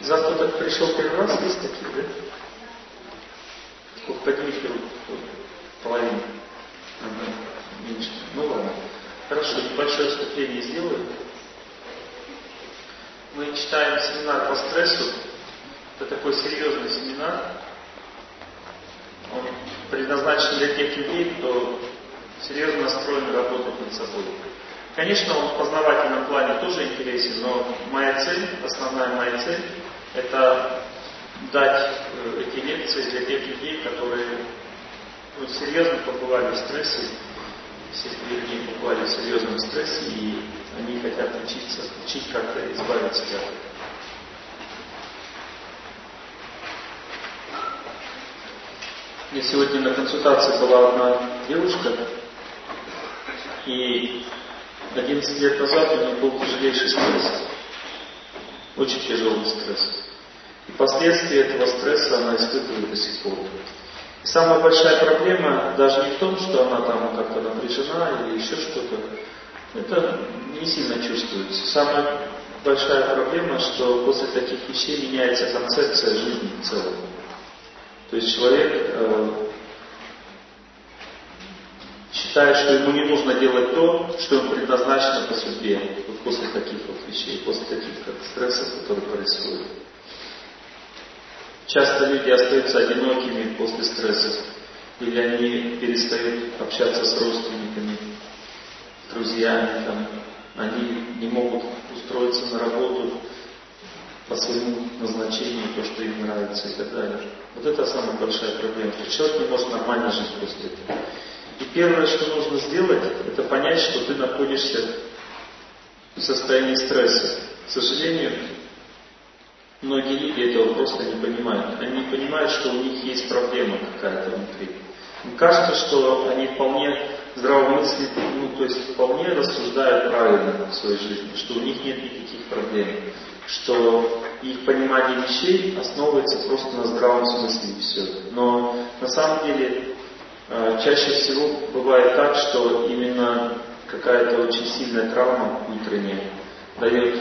Завтра кто-то пришел первый раз, есть такие, да? Сколько? Поднимите руку. Половину. Меньше. Ну ладно. Хорошо, небольшое вступление сделаю. Мы читаем семинар по стрессу. Это такой серьезный семинар. Он предназначен для тех людей, кто серьезно настроен работать над собой. Конечно, он в познавательном плане тоже интересен, но моя цель, основная моя цель, это дать эти лекции для тех людей, которые серьезно побывали в стрессе, все люди побывали в серьезном стрессе, и они хотят учить как-то избавиться от этого. Мне сегодня на консультации была одна девушка, и 11 лет назад у нее был тяжелейший стресс, очень тяжелый стресс. И последствия этого стресса она испытывает до сих пор. И самая большая проблема даже не в том, что она там как-то напряжена или еще что-то. Это не сильно чувствуется. Самая большая проблема, что после таких вещей меняется концепция жизни в целом. То есть человек считает, что ему не нужно делать то, что ему предназначено по судьбе, вот после таких вот вещей, после таких стрессов, которые происходят. Часто люди остаются одинокими после стрессов, или они перестают общаться с родственниками, с друзьями, они не могут устроиться на работу по своему назначению, то, что им нравится и так далее. Вот это самая большая проблема, что человек не может нормально жить после этого. И первое, что нужно сделать, это понять, что ты находишься в состоянии стресса. К сожалению, многие люди этого просто не понимают. Они не понимают, что у них есть проблема какая-то внутри. Им кажется, что они вполне здравомысляют, то есть вполне рассуждают правильно в своей жизни, что у них нет никаких проблем, что их понимание вещей основывается просто на здравом смысле и все. Но на самом деле чаще всего бывает так, что именно какая-то очень сильная травма внутренняя дает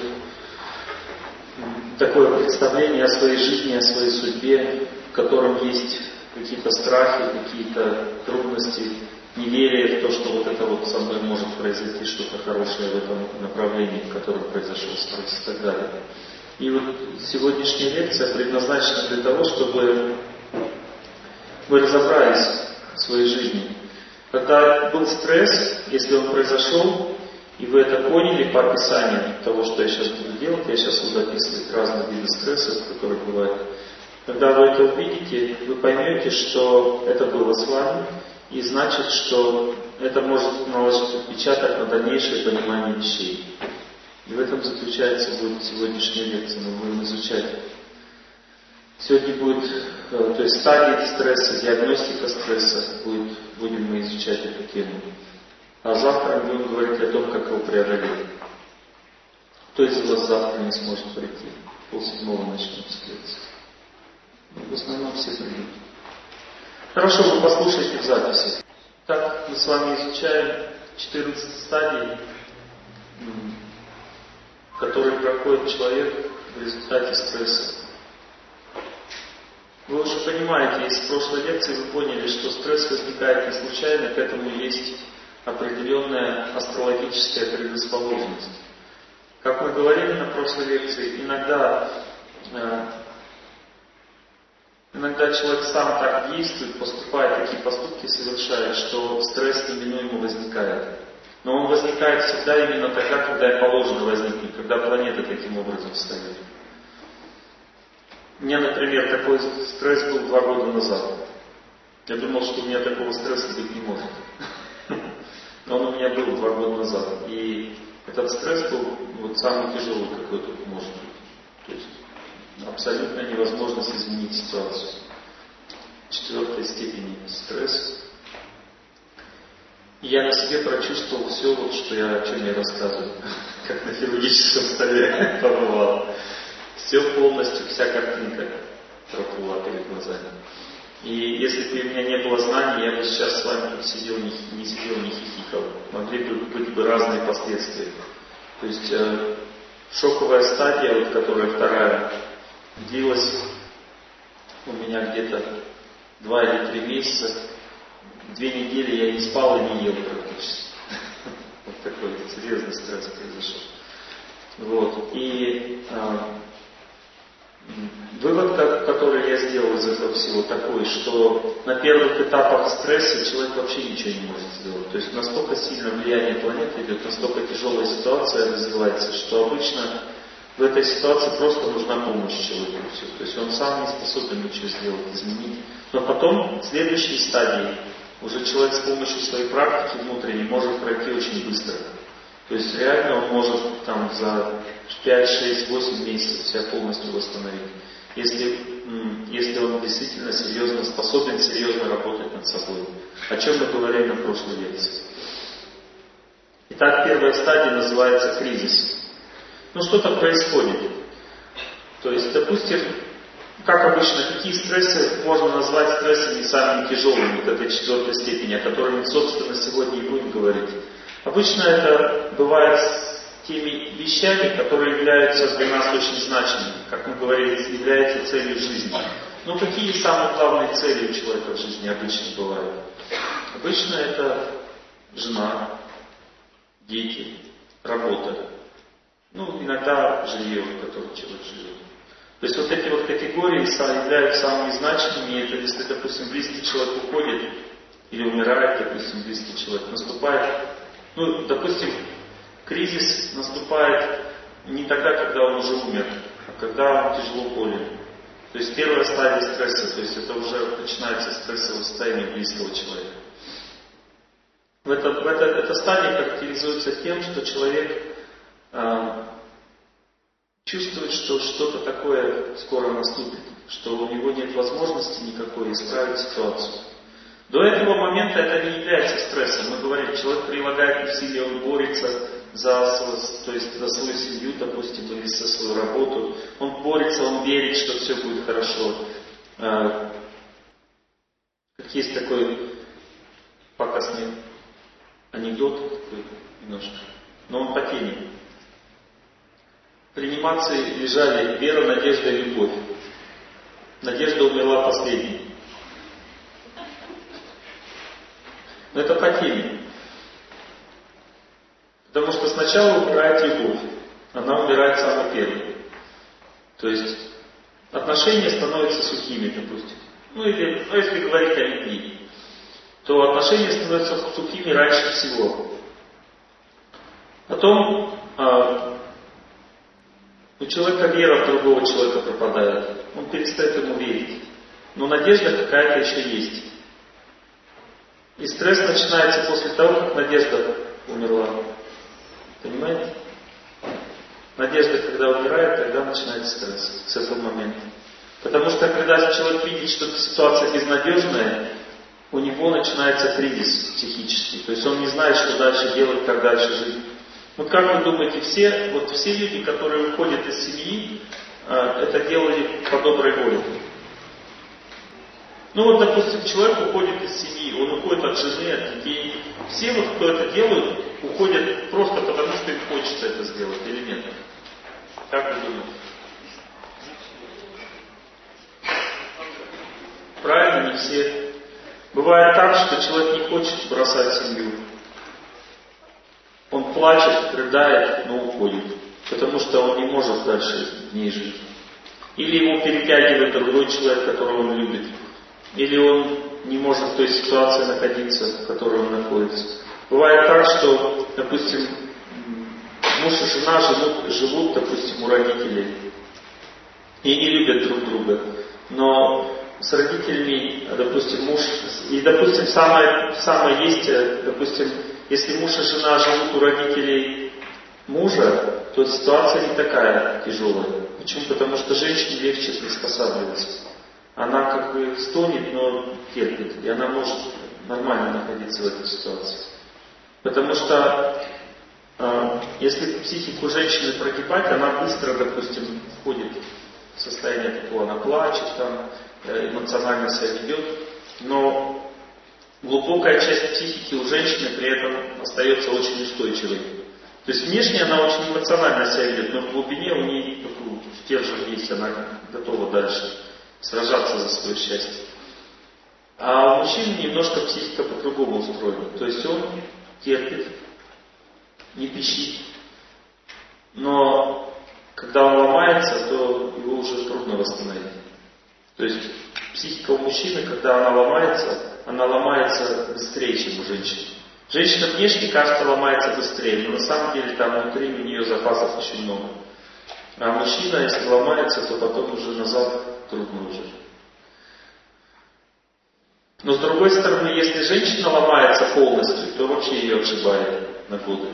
такое представление о своей жизни, о своей судьбе, в котором есть какие-то страхи, какие-то трудности, неверие в то, что вот это вот со мной может произойти что-то хорошее в этом направлении, в котором произошел стресс и так далее. И вот сегодняшняя лекция предназначена для того, чтобы вы разобрались в своей жизни. Когда был стресс, если он произошел, и вы это поняли по описанию того, что я сейчас буду делать, я сейчас буду описывать разные виды стрессов, которые бывают. Когда вы это увидите, вы поймете, что это было с вами, и значит, что это может наложить отпечаток на дальнейшее понимание вещей. И в этом заключается будет сегодняшняя лекция. Мы будем изучать. Сегодня будет, то есть стадии стресса, диагностика стресса, будем мы изучать эту тему. А завтра мы будем говорить о том, как его преодолеть. Кто из вас завтра не сможет прийти? 6:30 начнется лекция. В основном все придут. Хорошо, вы послушайте в записи. Так, мы с вами изучаем 14 стадий, которые проходит человек в результате стресса. Вы уже понимаете, из прошлой лекции вы поняли, что стресс возникает не случайно, к этому есть определенная астрологическая предрасположенность. Как мы говорили на прошлой лекции, иногда человек сам так действует, поступает, такие поступки совершает, что стресс неминуемо возникает. Но он возникает всегда именно тогда, когда и положено возникнет, когда планета таким образом встает. У меня, например, такой стресс был 2 года назад. Я думал, что у меня такого стресса быть не может. Но он у меня был 2 года назад. И этот стресс был вот самый тяжелый, какой только может быть. То есть абсолютно невозможность изменить ситуацию. 4-й степени стресс. И я на себе прочувствовал все, вот, о чем я рассказываю, как на хирургическом столе побывал. Все полностью, вся картинка проплыла перед глазами. И если бы у меня не было знаний, я бы сейчас с вами тут сидел, не сидел, не хихикал. Могли бы быть разные последствия. То есть шоковая стадия, вот, которая вторая, длилось у меня где-то 2 или 3 месяца. 2 недели я не спал и не ел практически. Вот такой серьезный стресс произошел. Вот. И вывод, который я сделал из этого всего, такой, что на первых этапах стресса человек вообще ничего не может сделать. То есть настолько сильно влияние планеты идет, настолько тяжелая ситуация развивается, что обычно в этой ситуации просто нужна помощь человеку. Все. То есть он сам не способен ничего сделать, изменить. Но потом, в следующей стадии, уже человек с помощью своей практики внутренней может пройти очень быстро. То есть реально он может там за 5, 6, 8 месяцев себя полностью восстановить. Если он действительно серьезно способен, серьезно работать над собой. О чем мы говорили на прошлой лекции. Итак, первая стадия называется кризис. Что-то происходит. То есть, допустим, как обычно, какие стрессы можно назвать стрессами самыми тяжелыми, вот этой 4 степени, о которой мы, собственно, сегодня и будем говорить. Обычно это бывает с теми вещами, которые являются для нас очень значимыми, как мы говорили, являются целью жизни. Какие самые главные цели у человека в жизни обычно бывают? Обычно это жена, дети, работа. Иногда жилье, в котором человек живет. То есть вот эти вот категории являются самыми значимыми. Это если, допустим, близкий человек уходит или умирает, допустим, близкий человек, наступает, допустим, кризис наступает не тогда, когда он уже умер, а когда он тяжело болен. То есть первая стадия стресса, то есть это уже начинается стрессовое состояние близкого человека. Эта стадия характеризуется тем, что человек чувствует, что что-то такое скоро наступит, что у него нет возможности никакой исправить ситуацию. До этого момента это не является стрессом. Мы говорим, человек прилагает усилия, он борется за свою семью, допустим, или за свою работу. Он борется, он верит, что все будет хорошо. Есть такой пакостный анекдот, такой немножко, но он по теме. В реанимации лежали вера, надежда и любовь. Надежда умерла последней. Но это по теме. Потому что сначала умирает любовь. Она умирает самой первой. То есть отношения становятся сухими, допустим. Если говорить о любви, то отношения становятся сухими раньше всего. Потом у человека вера в другого человека пропадает. Он перестает ему верить. Но надежда какая-то еще есть. И стресс начинается после того, как надежда умерла. Понимаете? Надежда, когда умирает, тогда начинается стресс. С этого момента. Потому что когда человек видит, что ситуация безнадежная, у него начинается кризис психический. То есть он не знает, что дальше делать, как дальше жить. Как вы думаете, все люди, которые уходят из семьи, это делали по доброй воле? Допустим, человек уходит из семьи, он уходит от жены, от детей. Все, кто это делают, уходят просто потому, что им хочется это сделать, или нет? Как вы думаете? Правильно, не все. Бывает так, что человек не хочет бросать семью. Он плачет, рыдает, но уходит. Потому что он не может дальше в ней жить. Или его перетягивает другой человек, которого он любит. Или он не может в той ситуации находиться, в которой он находится. Бывает так, что, допустим, муж и жена живут, допустим, у родителей. И не любят друг друга. Но с родителями, допустим, муж... И, допустим, самое есть, допустим, если муж и жена живут у родителей мужа, то ситуация не такая тяжелая. Почему? Потому что женщине легче приспосабливаться. Она как бы стонет, но терпит. И она может нормально находиться в этой ситуации. Потому что если психику женщины прогибать, она быстро, допустим, входит в состояние такого, она плачет, эмоционально себя ведет. Но глубокая часть психики у женщины при этом остается очень устойчивой. То есть внешне она очень эмоционально себя ведет, но в глубине у нее такой стержень есть, она готова дальше сражаться за свое счастье. А у мужчины немножко психика по-другому устроена. То есть он терпит, не пищит. Но когда он ломается, то его уже трудно восстановить. То есть психика у мужчины, когда она ломается быстрее, чем у женщины. Женщина внешне, кажется, ломается быстрее, но на самом деле там внутри у нее запасов очень много. А мужчина, если ломается, то потом уже назад трудно уже. Но с другой стороны, если женщина ломается полностью, то вообще ее отшибает на годы.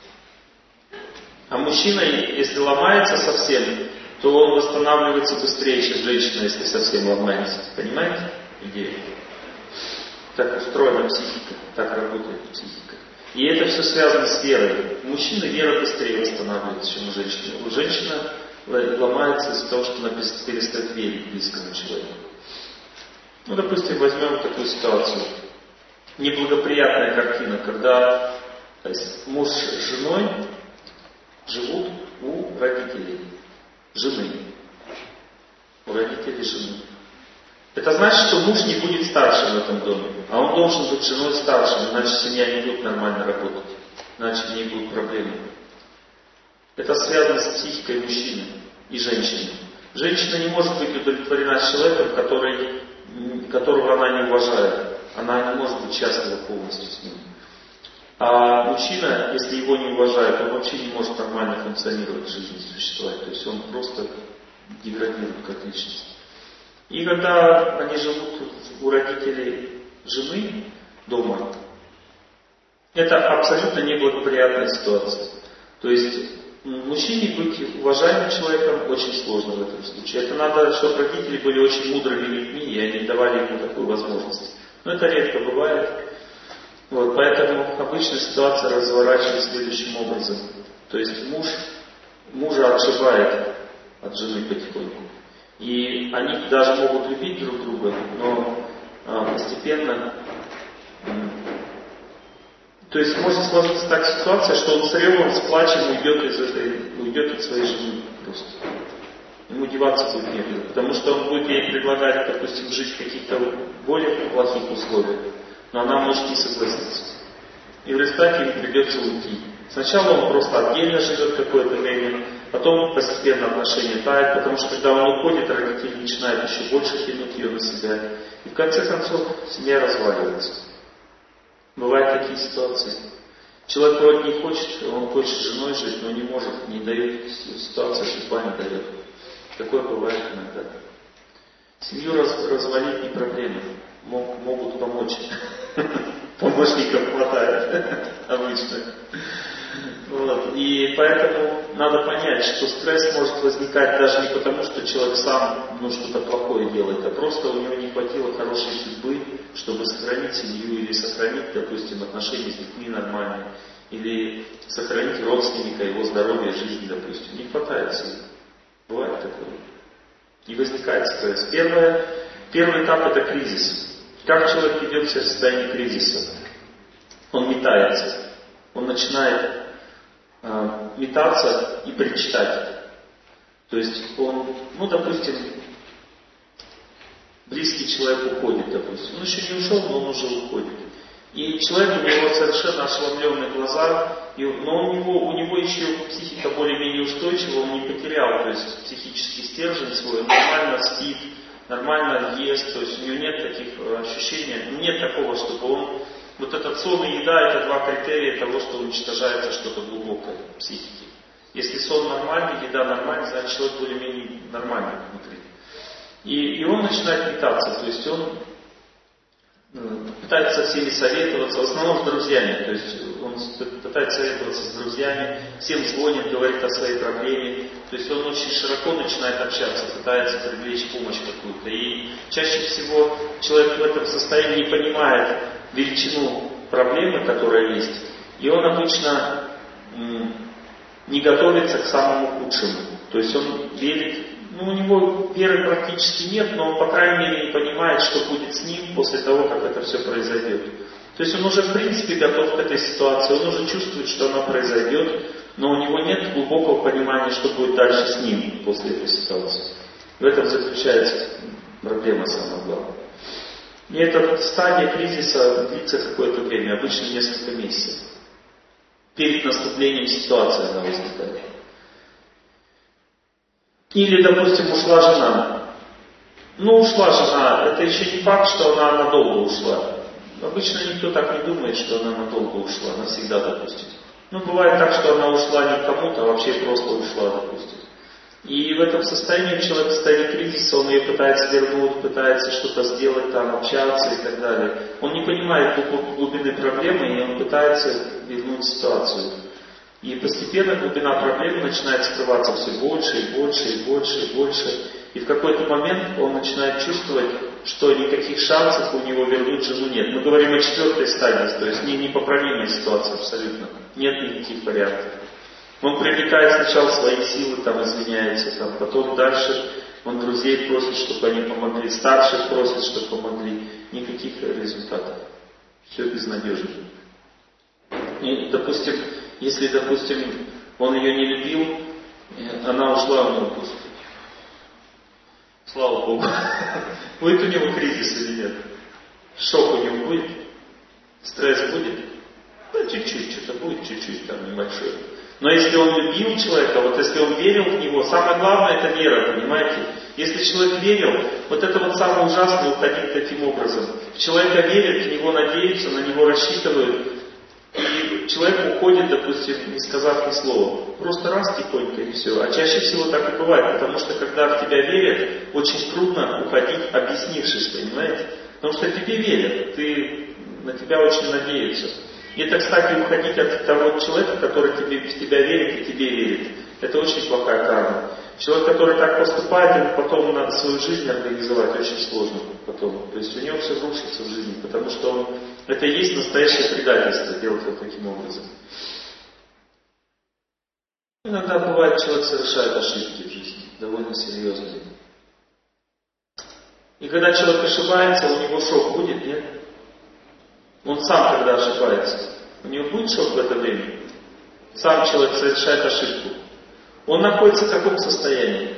А мужчина, если ломается совсем, то он восстанавливается быстрее, чем женщина, если совсем ломается. Понимаете идею? Так устроена психика, так работает психика. И это все связано с верой. У мужчины вера быстрее восстанавливается, чем у женщины. У женщины ломается из-за того, что она перестает верить близкому человеку. Ну, допустим, возьмем такую ситуацию. Неблагоприятная картина, когда муж с женой живут у родителей жены. У родителей жены. Это значит, что муж не будет старшим в этом доме, а он должен быть женой старшим, иначе семья не будет нормально работать, иначе в ней будут проблемы. Это связано с психикой мужчины и женщины. Женщина не может быть удовлетворена человеком, которого она не уважает. Она не может быть счастлива полностью с ним. А мужчина, если его не уважают, он вообще не может нормально функционировать в жизни, существовать. То есть он просто деградирует как личность. И когда они живут у родителей жены дома, это абсолютно неблагоприятная ситуация. То есть мужчине быть уважаемым человеком очень сложно в этом случае. Это надо, чтобы родители были очень мудрыми людьми, и они давали ему такую возможность. Но это редко бывает. Вот, поэтому обычно ситуация разворачивается следующим образом. То есть мужа отшибает от жены потихоньку. И они даже могут любить друг друга, но постепенно... То есть может сложиться так ситуация, что он с ревом, с плачем уйдет от своей жены просто. Ему деваться будет некуда, потому что он будет ей предлагать, допустим, жить в каких-то более плохих условиях, но она может не согласиться. И в результате ему придется уйти. Сначала он просто отдельно живет какое-то время, потом постепенно отношения тают, потому что когда он уходит, родители начинают еще больше тянуть ее на себя. И в конце концов семья разваливается. Бывают такие ситуации. Человек вроде не хочет, он хочет с женой жить, но не может, не дает, ситуация судьба не дает. Такое бывает иногда. Семью развалить не проблема, могут помочь. Помощников хватает обычно. Вот. И поэтому надо понять, что стресс может возникать даже не потому, что человек сам что-то плохое делает, а просто у него не хватило хорошей судьбы, чтобы сохранить семью или сохранить, допустим, отношения с детьми нормальные, или сохранить родственника, его здоровье, жизнь, допустим. Не хватает сил. Бывает такое. И возникает стресс. Первый этап это кризис. Как человек ведет себя в состоянии кризиса? Он метается. Он начинает метаться и причитать. То есть он, допустим, близкий человек уходит, допустим. Он еще не ушел, но он уже уходит. И человек, у него совершенно ошеломленные глаза, но у него еще психика более-менее устойчива, он не потерял, то есть психический стержень свой, он нормально спит, нормально ест, то есть у него нет таких ощущений, нет такого, чтобы он... Вот этот сон и еда — это два критерия того, что уничтожается что-то глубокое в психике. Если сон нормальный, еда нормальная, значит человек более-менее нормальный внутри. И он начинает метаться, то есть он пытается со всеми советоваться, в основном с друзьями, то есть он пытается советоваться с друзьями, всем звонит, говорит о своей проблеме, то есть он очень широко начинает общаться, пытается привлечь помощь какую-то. И чаще всего человек в этом состоянии не понимает величину проблемы, которая есть, и он обычно не готовится к самому худшему. То есть он верит, у него веры практически нет, но он, по крайней мере, не понимает, что будет с ним после того, как это все произойдет. То есть он уже, в принципе, готов к этой ситуации, он уже чувствует, что она произойдет, но у него нет глубокого понимания, что будет дальше с ним после этой ситуации. В этом заключается проблема самая главная. И эта стадия кризиса длится какое-то время, обычно несколько месяцев. Перед наступлением ситуации она возникает. Или, допустим, ушла жена. Ну, ушла жена, это еще не факт, что она надолго ушла. Обычно никто так не думает, что она надолго ушла, навсегда, допустим. Ну, бывает так, что она ушла не к кому-то, а вообще просто ушла, допустим. И в этом состоянии человек в состоянии кризиса, он ее пытается вернуть, пытается что-то сделать, там, общаться и так далее. Он не понимает глубины проблемы, и он пытается вернуть ситуацию. И постепенно глубина проблемы начинает скрываться все больше и больше и больше и больше. И в какой-то момент он начинает чувствовать, что никаких шансов у него вернуть жену нет. Мы говорим о 4-й стадии, то есть непоправимая ситуация абсолютно. Нет никаких вариантов. Он привлекает сначала свои силы, там извиняется, там, потом дальше он друзей просит, чтобы они помогли, старших просит, чтобы помогли. Никаких результатов. Все безнадежно. И, допустим, если, допустим, он ее не любил, она ушла в отпуск. Слава Богу. Будет у него кризис или нет? Шок у него будет? Стресс будет? Да, чуть-чуть, что-то будет, чуть-чуть там небольшое. Но если он любил человека, вот если он верил в него, самое главное это вера, понимаете? Если человек верил, вот это вот самое ужасное уходить таким образом. В человека верят, в него надеются, на него рассчитывают. И человек уходит, допустим, не сказав ни слова. Просто раз тихонько и все. А чаще всего так и бывает, потому что когда в тебя верят, очень трудно уходить, объяснившись, понимаете? Потому что тебе верят, на тебя очень надеются. И это, кстати, уходить от того человека, который в тебя верит и тебе верит. Это очень плохая карма. Человек, который так поступает, ему потом на свою жизнь организовать очень сложно потом. То есть у него все рушится в жизни, потому что это и есть настоящее предательство, делать вот таким образом. Иногда бывает, человек совершает ошибки в жизни, довольно серьезные. И когда человек ошибается, у него шок будет, нет? Он сам, когда ошибается, у него будет шок в это время? Сам человек совершает ошибку. Он находится в каком состоянии?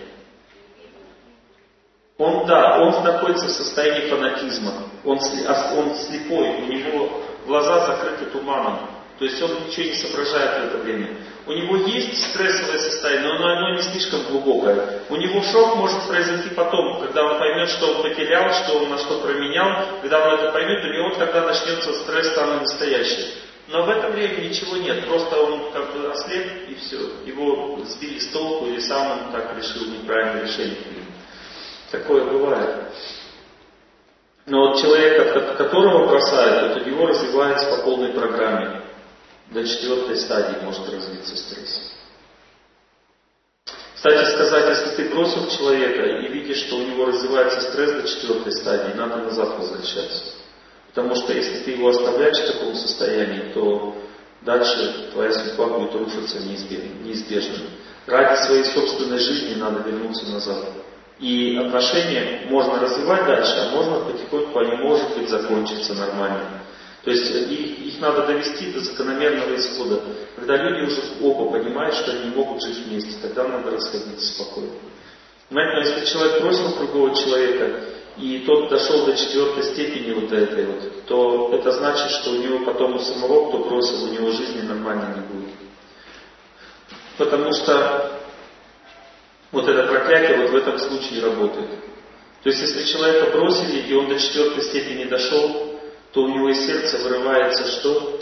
Он находится в состоянии фанатизма. Он слепой, у него глаза закрыты туманом. То есть он ничего не соображает в это время. У него есть стрессовое состояние, но оно не слишком глубокое. У него шок может произойти потом, когда он поймет, что он потерял, что он на что променял. Когда он это поймет, у него тогда начнется стресс самый настоящий. Но в это время ничего нет, просто он как бы ослеп и все. Его сбили с толку или сам он так решил неправильное решение. Такое бывает. Но вот человека, которого бросает, вот у него развивается по полной программе. До 4-й стадии может развиться стресс. Кстати сказать, если ты бросил человека и видишь, что у него развивается стресс до 4-й стадии, надо назад возвращаться. Потому что если ты его оставляешь в таком состоянии, то дальше твоя судьба будет рушиться неизбежно. Ради своей собственной жизни надо вернуться назад. И отношения можно развивать дальше, а можно потихоньку, они, может быть, закончатся нормально. То есть их надо довести до закономерного исхода. Когда люди уже оба понимают, что они не могут жить вместе, тогда надо расходиться спокойно. Понимаете, если человек бросил другого человека, и тот дошел до 4-й степени вот этой вот, то это значит, что у него потом у самого, кто бросил, у него жизни нормально не будет. Потому что вот это проклятие вот в этом случае работает. То есть если человека бросили, и он до 4-й степени дошел, то у него из сердца вырывается что?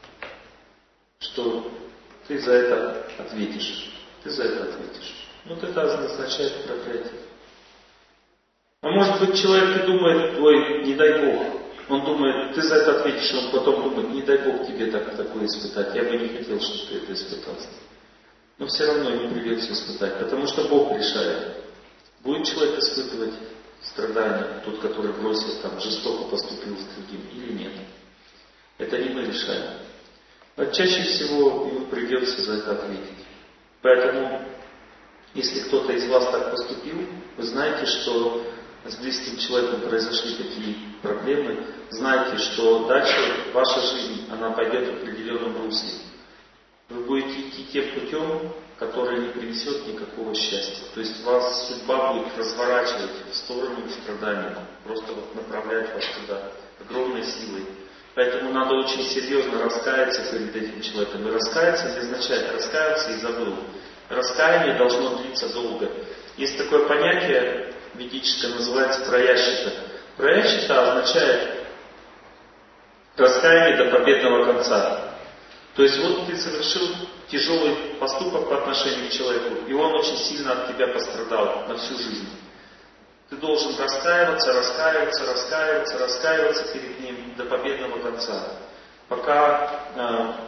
Что ты за это ответишь. Ты за это ответишь. Вот это означает проклятие. А может быть человек и думает, ой, не дай Бог. Он думает, ты за это ответишь, он потом думает, не дай Бог тебе такое испытать. Я бы не хотел, чтобы ты это испытал. Но все равно ему придется испытать, потому что Бог решает. Будет человек испытывать страдания, тот, который бросил, там, жестоко поступил с другим, или нет. Это не мы решаем. А чаще всего ему придется за это ответить. Поэтому, если кто-то из вас так поступил, вы знаете, что с близким человеком произошли такие проблемы, знайте, что дальше ваша жизнь, она пойдет в определенном русле. вы будете идти тем путем, который не принесет никакого счастья. То есть вас судьба будет разворачивать в сторону страданий, просто вот направлять вас туда огромной силой. Поэтому надо очень серьезно раскаяться перед этим человеком. И раскаяться не означает раскаяться и забыл. Раскаяние должно длиться долго. Есть такое понятие ведическое, называется праящита. Праящита означает раскаяние до победного конца. То есть вот ты совершил тяжелый поступок по отношению к человеку, и он очень сильно от тебя пострадал на всю жизнь. Ты должен раскаиваться, раскаиваться, раскаиваться, раскаиваться перед ним до победного конца. Пока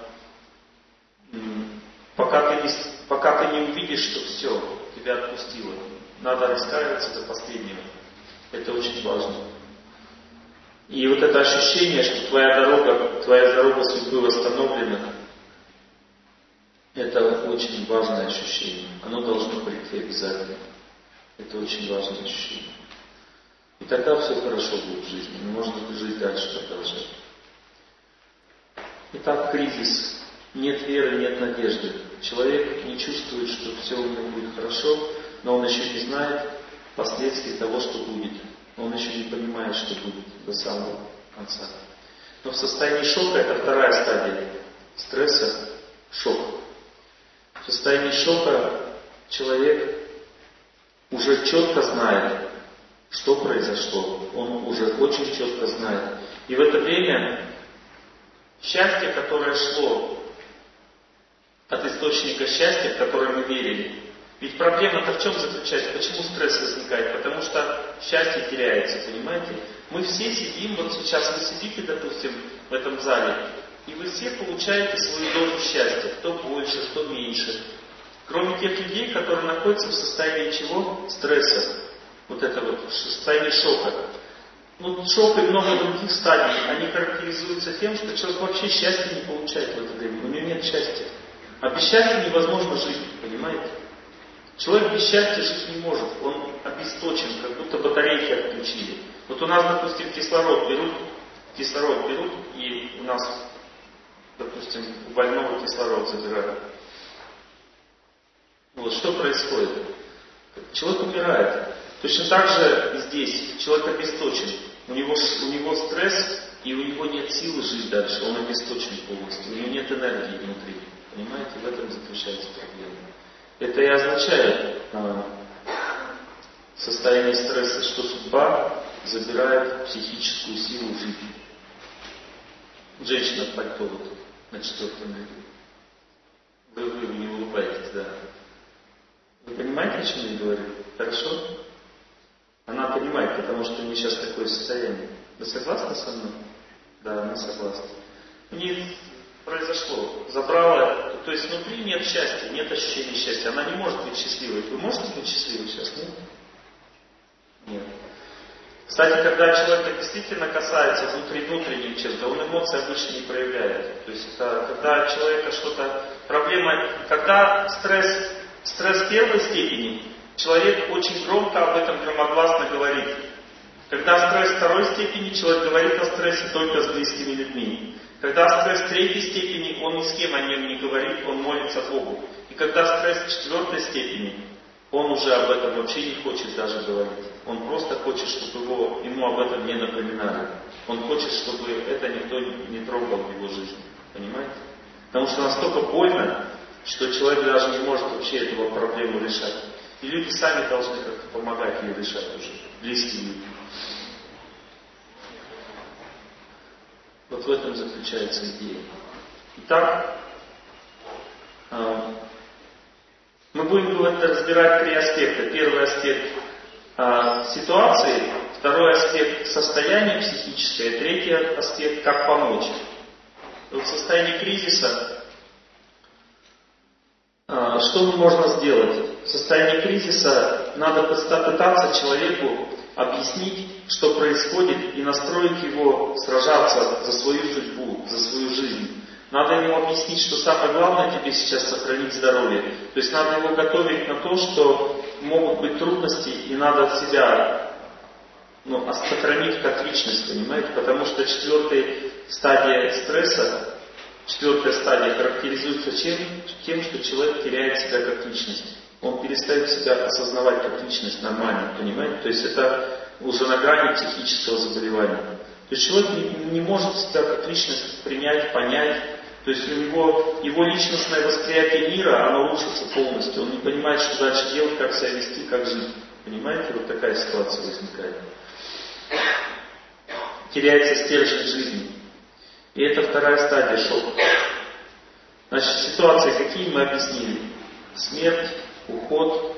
ты не увидишь, что все, тебя отпустило. Надо раскаиваться до последнего. Это очень важно. И вот это ощущение, что твоя дорога судьбы восстановлена, это очень важное ощущение. Оно должно прийти обязательно. Это очень важное ощущение. И тогда все хорошо будет в жизни. Можно жить дальше, продолжать. Итак, кризис. Нет веры, нет надежды. Человек не чувствует, что все у него будет хорошо, но он еще не знает последствий того, что будет. Он еще не понимает, что будет до самого конца. Но в состоянии шока, это вторая стадия стресса, шок. В состоянии шока человек уже четко знает, что произошло. Он уже очень четко знает. И в это время счастье, которое шло от источника счастья, в который мы верили. Ведь проблема-то в чем заключается? Почему стресс возникает? Потому что счастье теряется, понимаете? Мы все сидим, вот сейчас вы сидите, допустим, в этом зале, и вы все получаете свою дозу счастья, кто больше, кто меньше. Кроме тех людей, которые находятся в состоянии чего? Стресса. Вот это вот, в состоянии шока. Ну, шок и много других стадий, они характеризуются тем, что человек вообще счастья не получает в это время. У него нет счастья. А без счастья невозможно жить, понимаете? Человек без счастья жить не может. Он обесточен, как будто батарейки отключили. Вот у нас, допустим, кислород берут, и у нас, допустим, у больного кислород забирают. Вот что происходит? Человек умирает. Точно так же и здесь. Человек обесточен. У него стресс, и у него нет силы жить дальше. Он обесточен полностью. У него нет энергии внутри. Понимаете, в этом заключается проблема. Это и означает состояние стресса, что судьба забирает психическую силу жизни. Женщина в пальто вот на 4-м ряду. Вы не улыбаетесь, да. Вы понимаете, о чем я говорю? Хорошо? Она понимает, потому что у нее сейчас такое состояние. Вы согласны со мной? Да, она согласна. У нее произошло, забрала, то есть внутри нет счастья, нет ощущения счастья. Она не может быть счастливой. Вы можете быть счастливой сейчас? Нет? Нет. Кстати, когда человека действительно касается внутренней черты, он эмоции обычно не проявляет. То есть это когда человека что-то, проблема, когда стресс первой степени, человек очень громко об этом громогласно говорит. Когда стресс второй степени, человек говорит о стрессе только с близкими людьми. Когда стресс третьей степени, он ни с кем о нем не говорит, он молится Богу. И когда стресс четвертой степени, он уже об этом вообще не хочет даже говорить. Он просто хочет, чтобы ему об этом не напоминали. Он хочет, чтобы это никто не трогал в его жизни. Понимаете? Потому что настолько больно, что человек даже не может вообще эту проблему решать. И люди сами должны как-то помогать ее решать уже. Близкие люди. Вот в этом заключается идея. Итак, мы будем разбирать 3 аспекта. Первый аспект ситуации, второй аспект состояния психическое, третий аспект как помочь. В состоянии кризиса что можно сделать? В состоянии кризиса надо пытаться человеку объяснить, что происходит, и настроить его сражаться за свою судьбу, за свою жизнь. Надо ему объяснить, что самое главное тебе сейчас сохранить здоровье. То есть надо его готовить на то, что могут быть трудности, и надо себя сохранить как личность, понимаете? Потому что 4-я стадия стресса, 4-я стадия характеризуется тем, что человек теряет себя как личность. Он перестает себя осознавать как личность нормально, понимаете? То есть это уже на грани психического заболевания. То есть человек не может себя как личность принять, понять. То есть у него его личностное восприятие мира, оно рушится полностью. Он не понимает, что дальше делать, как себя вести, как жить. Понимаете? Вот такая ситуация возникает. Теряется стержень жизни. И это 2-я стадия шока. Значит, ситуации какие мы объяснили? Смерть, уход,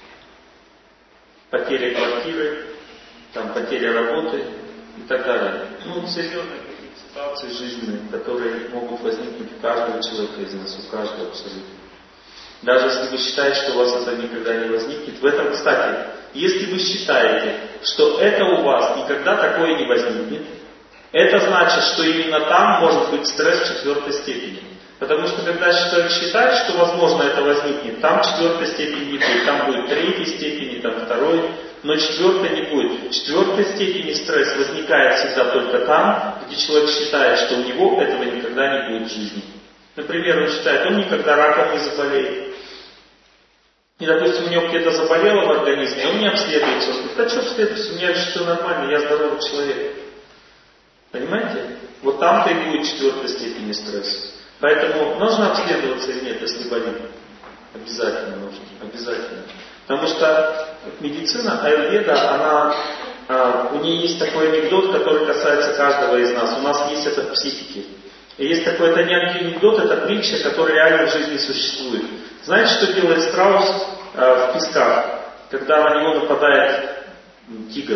потеря квартиры, там, потеря работы и так далее. Ну, серьезные какие-то ситуации жизненные, которые могут возникнуть у каждого человека из нас, у каждого абсолютно. Даже если вы считаете, что у вас это никогда не возникнет. В этом, кстати, если вы считаете, что это у вас никогда такое не возникнет, это значит, что именно там может быть стресс 4-й степени. Потому что когда человек считает, что возможно это возникнет, там 4-й степени не будет, там будет 3-й степени, там 2-й, но 4-й не будет. 4-й степени стресс возникает всегда только там, где человек считает, что у него этого никогда не будет в жизни. Например, он считает, он никогда раком не заболеет. И, допустим, у него где-то заболело в организме, он не обследуется. Он говорит, да что обследуется, у меня же все нормально, я здоровый человек. Понимаете? Вот там-то и будет 4-й степени стресса. Поэтому нужно обследоваться или нет, если болит? Обязательно нужно. Обязательно. Потому что медицина, аюрведа, у нее есть такой анекдот, который касается каждого из нас. У нас есть это в психике. И есть такой, это не анекдот, это притча, которая реально в жизни существует. Знаете, что делает страус в песках, когда на него нападает тигр?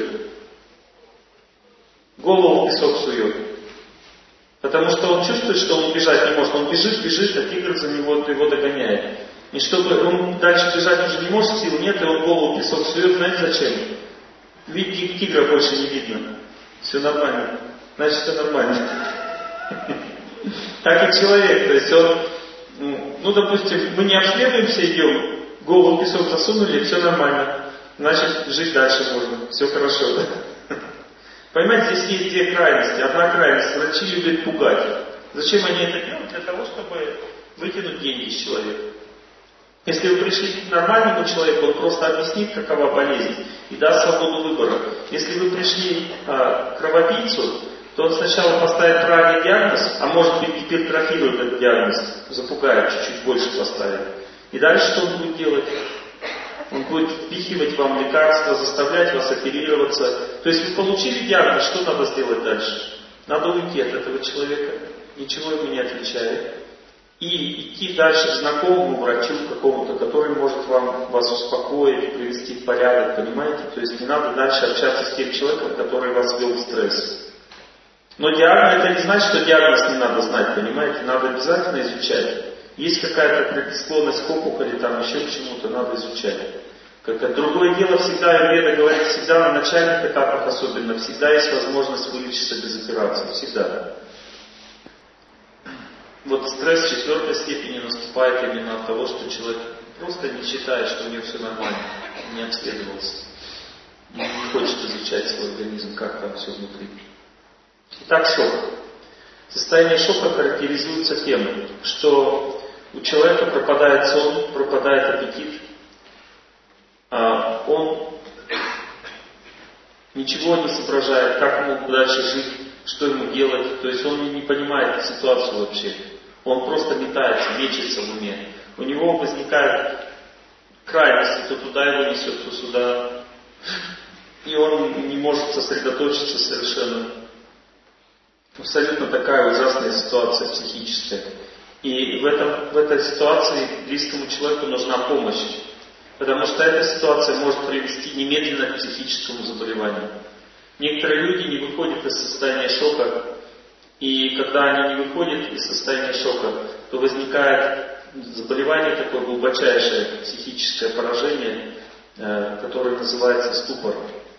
Голову в песок сует. Потому что он чувствует, что он бежать не может. Он бежит, а тигр за него его догоняет. И чтобы он дальше бежать уже не может, сил нет, и он голову в песок сует, знаете зачем? Ведь тигра больше не видно. Все нормально. Значит, все нормально. Так и человек. То есть он, ну допустим, мы не обследуемся, идем, голову в песок засунули, все нормально. Значит, жить дальше можно. Все хорошо. Понимаете, здесь есть две крайности. Одна крайность, врачи любят пугать. Зачем они это делают? Для того, чтобы вытянуть деньги из человека. Если вы пришли к нормальному человеку, он просто объяснит, какова болезнь, и даст свободу выбора. Если вы пришли к кровопийцу, то он сначала поставит правильный диагноз, а может быть гипертрофирует этот диагноз, запугает, чуть-чуть больше поставит. И дальше что он будет делать? Он будет впихивать вам лекарства, заставлять вас оперироваться. То есть вы получили диагноз, что надо сделать дальше? Надо уйти от этого человека, ничего ему не отвечая. И идти дальше к знакомому врачу какому-то, который может вас успокоить, привести в порядок, понимаете? То есть не надо дальше общаться с тем человеком, который вас ввел в стресс. Но диагноз, это не значит, что диагноз не надо знать, понимаете? Надо обязательно изучать. Есть какая-то предрасположенность к опухоли, там еще к чему-то, надо изучать. Другое дело, всегда, аюрведа говорит, всегда на начальных этапах особенно, всегда есть возможность вылечиться без операции, всегда. Вот стресс 4-й степени наступает именно от того, что человек просто не считает, что у него все нормально, не обследовался, не хочет изучать свой организм, как там все внутри. Итак, шок. Состояние шока характеризуется тем, что у человека пропадает сон, пропадает аппетит, он ничего не соображает, как ему дальше жить, что ему делать, то есть он не понимает ситуацию вообще. Он просто метается, мечется в уме. У него возникают крайности, то туда его несет, то сюда. И он не может сосредоточиться совершенно. Абсолютно такая ужасная ситуация психическая. И в этой ситуации близкому человеку нужна помощь. Потому что эта ситуация может привести немедленно к психическому заболеванию. Некоторые люди не выходят из состояния шока. И когда они не выходят из состояния шока, то возникает заболевание, такое глубочайшее психическое поражение, которое называется ступор.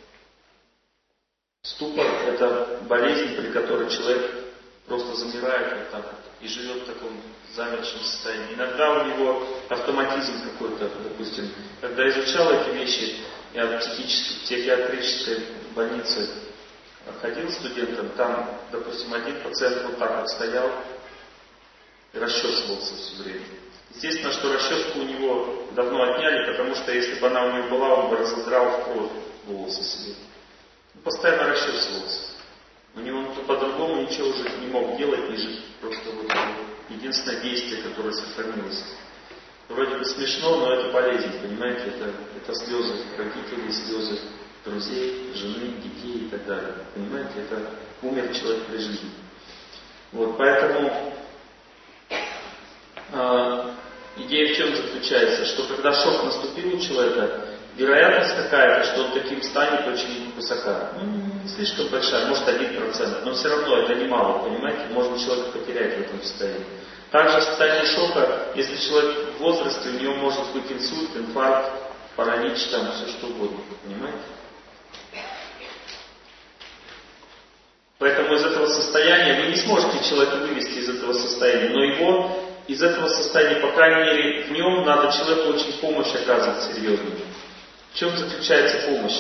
Ступор – это болезнь, при которой человек просто замирает вот так вот и живет в таком замершем состоянии. Иногда у него автоматизм какой-то, допустим. Когда изучал эти вещи, я в психиатрической больнице ходил студентом, там, допустим, один пациент вот так вот стоял, и расчесывался все время. Естественно, что расческу у него давно отняли, потому что если бы она у него была, он бы разодрал в кровь волосы себе. Он постоянно расчесывался. У него по-другому ничего уже не мог делать, не жить. Просто вот единственное действие, которое сохранилось. Вроде бы смешно, но это болезнь, понимаете? Это слезы родителей, слезы друзей, жены, детей и так далее. Понимаете? Это умер человек при жизни. Вот, поэтому идея в чем заключается? Что когда шок наступил у человека, вероятность какая-то, что он таким станет, очень высока. Не слишком большая, может 1%, но все равно это немало, понимаете? Можно человека потерять в этом состоянии. Также в состоянии шока, если человек в возрасте, у него может быть инсульт, инфаркт, паралич, там все что угодно, понимаете? Поэтому из этого состояния вы не сможете человека вывести из этого состояния, но его из этого состояния, по крайней мере, в нем надо человеку очень помощь оказывать серьезную. В чем заключается помощь?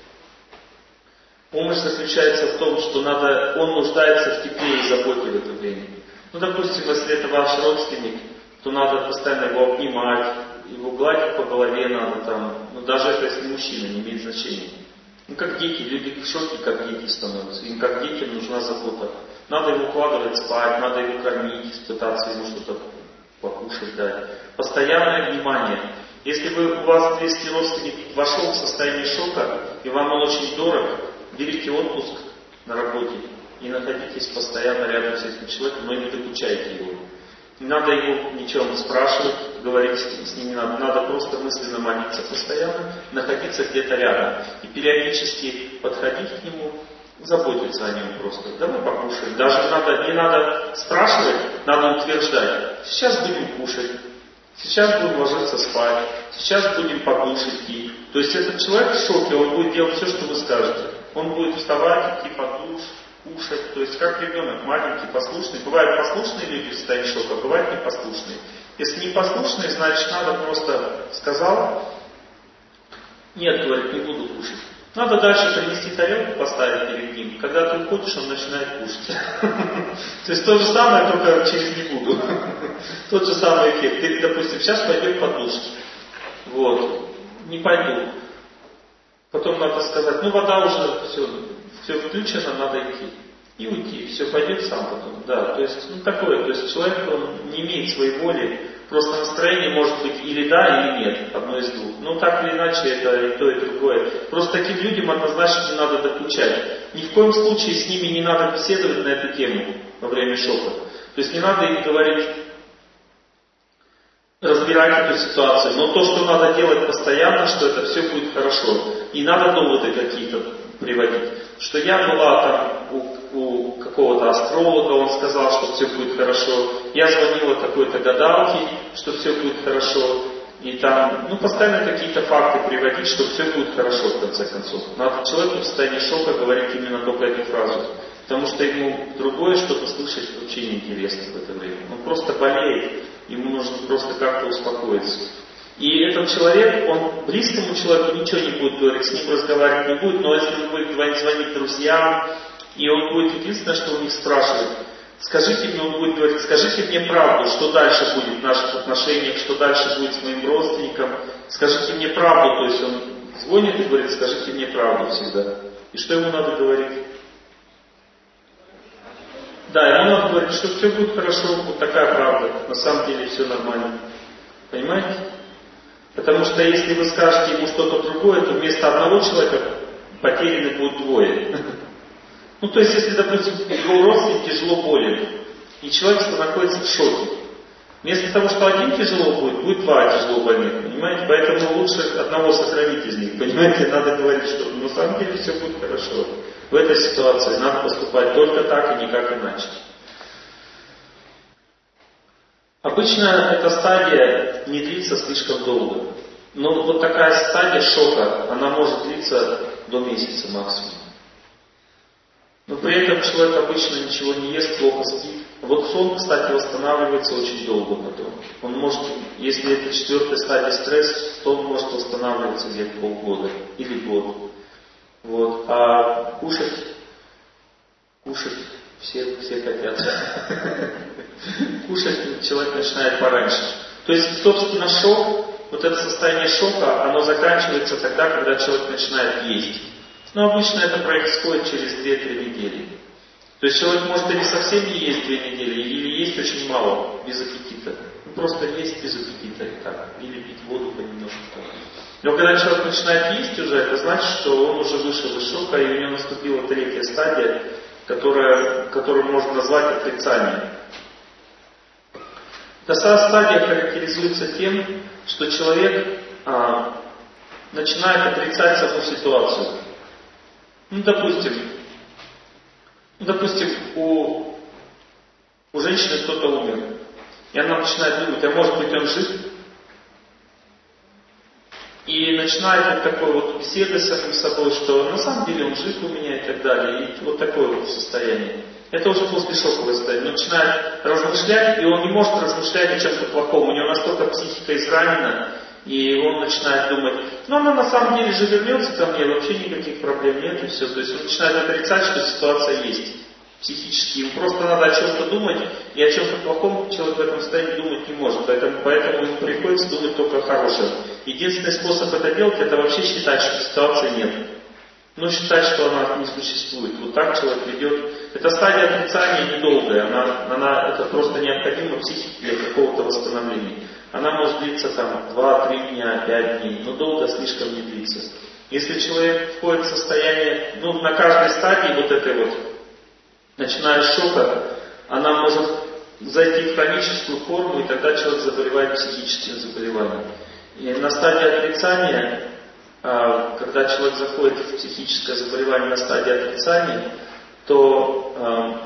Помощь заключается в том, что он нуждается в тепле и заботе в это время. Допустим, если это ваш родственник, то надо постоянно его обнимать, его гладить по голове надо там, даже это если мужчина, не имеет значения. Как дети, люди в шоке, как дети становятся. Им как детям нужна забота. Надо его укладывать спать, надо его кормить, пытаться ему что-то покушать дать. Постоянное внимание. Если у вас близкий родственник вошел в состояние шока, и вам он очень дорог, берите отпуск на работе и находитесь постоянно рядом с этим человеком, но не докучайте его. Не надо его ничем спрашивать, говорить с ним не надо. Надо просто мысленно молиться постоянно, находиться где-то рядом. И периодически подходить к нему, заботиться о нем просто. Давай покушаем. Даже не надо спрашивать, надо утверждать. Сейчас будем кушать. Сейчас будем ложиться спать. Сейчас будем покушать пить. То есть этот человек в шоке, он будет делать все, что вы скажете. Он будет вставать, идти под душ, кушать. То есть как ребенок, маленький, послушный. Бывают послушные люди в состоянии шока, бывают непослушные. Если непослушные, значит надо просто сказал, нет, говорит, не буду кушать. Надо дальше принести тарелку, поставить перед ним. Когда ты уходишь, он начинает кушать. То есть то же самое, только через «не буду». Тот же самый эффект. Ты, допустим, сейчас пойдем под душ. Вот. Не пойду. Потом надо сказать, вода уже все включено, надо идти. И уйти. Все пойдет сам потом. Да, то есть, такое. То есть человек, он не имеет своей воли. Просто настроение может быть или да, или нет. Одно из двух. Так или иначе, это и то, и другое. Просто таким людям однозначно не надо докучать. Ни в коем случае с ними не надо беседовать на эту тему во время шока. То есть не надо им говорить, разбирать эту ситуацию. Но то, что надо делать постоянно, что это все будет хорошо. И надо доводы какие-то приводить. Что я была там у какого-то астролога, он сказал, что все будет хорошо. Я звонила какой-то гадалке, что все будет хорошо. И там, постоянно какие-то факты приводить, что все будет хорошо в конце концов. Надо человеку в состоянии шока говорить именно только эту фразу. Потому что ему другое что-то слышать вообще неинтересно в это время. Он просто болеет, ему нужно просто как-то успокоиться. И этот человек, он близкому человеку ничего не будет говорить, с ним разговаривать не будет, но если он будет звонить друзьям, и он будет единственное, что у них спрашивать, скажите мне, он будет говорить, скажите мне правду, что дальше будет в наших отношениях, что дальше будет с моим родственником, скажите мне правду, то есть он звонит и говорит, скажите мне правду всегда. И что ему надо говорить? Да, ему надо говорить, что все будет хорошо, вот такая правда, на самом деле все нормально. Понимаете? Потому что если вы скажете ему что-то другое, то вместо одного человека потеряны будут двое. То есть, если, допустим, его родственник тяжело болен, и человек находится в шоке, вместо того, что один тяжело будет два тяжело больных, понимаете? Поэтому лучше одного сохранить из них, понимаете? Надо говорить, что на самом деле все будет хорошо. В этой ситуации надо поступать только так и никак иначе. Обычно эта стадия не длится слишком долго. Но вот такая стадия шока, она может длиться до месяца максимум. Но при этом человек обычно ничего не ест, плохо спит. Вот сон, кстати, восстанавливается очень долго потом. Он может, если это 4-я стадия стресс, то он может восстанавливаться где-то полгода или год. Вот. А кушать все хотят. Кушать человек начинает пораньше. То есть, собственно, шок, вот это состояние шока, оно заканчивается тогда, когда человек начинает есть. Но обычно это происходит через 2-3 недели. То есть человек может или совсем не есть 2 недели, или есть очень мало, без аппетита. Просто есть без аппетита и так. Или пить воду понемножку. Но когда человек начинает есть уже, это значит, что он уже вышел из шока, и у него наступила 3-я стадия, которую можно назвать отрицанием. Эта стадия характеризуется тем, что человек начинает отрицать саму ситуацию. Допустим, у женщины кто-то умер. И она начинает думать, а может быть он жив? И начинает вот такой вот беседы с самим собой, что на самом деле он жив у меня и так далее. И вот такое вот состояние. Это уже после шоковое состояние. Он начинает размышлять, и он не может размышлять о чем-то плохом. У него настолько психика изранена, и он начинает думать, она на самом деле же вернется ко мне, вообще никаких проблем нет, и все. То есть он начинает отрицать, что ситуация есть. Психически. Ему просто надо о чем-то думать, и о чем-то плохом человек в этом состоянии думать не может. Поэтому ему приходится думать только о хорошем. Единственный способ это делать, это вообще считать, что ситуации нет. Считать, что она не существует. Вот так человек ведет. Эта стадия отрицания недолгая. Это просто необходимо психике для какого-то восстановления. Она может длиться 2-3 дня, 5 дней, но долго слишком не длится. Если человек входит в состояние, на каждой стадии вот этой вот, начиная с шока, она может зайти в хроническую форму, и тогда человек заболевает психическим заболеванием. И на стадии отрицания, когда человек заходит в психическое заболевание на стадии отрицания, то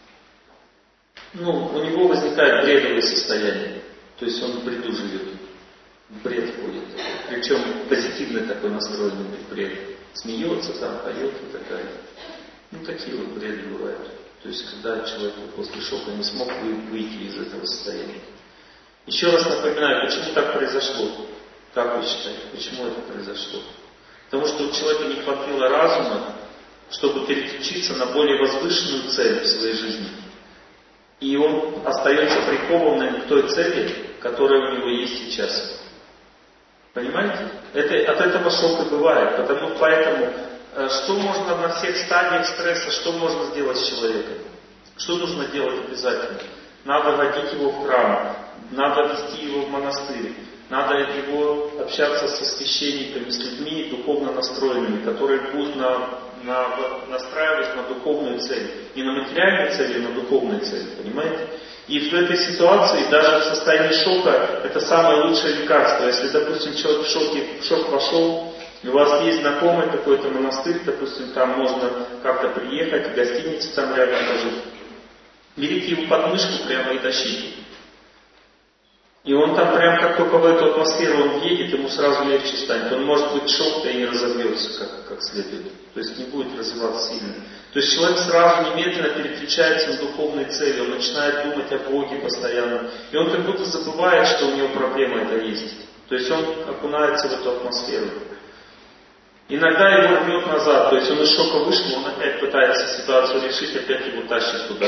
у него возникает бредовое состояние. То есть он в бреду живет, в бред входит. Причем позитивный такой настроенный бред. Смеется поет и так далее. Такие вот бреды бывают. То есть, когда человек после шока не смог выйти из этого состояния. Еще раз напоминаю, почему так произошло? Как вы считаете, почему это произошло? Потому что у человека не хватило разума, чтобы переключиться на более возвышенную цель в своей жизни. И он остается прикованным к той цели, которая у него есть сейчас. Понимаете? От этого шока бывает. Поэтому что можно на всех стадиях стресса, что можно сделать с человеком? Что нужно делать обязательно? Надо водить его в храм, надо вести его в монастырь, надо его общаться со священниками, с людьми духовно настроенными, которые будут настраивать на духовную цель. Не на материальную цель, а на духовную цель. Понимаете? И в этой ситуации, даже в состоянии шока, это самое лучшее лекарство. Если, допустим, человек в шок вошел, и у вас есть знакомый какой-то монастырь, допустим, там можно как-то приехать, в гостинице там рядом пожить. Берите его под мышку прямо и тащите. И он там прям как только в эту атмосферу он едет, ему сразу легче станет. Он может быть шок-то и не разовьется как следует. То есть не будет развиваться сильно. То есть человек сразу немедленно переключается на духовные цели. Он начинает думать о Боге постоянно. И он как будто забывает, что у него проблема это есть. То есть он окунается в эту атмосферу. Иногда его рвет назад. То есть он из шока вышел, он опять пытается ситуацию решить, опять его тащит туда.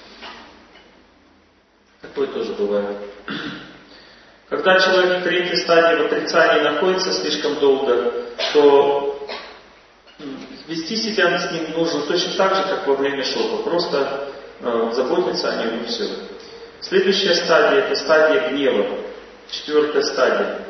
Такое тоже бывает. Когда человек в 3-й стадии в отрицании находится слишком долго, то вести себя с ним нужно точно так же, как во время шока. Просто заботиться о нем и все. Следующая стадия — это стадия гнева. 4-я стадия.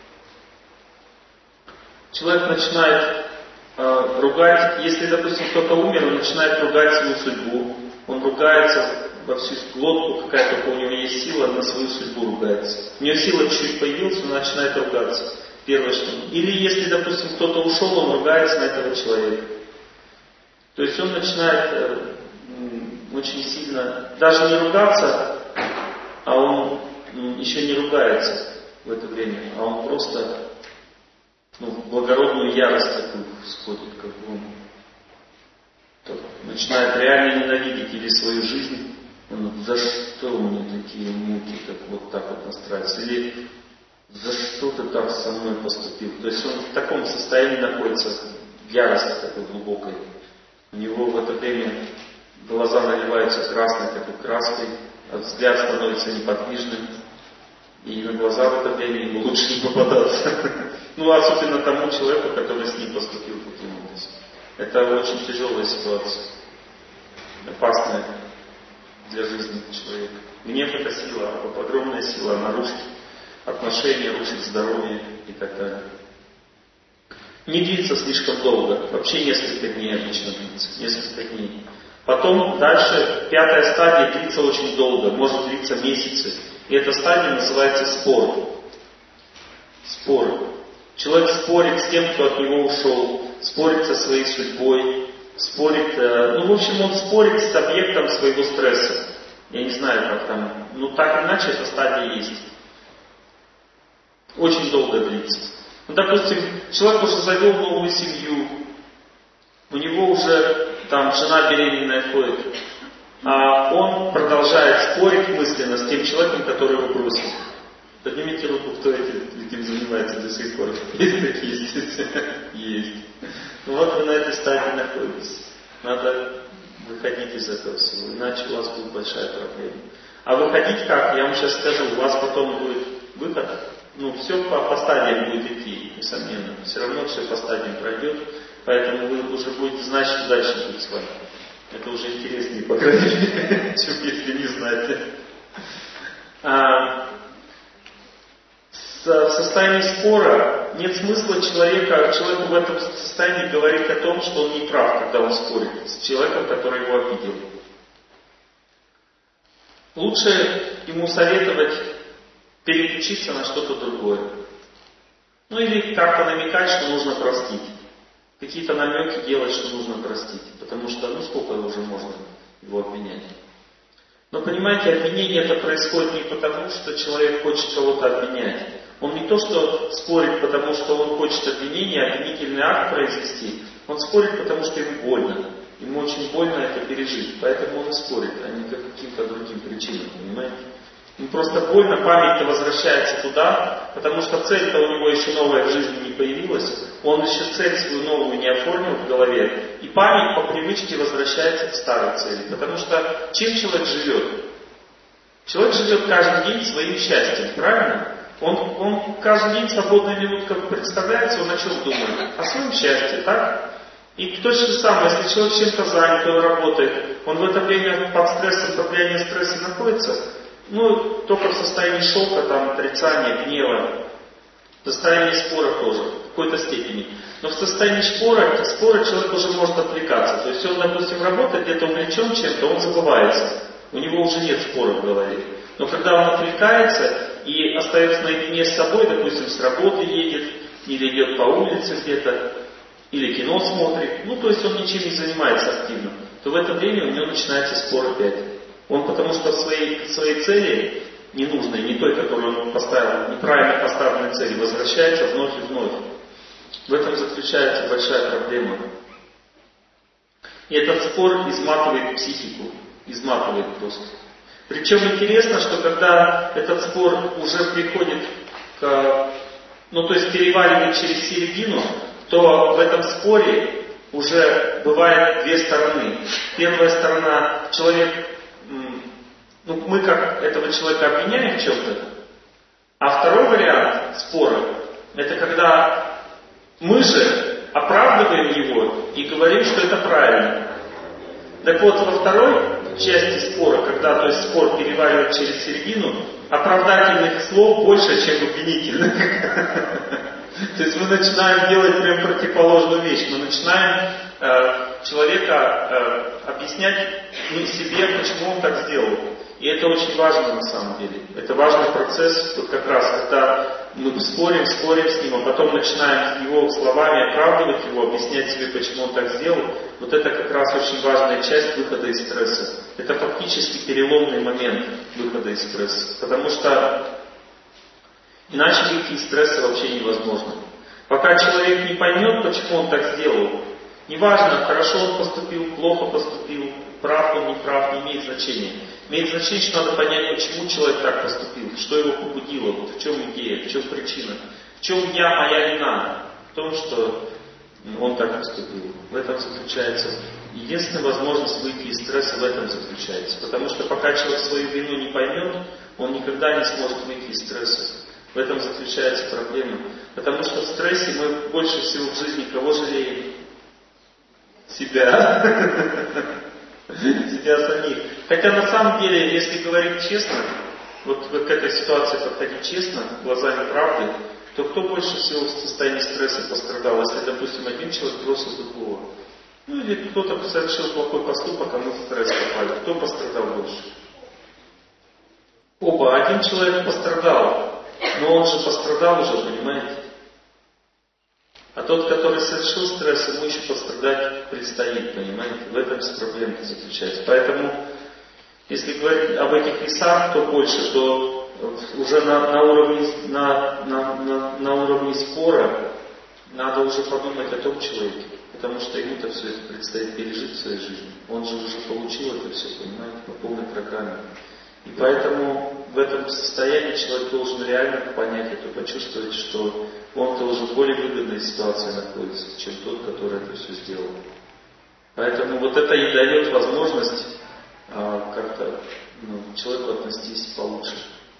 Человек начинает ругать, если, допустим, кто-то умер, он начинает ругать свою судьбу. Он ругается во всю глотку, какая только у него есть сила, на свою судьбу ругается. У него сила чуть появилась, он начинает ругаться. Первое что. Или если, допустим, кто-то ушел, он ругается на этого человека. То есть он начинает очень сильно, даже не ругаться, а он еще не ругается в это время, а он просто в благородную ярость такую сходит, как он начинает реально ненавидеть или свою жизнь. За что мне такие муки, так вот настраиваться? Или за что ты так со мной поступил? То есть он в таком состоянии находится, в ярости такой глубокой. У него в это время глаза наливаются красной такой краской, взгляд становится неподвижным, и на глаза в это время ему лучше не попадаться. Ну, особенно тому человеку, который с ним поступил таким образом. Это очень тяжелая ситуация, опасная для жизни человека. Гнев — это сила, огромная сила, она рушит отношения, рушит здоровье и так далее. Не длится слишком долго, вообще несколько дней обычно длится, несколько дней. Потом дальше, 5-я стадия длится очень долго, может длиться месяцы. И эта стадия называется спор. Спор. Человек спорит с тем, кто от него ушел, спорит со своей судьбой, спорит, в общем, он спорит с объектом своего стресса. Я не знаю, как там, так или иначе эта стадия есть. Очень долго длится. Допустим, человек уже завел новую семью, у него уже там жена беременная ходит, а он продолжает спорить мысленно с тем человеком, который его бросил. Поднимите руку, кто этим занимается до сих пор. Есть такие, естественно? Есть. Вот вы на этой стадии находитесь. Надо выходить из этого всего, иначе у вас будет большая проблема. А выходить как? Я вам сейчас скажу, у вас потом будет выход. Все по стадиям будет идти, несомненно. Все равно все по стадиям пройдет, поэтому вы уже будете знать, что дальше будет с вами. Это уже интереснее, по крайней мере, чем если не знаете. В состоянии спора нет смысла человеку в этом состоянии говорить о том, что он не прав, когда он спорит с человеком, который его обидел. Лучше ему советовать переключиться на что-то другое. Или как-то намекать, что нужно простить. Какие-то намеки делать, что нужно простить. Потому что, сколько уже можно его обвинять. Но понимаете, обвинение это происходит не потому, что человек хочет кого-то обвинять. Он не то, что спорит, потому что он хочет обвинительный акт произвести. Он спорит, потому что ему больно. Ему очень больно это пережить. Поэтому он и спорит, а не по каким-то другим причинам. Понимаете? Ему просто больно, память-то возвращается туда, потому что цель-то у него еще новая в жизни не появилась, он еще цель свою новую не оформил в голове, и память по привычке возвращается к старой цели. Потому что чем человек живет? Человек живет каждый день своим счастьем, правильно? Он каждый день свободная минутка представляется, он о чем думает? О своем счастье, так? И точно же самое, если человек чем-то занят, он работает, он в это время под стрессом, под влиянием стресса находится, только в состоянии шока, отрицания, гнева, в состоянии спора тоже, в какой-то степени. Но в состоянии спора человек уже может отвлекаться. То есть он, допустим, работает, где-то увлечен чем-то, он забывается. У него уже нет спора в голове. Но когда он отвлекается и остается наедине с собой, допустим, с работы едет, или идет по улице где-то, или кино смотрит, то есть он ничем не занимается активно, то в это время у него начинается спор опять. Он потому что в своей цели, ненужной, не той, которую он поставил, неправильно поставленной цели, возвращается вновь и вновь. В этом заключается большая проблема. И этот спор изматывает психику, изматывает просто. Причем интересно, что когда этот спор уже приходит то есть переваливает через середину, то в этом споре уже бывает две стороны. Первая сторона, человек, мы как этого человека обвиняем в чем-то, а второй вариант спора, это когда мы же оправдываем его и говорим, что это правильно. Так вот, во второй части спора, когда то есть спор переваливает через середину, оправдательных слов больше, чем обвинительных. То есть мы начинаем делать прям противоположную вещь. Мы начинаем человека объяснять себе, почему он так сделал. И это очень важно на самом деле. Это важный процесс, вот как раз, когда мы спорим с ним, а потом начинаем его словами оправдывать его, объяснять себе, почему он так сделал. Вот это как раз очень важная часть выхода из стресса. Это фактически переломный момент выхода из стресса. Потому что иначе выйти из стресса вообще невозможно. Пока человек не поймет, почему он так сделал, неважно, хорошо он поступил, плохо поступил, прав он, не прав, не имеет значения. Имеет значение, что надо понять, почему человек так поступил, что его побудило, в чем идея, в чем причина, в чем моя вина, в том, что он так поступил. В этом заключается Единственная возможность выйти из стресса в этом заключается. Потому что пока человек свою вину не поймет, он никогда не сможет выйти из стресса. В этом заключается проблема. Потому что в стрессе мы больше всего в жизни кого жалеем? Себя. Себя самих. Хотя на самом деле, если говорить честно, вот к этой ситуации подходить честно, глазами правды, то кто больше всего в состоянии стресса пострадал, если, допустим, один человек бросил другого? Ну или кто-то совершил плохой поступок, а мы в стресс попали. Кто пострадал больше? Оба. Один человек пострадал, но он же пострадал уже, понимаете? А тот, который совершил стресс, ему еще пострадать предстоит, понимаете? В этом проблема заключается. Поэтому, если говорить об этих весах, кто больше, то уже на уровне спора надо уже подумать о том человеке. Потому что ему-то все это предстоит пережить в своей жизни. Он же уже получил это все, понимаете, по полной программе. И поэтому в этом состоянии человек должен реально понять это, почувствовать, что он-то уже в более выгодной ситуации находится, чем тот, который это все сделал. Поэтому вот это и дает возможность как-то к человеку отнестись получше.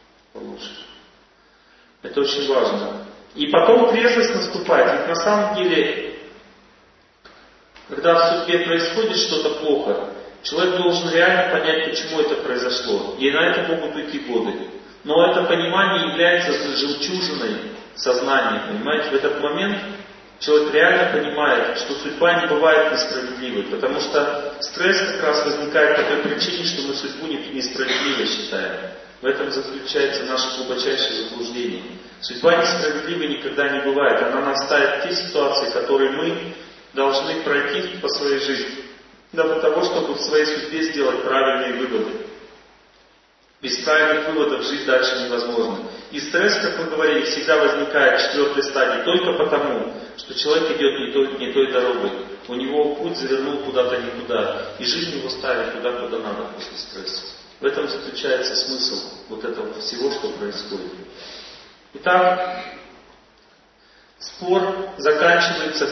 Это очень важно. И потом трезвость наступает. Ведь на самом деле, когда в судьбе происходит что-то плохо, человек должен реально понять, почему это произошло. И на это могут уйти годы. Но это понимание является жемчужиной сознания. Понимаете, в этот момент человек реально понимает, что судьба не бывает несправедливой. Потому что стресс как раз возникает по той причине, что мы судьбу несправедливой считаем. В этом заключается наше глубочайшее заблуждение. Судьба несправедливой никогда не бывает. Она нас ставит в те ситуации, которые мы должны пройти по своей жизни. Для того, чтобы в своей судьбе сделать правильные выводы. Без правильных выводов жить дальше невозможно. И стресс, как мы говорили, всегда возникает в 4-й стадии только потому, что человек идет не той дорогой. У него путь завернул куда-то не туда. И жизнь его ставит туда, куда надо после стресса. В этом заключается смысл вот этого всего, что происходит. Итак, спор заканчивается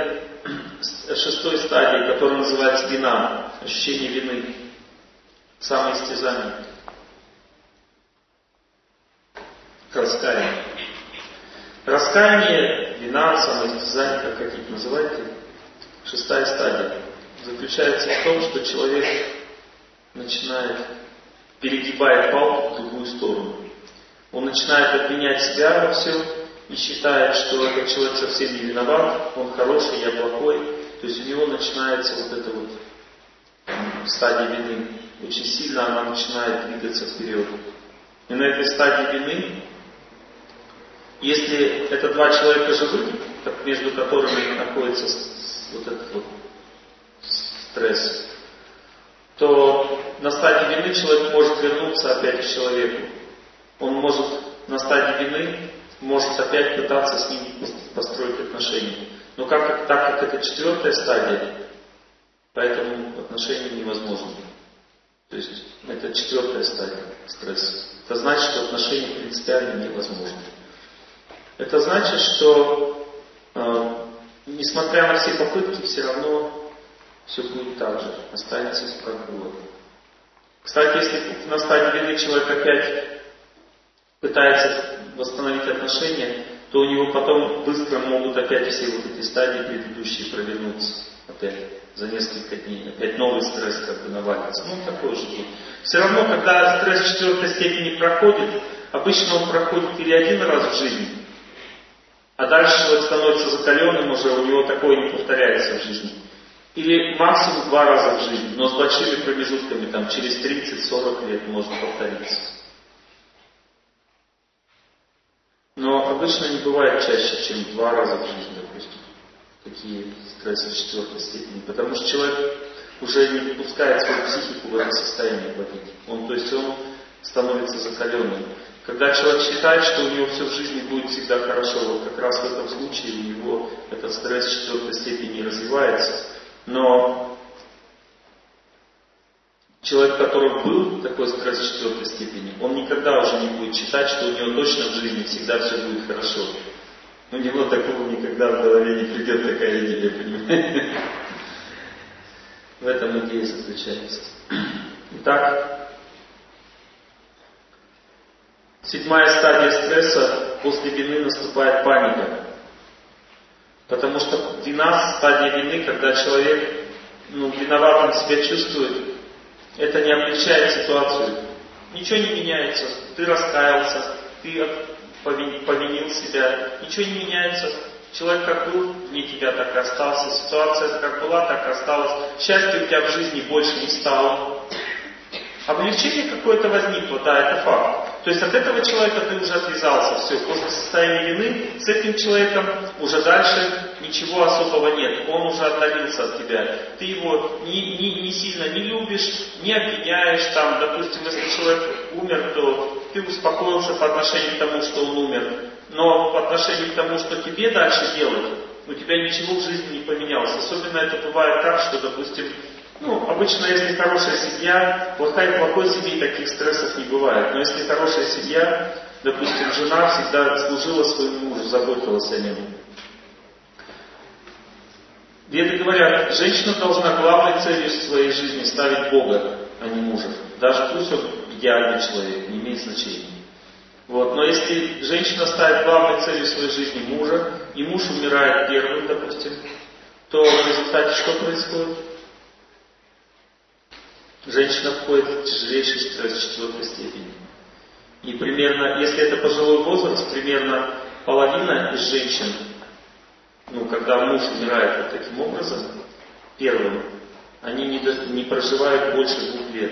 6-й стадией, которая называется вина, ощущение вины, самоистязание, раскаяние. Раскаяние, вина, самоистязание, как хотите называйте, 6-я стадия, заключается в том, что человек перегибает палку в другую сторону. Он начинает обвинять себя во всем и считает, что этот человек совсем не виноват, он хороший, я плохой. То есть у него начинается вот эта вот стадия вины. Очень сильно она начинает двигаться вперед. И на этой стадии вины, если это два человека живых, между которыми находится вот этот вот стресс, то на стадии вины человек может вернуться опять к человеку. Он может на стадии вины может опять пытаться с ним построить отношения. Но так как это 4-я стадия, поэтому отношения невозможны. То есть это 4-я стадия стресса. Это значит, что отношения принципиально невозможны. Это значит, что несмотря на все попытки, все равно все будет так же. Останется как было. Кстати, если на стадии вины человек опять пытается восстановить отношения, то у него потом быстро могут опять все вот эти стадии предыдущие провернуться. Опять за несколько дней. Опять новый стресс как бы навалится. Ну, такой же будет. Все равно, когда стресс в 4-й степени проходит, обычно он проходит или один раз в жизни, а дальше человек становится закаленным уже, у него такое не повторяется в жизни. Или максимум 2 раза в жизни, но с большими промежутками, там через 30-40 лет может повториться. Но обычно не бывает чаще, чем 2 раза в жизни, допустим, такие стрессы в 4-й степени. Потому что человек уже не допускает свою психику в это состояние вводить. То есть он становится закаленным. Когда человек считает, что у него все в жизни будет всегда хорошо, вот как раз в этом случае у него этот стресс в 4-й степени развивается. Но человек, у которого был такой стресс в 4-й степени, он никогда уже не будет считать, что у него точно в жизни всегда все будет хорошо. У него такого никогда в голове не придет такая идея, понимаете? В этом идея заключается. Итак, 7-я стадия стресса: после вины наступает паника. Потому что вина, стадия вины, когда человек виноватым себя чувствует, это не облегчает ситуацию. Ничего не меняется. Ты раскаялся, ты повинил себя. Ничего не меняется. Человек как был, вне тебя так и остался. Ситуация как была, так и осталась. Счастья у тебя в жизни больше не стало. Облегчение какое-то возникло, да, это факт. То есть от этого человека ты уже отвязался. Все, после состояния вины с этим человеком уже дальше ничего особого нет. Он уже отдалился от тебя. Ты его не сильно не любишь, не обвиняешь. Там, допустим, если человек умер, то ты успокоился по отношению к тому, что он умер. Но по отношению к тому, что тебе дальше делать, у тебя ничего в жизни не поменялось. Особенно это бывает так, что, допустим, обычно, если хорошая семья, плохой семьи таких стрессов не бывает. Но если хорошая семья, допустим, жена всегда служила своему мужу, заботилась о нем. Веды говорят, женщина должна главной целью своей жизни ставить Бога, а не мужа. Даже пусть он идеальный человек, не имеет значения. Но если женщина ставит главной целью своей жизни мужа, и муж умирает первым, допустим, то в результате что происходит? Женщина входит в тяжелейший стресс 4-й степени. И примерно, если это пожилой возраст, примерно половина из женщин, когда муж умирает таким образом, первым, они не проживают больше 2 лет.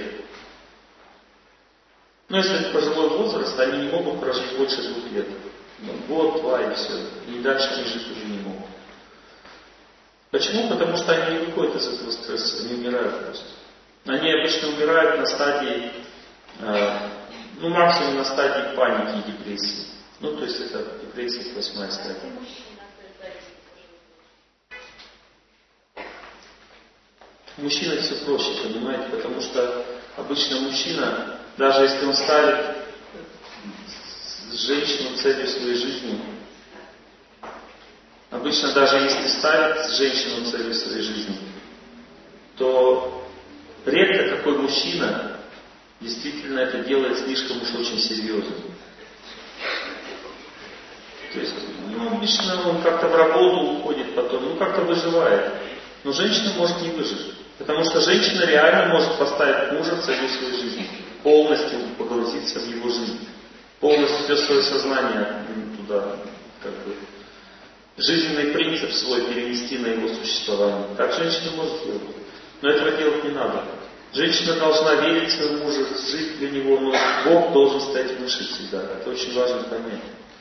Но если это пожилой возраст, они не могут прожить больше 2 лет. Год, 2 и все. И дальше они жить уже не могут. Почему? Потому что они не выходят из этого стресса, они умирают просто. Они обычно умирают на стадии, максимум на стадии паники и депрессии. То есть это депрессия 8-я стадия. Мужчина все проще, понимаете, потому что обычно мужчина, даже если он ставит женщину целью своей жизни, обычно даже если ставит женщину целью своей жизни, то редко какой мужчина действительно это делает слишком уж очень серьезно. То есть, обычно он как-то в работу уходит потом, как-то выживает. Но женщина может не выжить. Потому что женщина реально может поставить мужа целью своей жизни. Полностью погрузиться в его жизнь. Полностью все свое сознание туда, жизненный принцип свой перенести на его существование. Так женщина может делать. Но этого делать не надо. Женщина должна верить своему мужу, жить для него, но Бог должен стоять выше всегда. Это очень важно понять.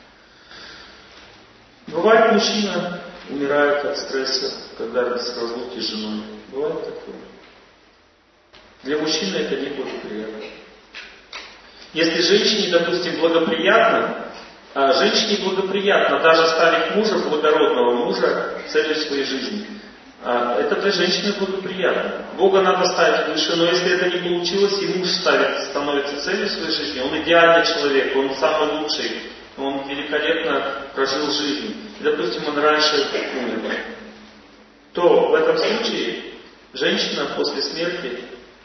Бывает, мужчина умирает от стресса, когда с разлуки с женой. Бывает такое. Для мужчины это неблагоприятно. Если женщине, допустим, благоприятно, женщине благоприятно даже ставить мужа, благородного мужа, целью своей жизни. Это для женщины благоприятно. Бога надо ставить выше, но если это не получилось, и муж становится целью своей жизни, он идеальный человек, он самый лучший, он великолепно прожил жизнь. И, допустим, он раньше умер. То в этом случае женщина после смерти,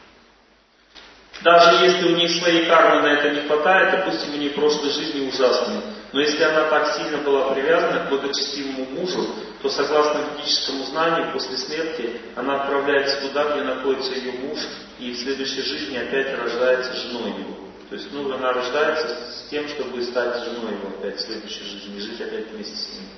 даже если у нее своей кармы на это не хватает, допустим, у нее прошлой жизни ужасные, но если она так сильно была привязана к благочестивому мужу, то согласно ведическому знанию, после смерти она отправляется туда, где находится ее муж, и в следующей жизни опять рождается женой его. То есть, она рождается с тем, чтобы стать женой его опять в следующей жизни, и жить опять вместе с ним.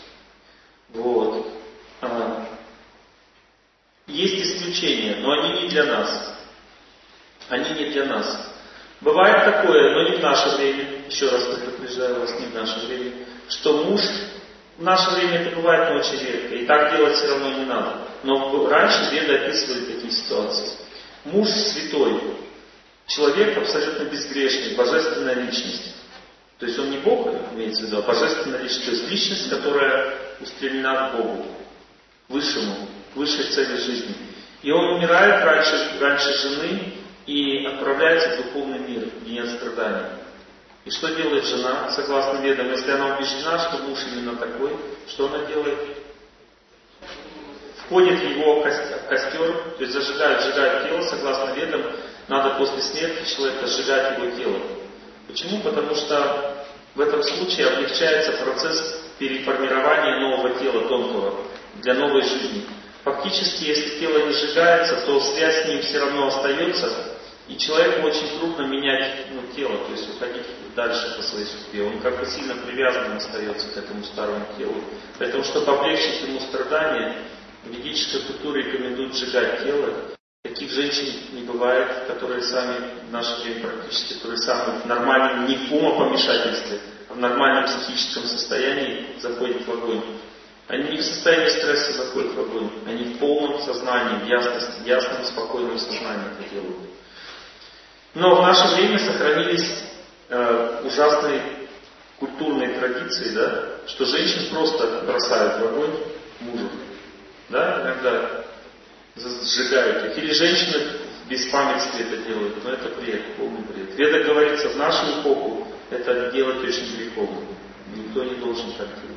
Есть исключения, но они не для нас. Они не для нас. Бывает такое, но не в наше время, еще раз предупреждаю вас, не в наше время, что муж, в наше время это бывает, но очень редко, и так делать все равно не надо. Но раньше Веды описывали такие ситуации. Муж святой, человек абсолютно безгрешный, божественная личность. То есть он не Бог, имеется в виду, а божественная личность, то есть личность, которая устремлена к Богу, высшему, высшей цели жизни. И он умирает раньше жены и отправляется в духовный мир, где нет страданий. И что делает жена, согласно Ведам, если она убеждена, что муж именно такой, что она делает? входит в его костер, то есть сжигают тело, согласно ведам, надо после смерти человека сжигать его тело. Почему? Потому что в этом случае облегчается процесс переформирования нового тела тонкого для новой жизни. Фактически, если тело не сжигается, то связь с ним все равно остается, и человеку очень трудно менять тело, то есть уходить дальше по своей судьбе. Он как бы сильно привязан остается к этому старому телу. Поэтому, чтобы облегчить ему страдания, в ведической культуре рекомендуют сжигать тело. Таких женщин не бывает, которые сами в наше время практически, которые сами в нормальном, не в умопомешательстве, а в нормальном психическом состоянии заходят в огонь. Они не в состоянии стресса заходят в огонь, они в полном сознании, в ясном, спокойном сознании это делают. Но в наше время сохранились ужасные культурные традиции, да, что женщин просто бросают в огонь мужу, да, иногда сжигают их. Или женщины в беспамятстве это делают, но это бред, полный бред. В Ведах говорится, в нашу эпоху это делать очень греховно. Никто не должен так делать.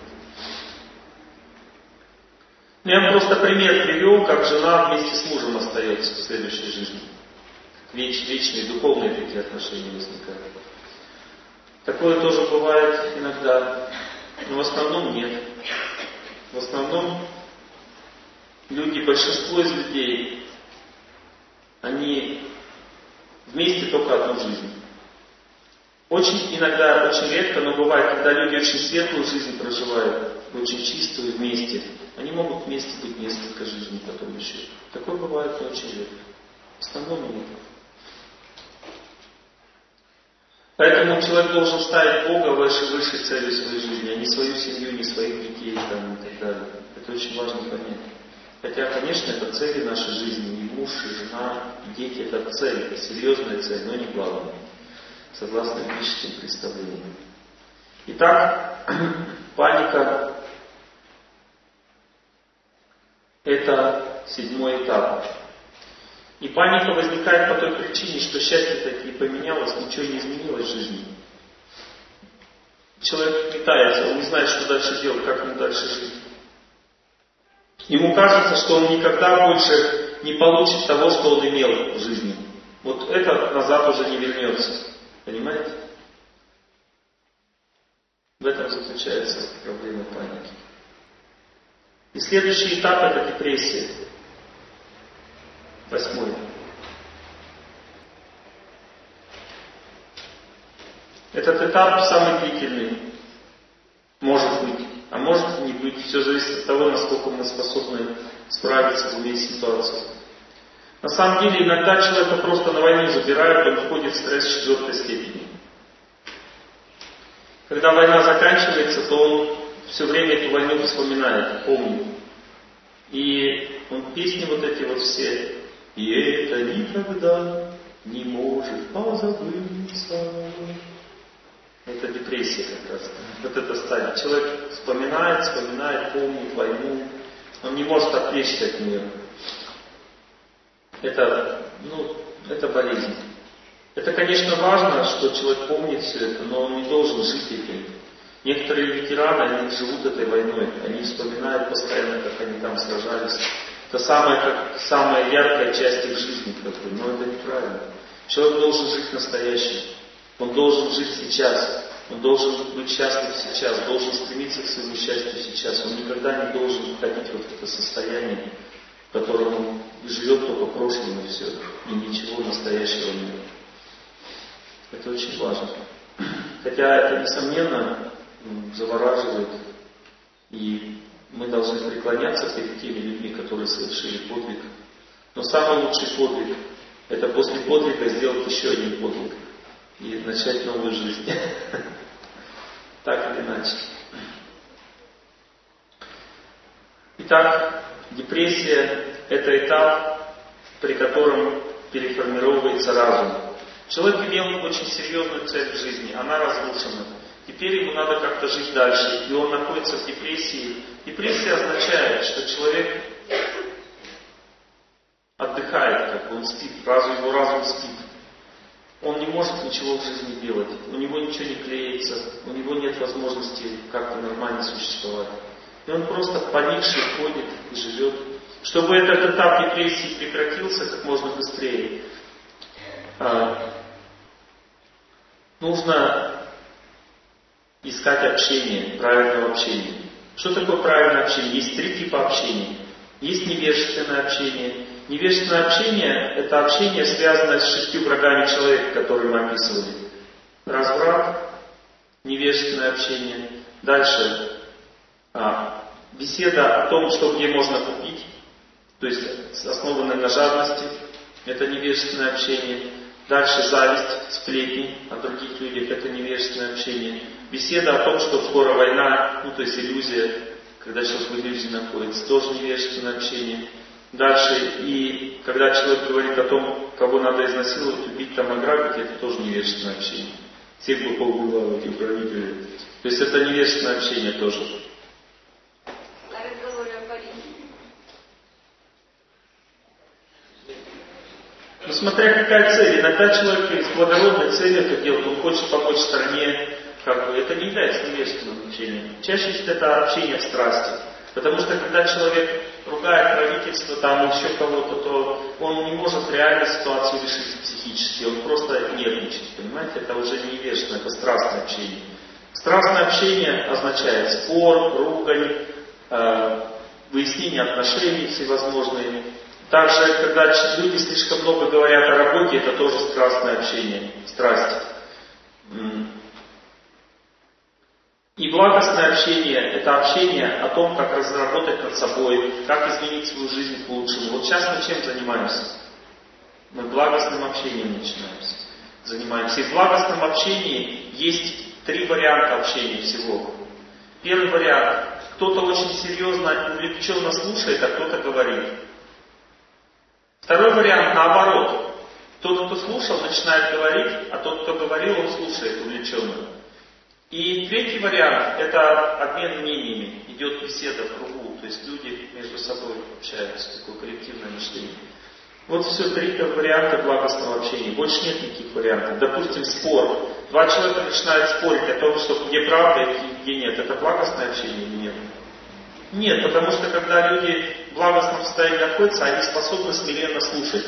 Я вам просто пример привел, как жена вместе с мужем остается в следующей жизни. Вечные духовные такие отношения возникают. Такое тоже бывает иногда, но в основном нет. В основном люди, большинство из людей, они вместе только одну жизнь. Очень иногда, очень редко, но бывает, когда люди очень светлую жизнь проживают, очень чистую вместе, они могут вместе быть несколько жизней потом еще. Такое бывает, но очень редко. В основном нет. Поэтому человек должен ставить Бога выше цели своей жизни, а не свою семью, не своих детей там, и так далее. Это очень важно понять. Хотя, конечно, это цели нашей жизни, и муж, и жена, и дети, это цель, это серьезная цель, но не главная, согласно ведическим представлениям. Итак, паника – это 7-й этап. И паника возникает по той причине, что счастье так не поменялось, ничего не изменилось в жизни. Человек метается, он не знает, что дальше делать, как ему дальше жить. Ему кажется, что он никогда больше не получит того, что он имел в жизни. Вот это назад уже не вернется. Понимаете? В этом заключается проблема паники. И следующий этап — это депрессия. 8. Этот этап самый длительный. Может быть. А может и не быть. Все зависит от того, насколько мы способны справиться с любой ситуацией. На самом деле, иногда человека просто на войну забирают, он входит в стресс 4-й степени. Когда война заканчивается, то он все время эту войну вспоминает, помнит. И он песни вот эти вот все. И это никогда не может позабыться. Это депрессия как раз. Вот это стадия. Человек вспоминает, помнит войну. Он не может отвлечься от нее. Это болезнь. Это, конечно, важно, что человек помнит все это, но он не должен жить этим. Некоторые ветераны, они живут этой войной. Они вспоминают постоянно, как они там сражались. Это самая яркая часть их жизни, но это неправильно. Человек должен жить настоящим. Он должен жить сейчас. Он должен быть счастлив сейчас. Должен стремиться к своему счастью сейчас. Он никогда не должен входить в это состояние, в котором он живет только прошлым и все. И ничего настоящего нет. Это очень важно. Хотя это, несомненно, завораживает. И мы должны преклоняться перед теми людьми, которые совершили подвиг. Но самый лучший подвиг — это после подвига сделать еще один подвиг и начать новую жизнь. Так или иначе. Итак, депрессия — это этап, при котором переформировывается разум. Человек имел очень серьезную цель в жизни, она разрушена. Теперь ему надо как-то жить дальше, и он находится в депрессии. Депрессия означает, что человек отдыхает, как бы он спит, его разум спит. Он не может ничего в жизни делать, у него ничего не клеится, у него нет возможности как-то нормально существовать. И он просто поникший ходит и живет. Чтобы этот этап депрессии прекратился как можно быстрее, нужно искать общение, правильного общения. Что такое правильное общение? Есть 3 типа общения. Есть невежественное общение. Невежественное общение – это общение, связанное с 6 врагами человека, которые мы описывали. Разврат, невежественное общение. Дальше беседа о том, что где можно купить, то есть основанная на жадности. Это невежественное общение. Дальше зависть, сплетни о других людях, это невежественное общение. Беседа о том, что скоро война, то есть иллюзия, когда человек в иллюзии находится, тоже невежественное общение. Дальше, и когда человек говорит о том, кого надо изнасиловать, убить, там, ограбить, это тоже невежественное общение. Всех бы поубивал эти управители. То есть это невежественное общение тоже. Ну, смотря какая цель. Иногда человек с благородной целью это делает, он хочет помочь стране, это не является невежественным общением. Чаще всего это общение в страсти. Потому что когда человек ругает правительство, там еще кого-то, то он не может реально ситуацию решить психически, он просто нервничает, понимаете? Это уже не невежественное, это страстное общение. Страстное общение означает спор, ругань, выяснение отношений всевозможные. Также, когда люди слишком много говорят о работе, это тоже страстное общение, страсть. И благостное общение – это общение о том, как разработать над собой, как изменить свою жизнь к лучшему. Вот сейчас мы чем занимаемся? Мы благостным общением занимаемся. И в благостном общении есть 3 варианта общения всего. Первый вариант – кто-то очень серьезно, увлеченно слушает, а кто-то говорит. Второй вариант наоборот. Тот, кто слушал, начинает говорить, а тот, кто говорил, он слушает увлеченно. И третий вариант – это обмен мнениями. Идет беседа в кругу, то есть люди между собой общаются, такое коллективное мышление. Вот все 3 варианта благостного общения. Больше нет никаких вариантов. Допустим, спор. 2 человека начинают спорить о том, что где правда и где нет. Это благостное общение или нет? Нет, потому что когда люди в благостном состоянии находятся, они способны смиренно слушать.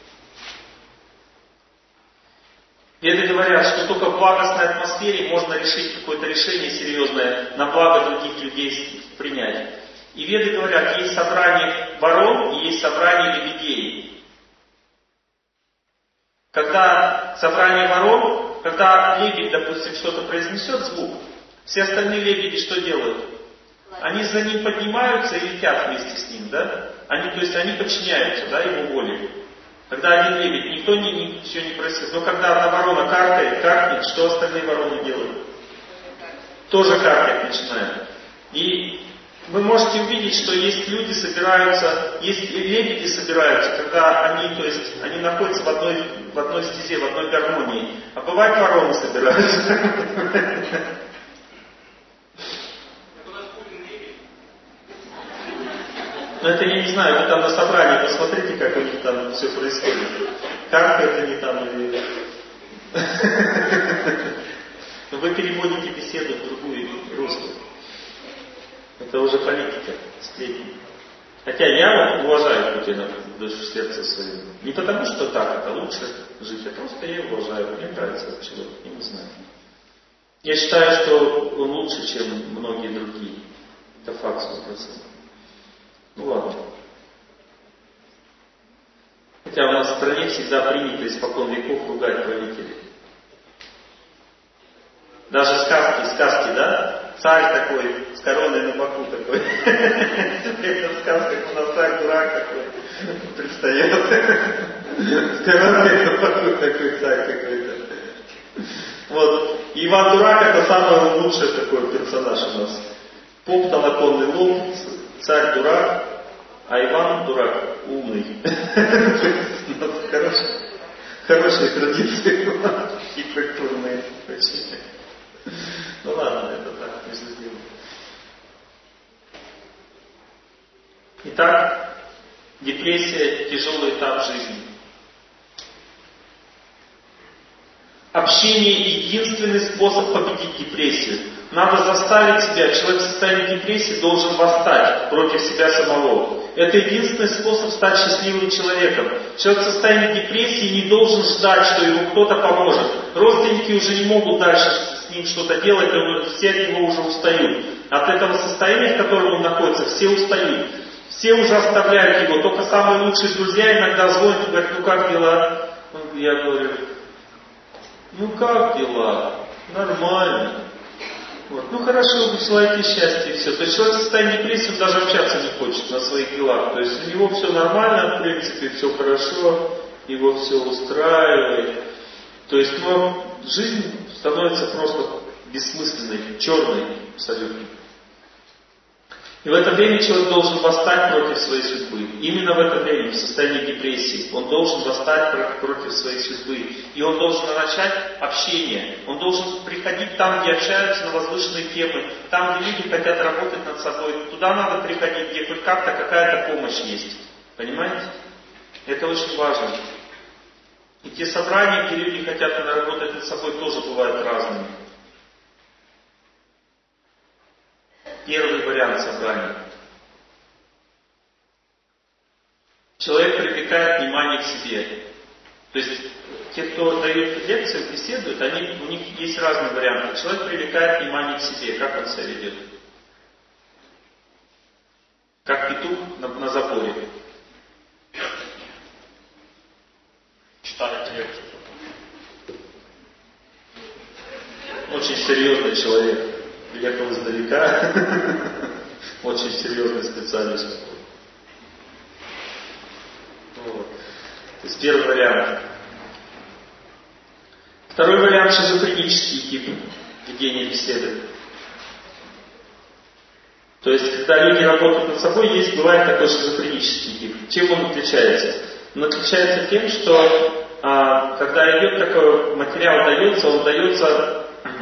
Веды говорят, что только в благостной атмосфере можно решить какое-то решение серьезное, на благо других людей принять. И Веды говорят, есть собрание ворон и есть собрание лебедей. Когда собрание ворон, когда лебедь, допустим, что-то произнесет звук, все остальные лебеди что делают? Они за ним поднимаются и летят вместе с ним, да? То есть они подчиняются, да, его воле. Когда один лебедь, ничего не происходит. Но когда одна ворона каркает, что остальные вороны делают? Тоже каркать начинают. И вы можете увидеть, что есть люди собираются, есть лебеди собираются, когда они находятся в одной стезе, в одной гармонии. А бывает вороны собираются. Но это я не знаю, вы там на собрании посмотрите, как у них там все происходит. Каркают они там или... Вы переводите беседу в другую русло. Это уже политика, сплетни. Хотя я уважаю Путина в душу сердца своего. Не потому, что так это лучше жить, а просто я его уважаю. Мне нравится этот человек, я не знаю. Я считаю, что он лучше, чем многие другие. Это факт 100%. Ну ладно. Хотя у нас в стране всегда принято испокон веков ругать правителей. Даже сказки, да? Царь такой, с короной на боку такой. Это в сказках у нас царь дурак такой предстает. С короной на боку такой царь какой-то. Вот. И Иван Дурак это самый лучший такой персонаж у нас. Поп толоконный лоб, царь дурак, а Иван дурак умный. Хорошие традиции и культурные. Ну ладно, это так, между делом. Итак, депрессия – тяжелый этап жизни. Общение – единственный способ победить депрессию. Надо заставить себя, человек в состоянии депрессии должен восстать против себя самого. Это единственный способ стать счастливым человеком. Человек в состоянии депрессии не должен ждать, что ему кто-то поможет. Родственники уже не могут дальше с ним что-то делать, все от него уже устают. От этого состояния, в котором он находится, все устают. Все уже оставляют его. Только самые лучшие друзья иногда звонят и говорят: ну как дела? Я говорю: ну как дела? Нормально. Вот. Ну хорошо, вы желаете счастья и все. То есть человек в состоянии депрессии, он даже общаться не хочет на своих делах. То есть у него все нормально, в принципе, все хорошо, его все устраивает. То есть, жизнь становится просто бессмысленной, черной абсолютно. И в это время человек должен восстать против своей судьбы. Именно в это время, в состоянии депрессии, он должен восстать против своей судьбы. И он должен начать общение. Он должен приходить там, где общаются на возвышенные темы, там, где люди хотят работать над собой. Туда надо приходить, где хоть как-то какая-то помощь есть. Понимаете? Это очень важно. И те собрания, где люди хотят работать над собой, тоже бывают разными. Первый вариант собрания. Человек привлекает внимание к себе. То есть, те, кто дают лекции, беседуют, у них есть разные варианты. Человек привлекает внимание к себе. Как он себя ведет? Как петух на заборе. Читает лекцию. Очень серьезный человек. Приехал издалека. Очень серьезный специалист. Вот. То есть первый вариант. Второй вариант — шизофренический тип ведения беседы. То есть, когда люди работают над собой, бывает такой шизофренический тип. Чем он отличается? Он отличается тем, что когда идет такой материал, он дается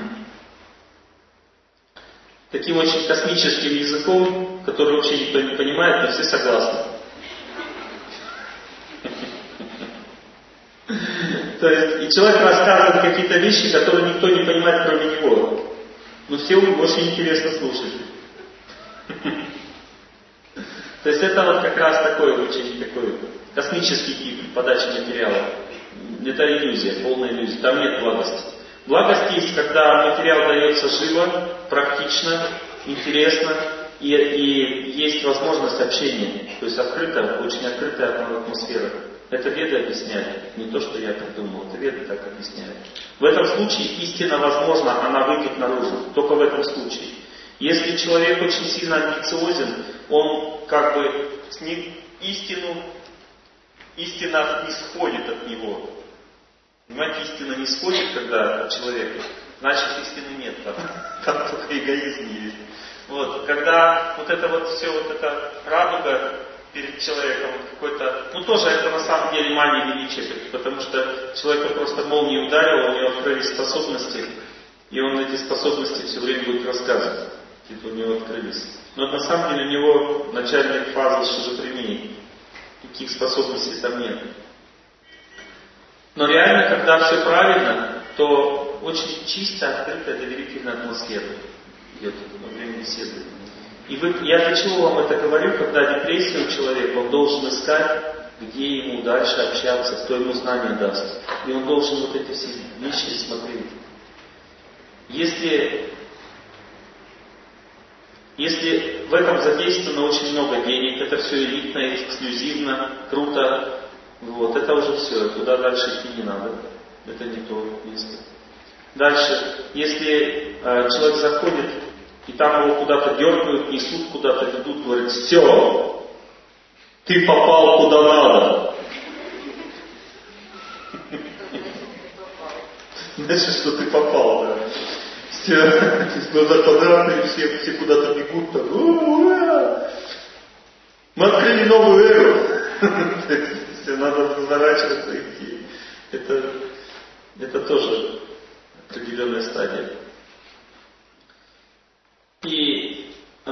таким очень космическим языком, который вообще никто не понимает, но все согласны. То есть, и человек рассказывает какие-то вещи, которые никто не понимает, кроме него. Но всем очень интересно слушать. То есть, это вот как раз такой очень такой космический тип подачи материала. Это иллюзия, полная иллюзия. Там нет благости. Благость есть, когда материал дается живо, практично, интересно, и есть возможность общения. То есть открытая, очень открытая атмосфера. Это Веды объясняют, не то, что я придумал, это Веды так объясняют. В этом случае истина возможна, она выйдет наружу, только в этом случае. Если человек очень сильно амбициозен, он как бы истина не сходит от него. Понимаете, истина не сходит, когда человек, значит истины нет, там только эгоизм есть. Вот, когда вот это вот все, вот эта радуга перед человеком, какой-то, тоже это на самом деле мания величия, потому что человека просто молнией ударило, у него открылись способности, и он эти способности все время будет рассказывать, у него открылись. Но на самом деле у него начальная фаза шизофрении, никаких способностей там нет. Но реально, когда все правильно, то очень чистая, открытая, доверительная атмосфера идет во время беседы. И я для чего вам это говорю, когда депрессия у человека, он должен искать, где ему дальше общаться, кто ему знания даст. И он должен вот эти все вещи смотреть. Если в этом задействовано очень много денег, это все элитно, эксклюзивно, круто, вот, это уже все, туда дальше идти не надо. Это не то место. Дальше, если человек заходит, и там его куда-то дергают, несут куда-то, ведут, говорят: все, ты попал куда надо. Значит, что ты попал, да. Все, глаза квадратные, все куда-то бегут, там, мы открыли новую эру. Все, надо разворачиваться и идти. Это тоже определенная стадия. И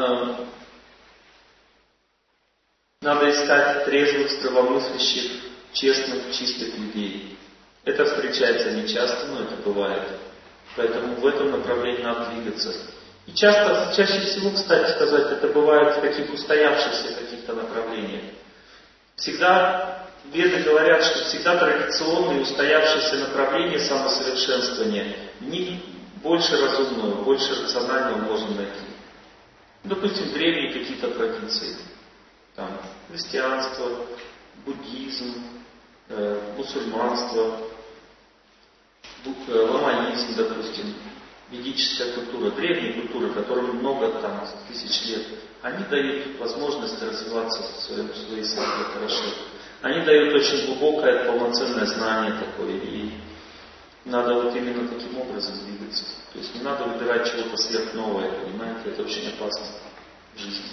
надо искать трезвых, здравомыслящих, честных, чистых людей. Это встречается не часто, но это бывает. Поэтому в этом направлении надо двигаться. И чаще всего, кстати сказать, это бывает в таких устоявшихся каких-то направлениях. Всегда, веды говорят, что всегда традиционные устоявшиеся направления самосовершенствования, в них больше разумного, больше рационального можно найти. Допустим, древние какие-то традиции. Там, христианство, буддизм, мусульманство, ламаизм, допустим, ведическая культура, древние культуры, которым много там, тысяч лет, они дают возможность развиваться в своей сфере хорошо. Они дают очень глубокое, полноценное знание такое, и надо вот именно таким образом двигаться. То есть не надо выбирать чего-то сверхновое, понимаете, это очень опасно в жизни.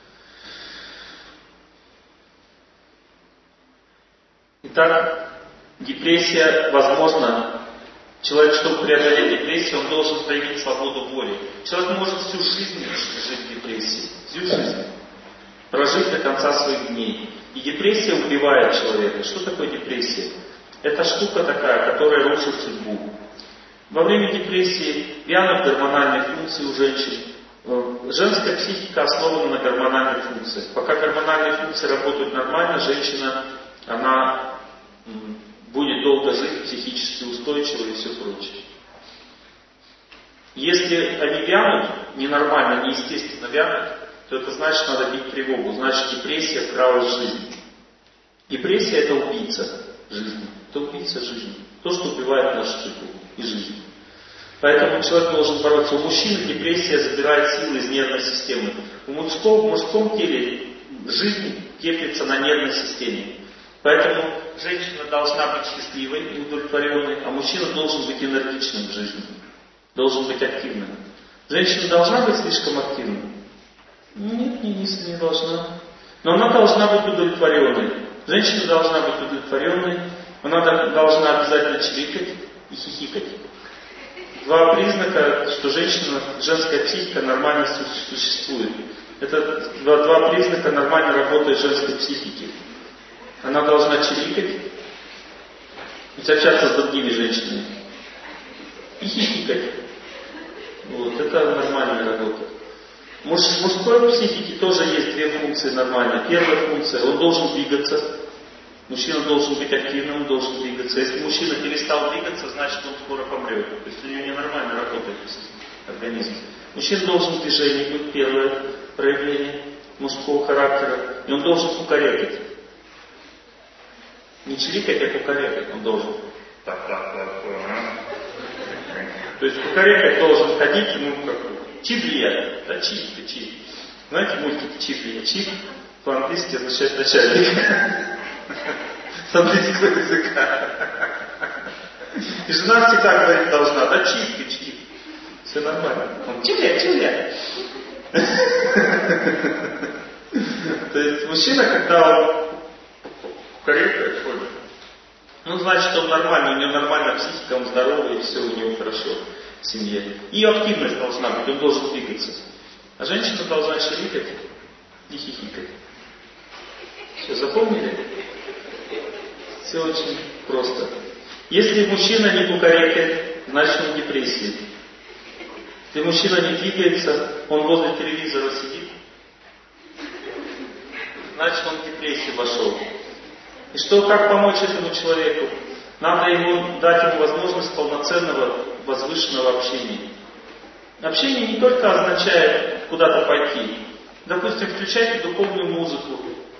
Итак, депрессия возможна. Человек, чтобы преодолеть депрессию, он должен проявить свободу воли. Человек может всю жизнь жить в депрессии, всю жизнь, прожить до конца своих дней. И депрессия убивает человека. Что такое депрессия? Это штука такая, которая рушит судьбу. Во время депрессии вянут гормональные функции у женщин. Женская психика основана на гормональных функциях. Пока гормональные функции работают нормально, женщина, она будет долго жить, психически устойчива и все прочее. Если они вянут, ненормально, неестественно вянут, то это значит, надо бить тревогу, значит, депрессия вкрала жизнь. Депрессия — это убийца жизни. Это убийца жизни. То, что убивает нашу судьбу и жизнь. Поэтому человек должен бороться. У мужчины депрессия забирает силы из нервной системы. В мужском теле жизнь теплится на нервной системе. Поэтому женщина должна быть счастливой и удовлетворенной, а мужчина должен быть энергичным в жизни. Должен быть активным. Женщина должна быть слишком активной? Нет, не должна. Но она должна быть удовлетворенной. Женщина должна быть удовлетворенной, она должна обязательно чирикать и хихикать. Два признака, что женская психика нормально существует. Это два признака нормально работает женской психики. Она должна чирикать, общаться с другими женщинами и хихикать. Вот, это нормальная работа. В мужской психике тоже есть две функции нормальные. Первая функция, он должен двигаться. Мужчина должен быть активным, он должен двигаться. Если мужчина перестал двигаться, значит он скоро помрет. То есть у него ненормально работает организм. Мужчина должен в движении быть, первое проявление мужского характера. И он должен кукарекать. Не чирикать, а кукарекать он должен. То есть кукарекать должен ходить, как чиблия, да, чип. Знаете мультики чиблия? Чип по-английски означает начальник. С английского языка. И жена всегда говорить должна, да чип. Все нормально. Он чиблия. То есть мужчина, когда он кукарекает, ходит, значит, он нормальный, у него нормальная психика, он здоровый, и все у него хорошо в семье. И активность должна быть, он должен двигаться. А женщина должна чирикать и хихикать. Все, запомнили? Все очень просто. Если мужчина не кукарекает, значит он в депрессии. Если мужчина не двигается, он возле телевизора сидит, значит он в депрессию вошел. И как помочь этому человеку? Надо дать ему возможность полноценного, возвышенного общения. Общение не только означает куда-то пойти. Допустим, включайте духовную музыку.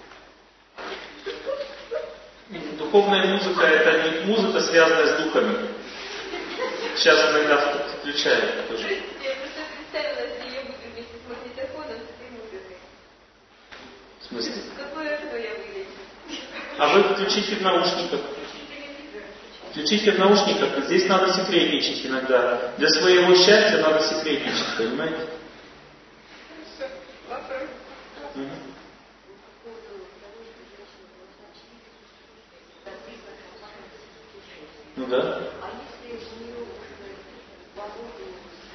Духовная музыка — это не музыка, связанная с духами. Сейчас иногда включают тоже. Я просто представила, если я буду вместе с магнитофоном, с этой музыкой. В смысле? Какое что я выгляжу? А вы включите в наушниках. Включите в наушниках. Здесь надо секретничать иногда. Для своего счастья надо секретничать, понимаете? Вопрос. Угу. Ну да. А если у нее свободу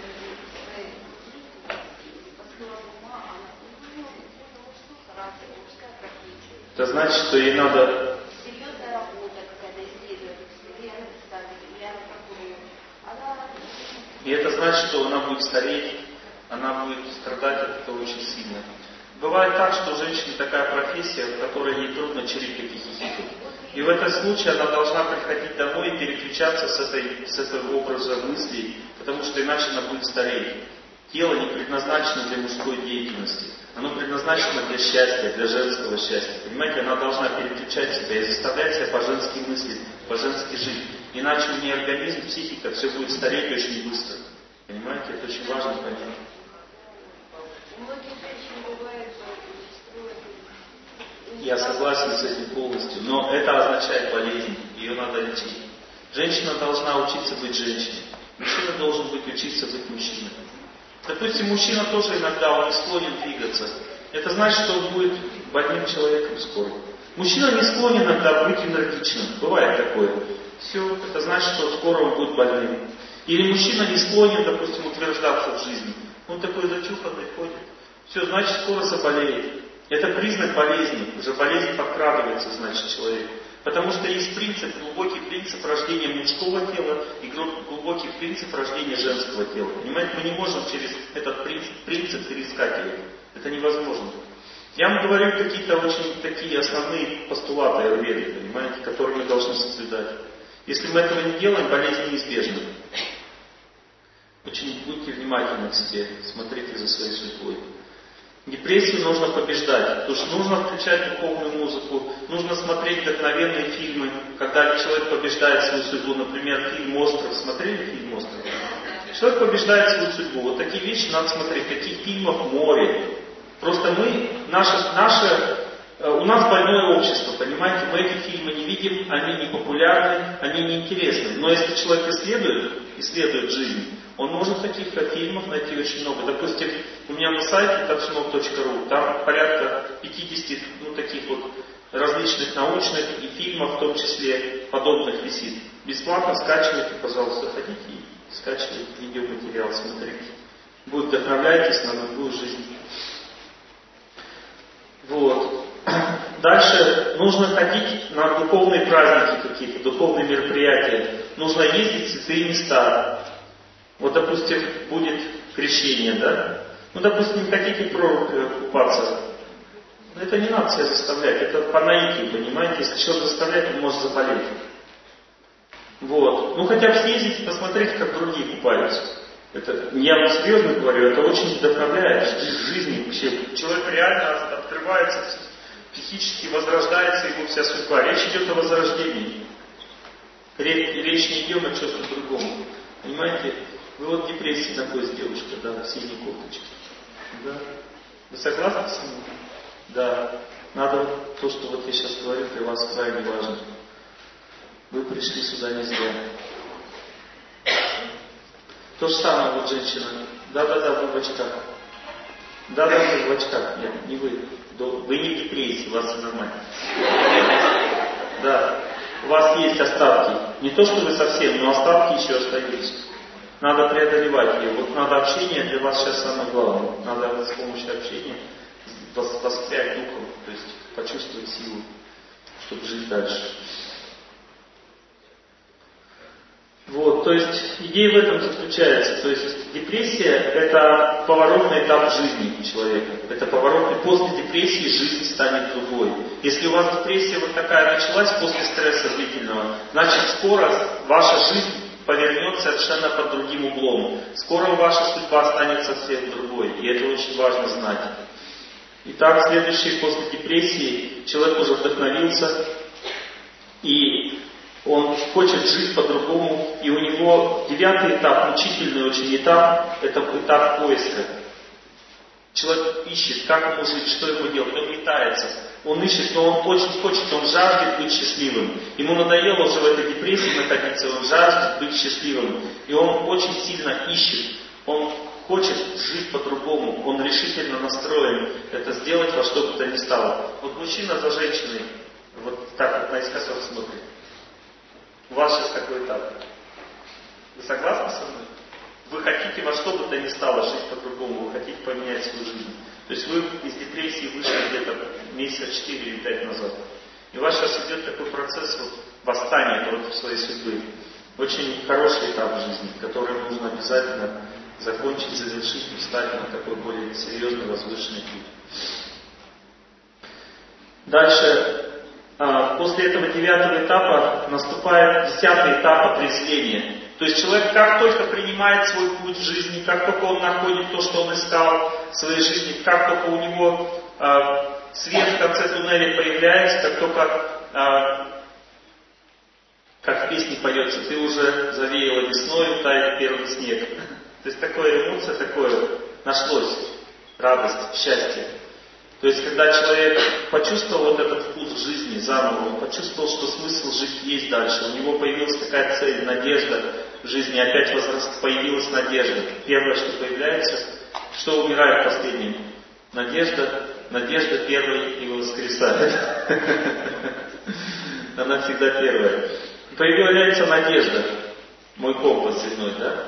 ума, она мужская профессия. Это значит, что ей надо... Серьезная работа, какая-то исследовательская, или она писатель, или она такое. И это значит, что она будет стареть она будет страдать от этого очень сильно. Бывает так, что у женщины такая профессия, в которой ей трудно чирикать и хихикать. И в этом случае она должна приходить домой и переключаться с этого образа мыслей, потому что иначе она будет стареть. Тело не предназначено для мужской деятельности. Оно предназначено для счастья, для женского счастья. Понимаете, она должна переключать себя и заставлять себя по-женски мыслить, по-женски жить. Иначе у нее организм, психика, все будет стареть очень быстро. Понимаете, это очень важно понять. Я согласен с этим полностью, но это означает болезнь, ее надо лечить. Женщина должна учиться быть женщиной, мужчина должен учиться быть мужчиной. Допустим, мужчина тоже иногда он не склонен двигаться. Это значит, что он будет больным человеком скоро. Мужчина не склонен иногда быть энергичным. Бывает такое. Все, это значит, что скоро он будет больным. Или мужчина не склонен, допустим, утверждаться в жизни. Он такой зачуханный ходит. Все, значит, скоро заболеет. Это признак болезни. Уже болезнь подкрадывается, значит, человек. Потому что есть принцип, глубокий принцип рождения мужского тела и глубокий принцип рождения женского тела. Понимаете, мы не можем через этот принцип перескакивать. Это невозможно. Я вам говорю какие-то очень такие основные постулаты аюрведы, понимаете, которые мы должны соблюдать. Если мы этого не делаем, болезнь неизбежна. Очень будьте внимательны к себе, смотрите за своей судьбой. Депрессию нужно побеждать, потому что нужно включать духовную музыку, нужно смотреть вдохновенные фильмы, когда человек побеждает свою судьбу. Например, фильм «Остров». Смотрели фильм «Остров»? Человек побеждает свою судьбу. Вот такие вещи надо смотреть. Таких фильмов море. Просто у нас больное общество, понимаете? Мы эти фильмы не видим, они не популярны, они не интересны. Но если человек исследует жизнь, он может таких фильмов найти очень много. Допустим, у меня на сайте tatsunov.ru там порядка 50 таких вот различных научных и фильмов, в том числе подобных висит. Бесплатно скачивайте, пожалуйста, ходите и скачивайте видеоматериал, смотрите. Будет вдохновляйтесь на другую жизнь. Вот. Дальше нужно ходить на духовные праздники какие-то, духовные мероприятия. Нужно ездить в святые места. Вот, допустим, будет крещение, да? Допустим, не хотите в прорубь купаться. Это не надо себя заставлять, это по наитию, понимаете? Если человек заставляет, он может заболеть. Вот. Хотя бы съездите, посмотрите, как другие купаются. Это, я вам серьезно говорю, это очень вдохновляет в жизни. Вообще, человек реально открывается, психически возрождается его вся судьба. Речь идет о возрождении. Речь не идет о чем-то другом. Понимаете? Вы вот в депрессии находитесь, девушка, да, в синей кофточке. Да. Вы согласны со мной? Да. Надо то, что вот я сейчас говорю, для вас крайне важно. Вы пришли сюда не зря. То же самое вот женщина. Да-да-да, вы в очках. Да-да, вы в очках. Нет, не вы. Вы не в депрессии, у вас все нормально. Да. У вас есть остатки. Не то, что вы совсем, но остатки еще остаются. Надо преодолевать ее. Вот надо общение, для вас сейчас самое главное. Надо с помощью общения воспрять духом, то есть почувствовать силу, чтобы жить дальше. Вот, то есть идея в этом заключается. То есть депрессия — это поворотный этап жизни человека. Это поворотный. После депрессии жизнь станет другой. Если у вас депрессия вот такая началась после стресса длительного, значит скоро ваша жизнь повернет совершенно под другим углом. Скоро ваша судьба станет совсем другой. И это очень важно знать. Итак, следующий после депрессии человек уже вдохновился, и он хочет жить по-другому, и у него 9-й этап, мучительный очень этап, это этап поиска. Человек ищет, как ему жить, что ему делать, он метается. Он ищет, но он очень хочет, он жаждет быть счастливым. Ему надоело уже в этой депрессии находиться, он жаждет быть счастливым. И он очень сильно ищет, он хочет жить по-другому, он решительно настроен это сделать во что бы то ни стало. Вот мужчина за женщиной, вот так вот наискосок смотрит. У вас сейчас какой этап? Вы согласны со мной? Вы хотите во что бы то ни стало жить по-другому, вы хотите поменять свою жизнь. То есть вы из депрессии вышли где-то месяца 4 или 5 назад. И у вас сейчас идет такой процесс восстания против своей судьбы. Очень хороший этап жизни, который нужно обязательно закончить, завершить и встать на такой более серьезный, возвышенный путь. Дальше, после этого 9-го этапа наступает 10-й этап отрезвления. То есть человек как только принимает свой путь в жизни, как только он находит то, что он искал в своей жизни, как только у него свет в конце туннеля появляется, как только, как в песне поется, ты уже завеяла весною, тает первый снег. То есть такая эмоция, такое нашлось, радость, счастье. То есть, когда человек почувствовал вот этот вкус в жизни заново, он почувствовал, что смысл жить есть дальше, у него появилась какая цель, надежда в жизни, опять появилась надежда. Первое, что появляется, что умирает последним? Надежда. Надежда первой и воскресает. Она всегда первая. Появляется надежда. Мой компас земной, да?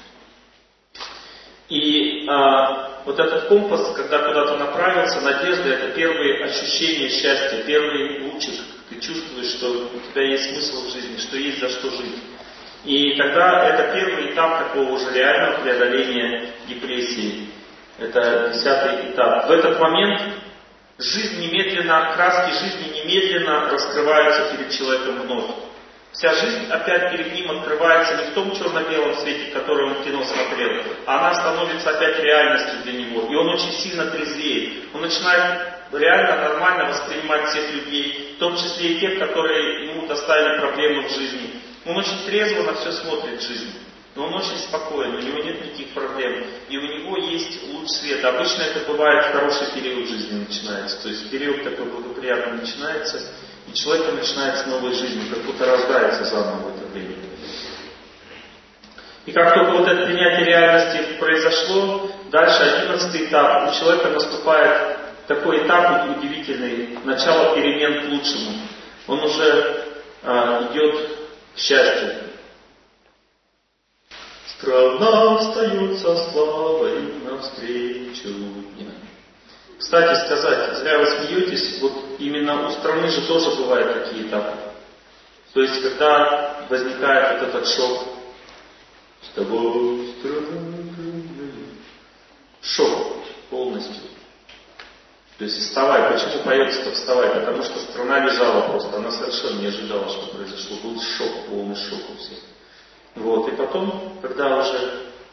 И вот этот компас, когда куда-то направился, надежда — это первые ощущения счастья, первый лучик. Ты чувствуешь, что у тебя есть смысл в жизни, что есть за что жить. И тогда это первый этап такого уже реального преодоления депрессии. Это 10-й этап. В этот момент жизнь немедленно, краски жизни немедленно раскрываются перед человеком вновь. Вся жизнь опять перед ним открывается не в том черно-белом свете, который он в кино смотрел, а она становится опять реальностью для него. И он очень сильно трезвеет. Он начинает реально, нормально воспринимать всех людей, в том числе и тех, которые ему доставили проблемы в жизни. Он очень трезво на все смотрит в жизни. Но он очень спокоен, у него нет никаких проблем. И у него есть луч света. Обычно это бывает в хороший период жизни начинается. То есть период такой благоприятный начинается, и человек начинает с новой жизни, как будто рождается заново в это время. И как только вот это принятие реальности произошло, дальше 11-й этап. У человека наступает такой этап удивительный, начало перемен к лучшему. Он уже идет к счастью. Страна встает со славой навстречу дня. Кстати сказать, зря вы смеетесь, вот именно у страны же тоже бывают такие этапы. То есть, когда возникает вот этот шок, с тобой страна, шок полностью. То есть, вставай, почему поется-то вставай? Потому что страна лежала просто, она совершенно не ожидала, что произошло. Был шок, полный шок у всех. Вот, и потом, когда уже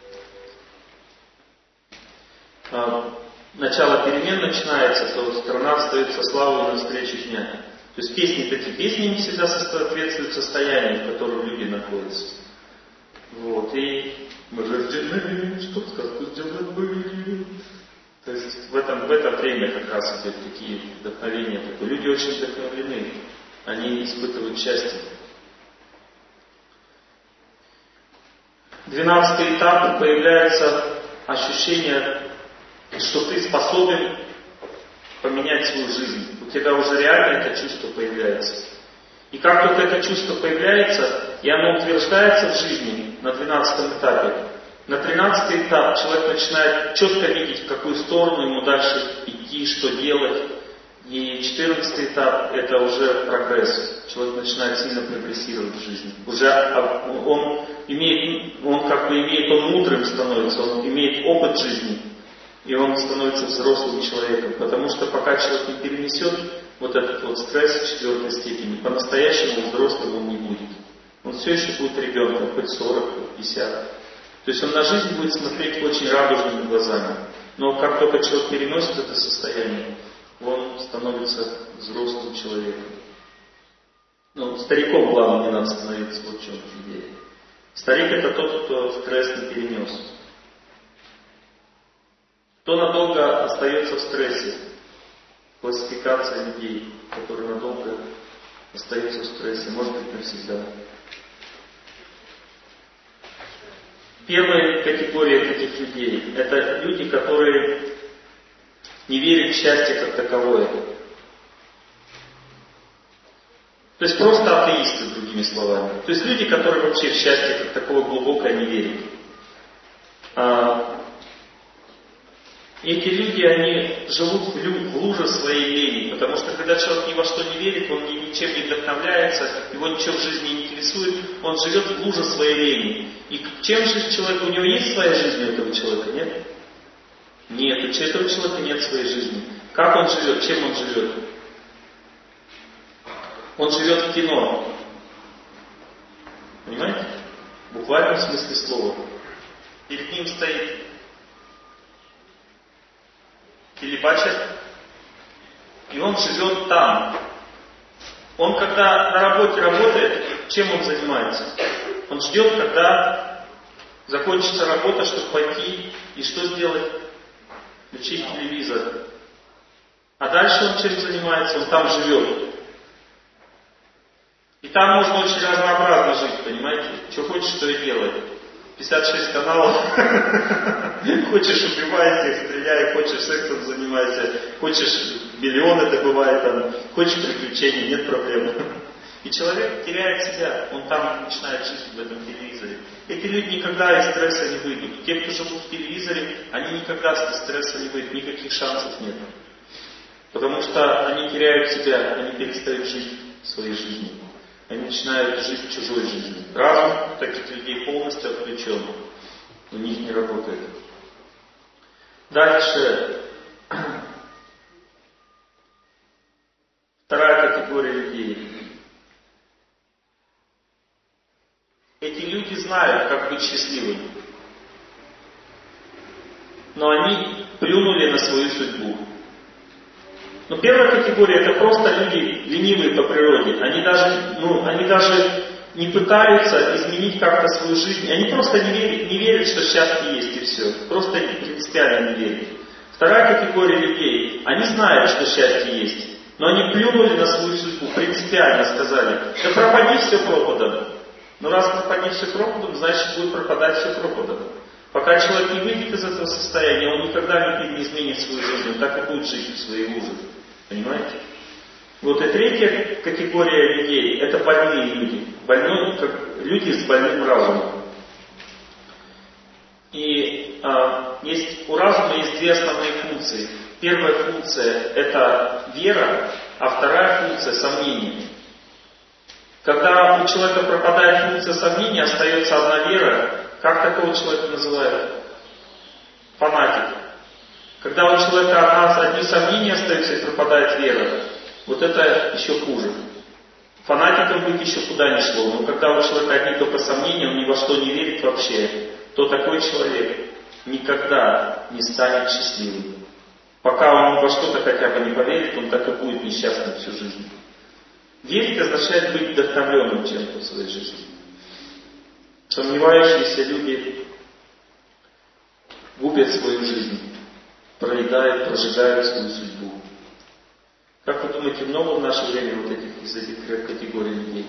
начало перемен начинается, то страна встает со славой навстречу дня. То есть песни не всегда соответствуют состоянию, в котором люди находятся. Вот, и мы рождены, чтоб сказку сделать были. То есть в это время как раз идут такие вдохновения. Люди очень вдохновлены, они испытывают счастье. 12-й этап, появляется ощущение, что ты способен поменять свою жизнь. У тебя уже реально это чувство появляется. И как только это чувство появляется, и оно утверждается в жизни на 12-м этапе, на 13-й этап человек начинает четко видеть, в какую сторону ему дальше идти, что делать. И 14-й этап — это уже прогресс. Человек начинает сильно прогрессировать в жизни. Уже он мудрым становится, он имеет опыт жизни. И он становится взрослым человеком. Потому что пока человек не перенесет вот этот вот стресс в 4-й степени, по-настоящему взрослым он не будет. Он все еще будет ребенком, хоть 40, хоть 50. То есть он на жизнь будет смотреть очень радужными глазами. Но как только человек переносит это состояние, он становится взрослым человеком. Ну, стариком, главное, не надо становиться, вот в чем идея. Старик — это тот, кто стресс не перенес. Кто надолго остается в стрессе? Классификация людей, которые надолго остаются в стрессе, может быть, навсегда. Первая категория таких людей — это люди, которые не верят в счастье как таковое. То есть просто атеисты, другими словами. То есть люди, которые вообще в счастье как таковое глубокое не верят. И эти люди, они живут в луже своей лени, потому что когда человек ни во что не верит, он ничем не вдохновляется, его ничего в жизни не интересует, он живет в луже своей лени. И чем жить человек? У него есть своя жизнь у этого человека? Нет? Нет, у этого человека нет своей жизни. Как он живет? Чем он живет? Он живет в кино. Понимаете? В буквальном смысле слова. Перед ним стоит телепачер, и он живет там. Он когда на работе работает, чем он занимается? Он ждет, когда закончится работа, чтобы пойти и что сделать? Включить телевизор. А дальше он чем занимается? Он там живет. И там можно очень разнообразно жить, понимаете? Что хочешь, что и делай. 56 каналов. Хочешь, убивай всех, стреляй, хочешь, сексом занимайся, хочешь, миллионы добывай, там, хочешь приключений, нет проблем. И человек теряет себя, он там начинает жить в этом телевизоре. Эти люди никогда из стресса не выйдут. Те, кто живут в телевизоре, они никогда из стресса не выйдут, никаких шансов нет. Потому что они теряют себя, они перестают жить своей жизнью. Они начинают жить в чужой жизни. Разум таких людей полностью отключен. У них не работает. Дальше. Вторая категория людей. Эти люди знают, как быть счастливыми. Но они плюнули на свою судьбу. Но первая категория — это просто люди ленивые по природе. Они даже не пытаются изменить как-то свою жизнь. Они просто не верят, что счастье есть, и все. Просто принципиально не верят. Вторая категория людей, они знают, что счастье есть, но они плюнули на свою судьбу, принципиально сказали: да пропади все пропадом. Но раз пропади все пропадом, значит будет пропадать все пропадом. Пока человек не выйдет из этого состояния, он никогда не изменит свою жизнь, он так и будет жить в своей луже. Понимаете? Вот и третья категория людей — это больные люди. Люди с больным разумом. И у разума есть две основные функции. Первая функция — это вера, а вторая функция — сомнение. Когда у человека пропадает функция сомнения, остается одна вера, как такого человека называют? Фанатик. Когда у человека одни сомнения остаются и пропадает вера, вот это еще хуже. Фанатиком быть еще куда ни шло, но когда у человека одни только сомнения, он ни во что не верит вообще, то такой человек никогда не станет счастливым. Пока он во что-то хотя бы не поверит, он так и будет несчастным всю жизнь. Верить означает быть вдохновленным чем-то в своей жизни. Сомневающиеся люди губят свою жизнь, проедают, прожигают свою судьбу. Как вы думаете, много в наше время вот из этих категорий людей?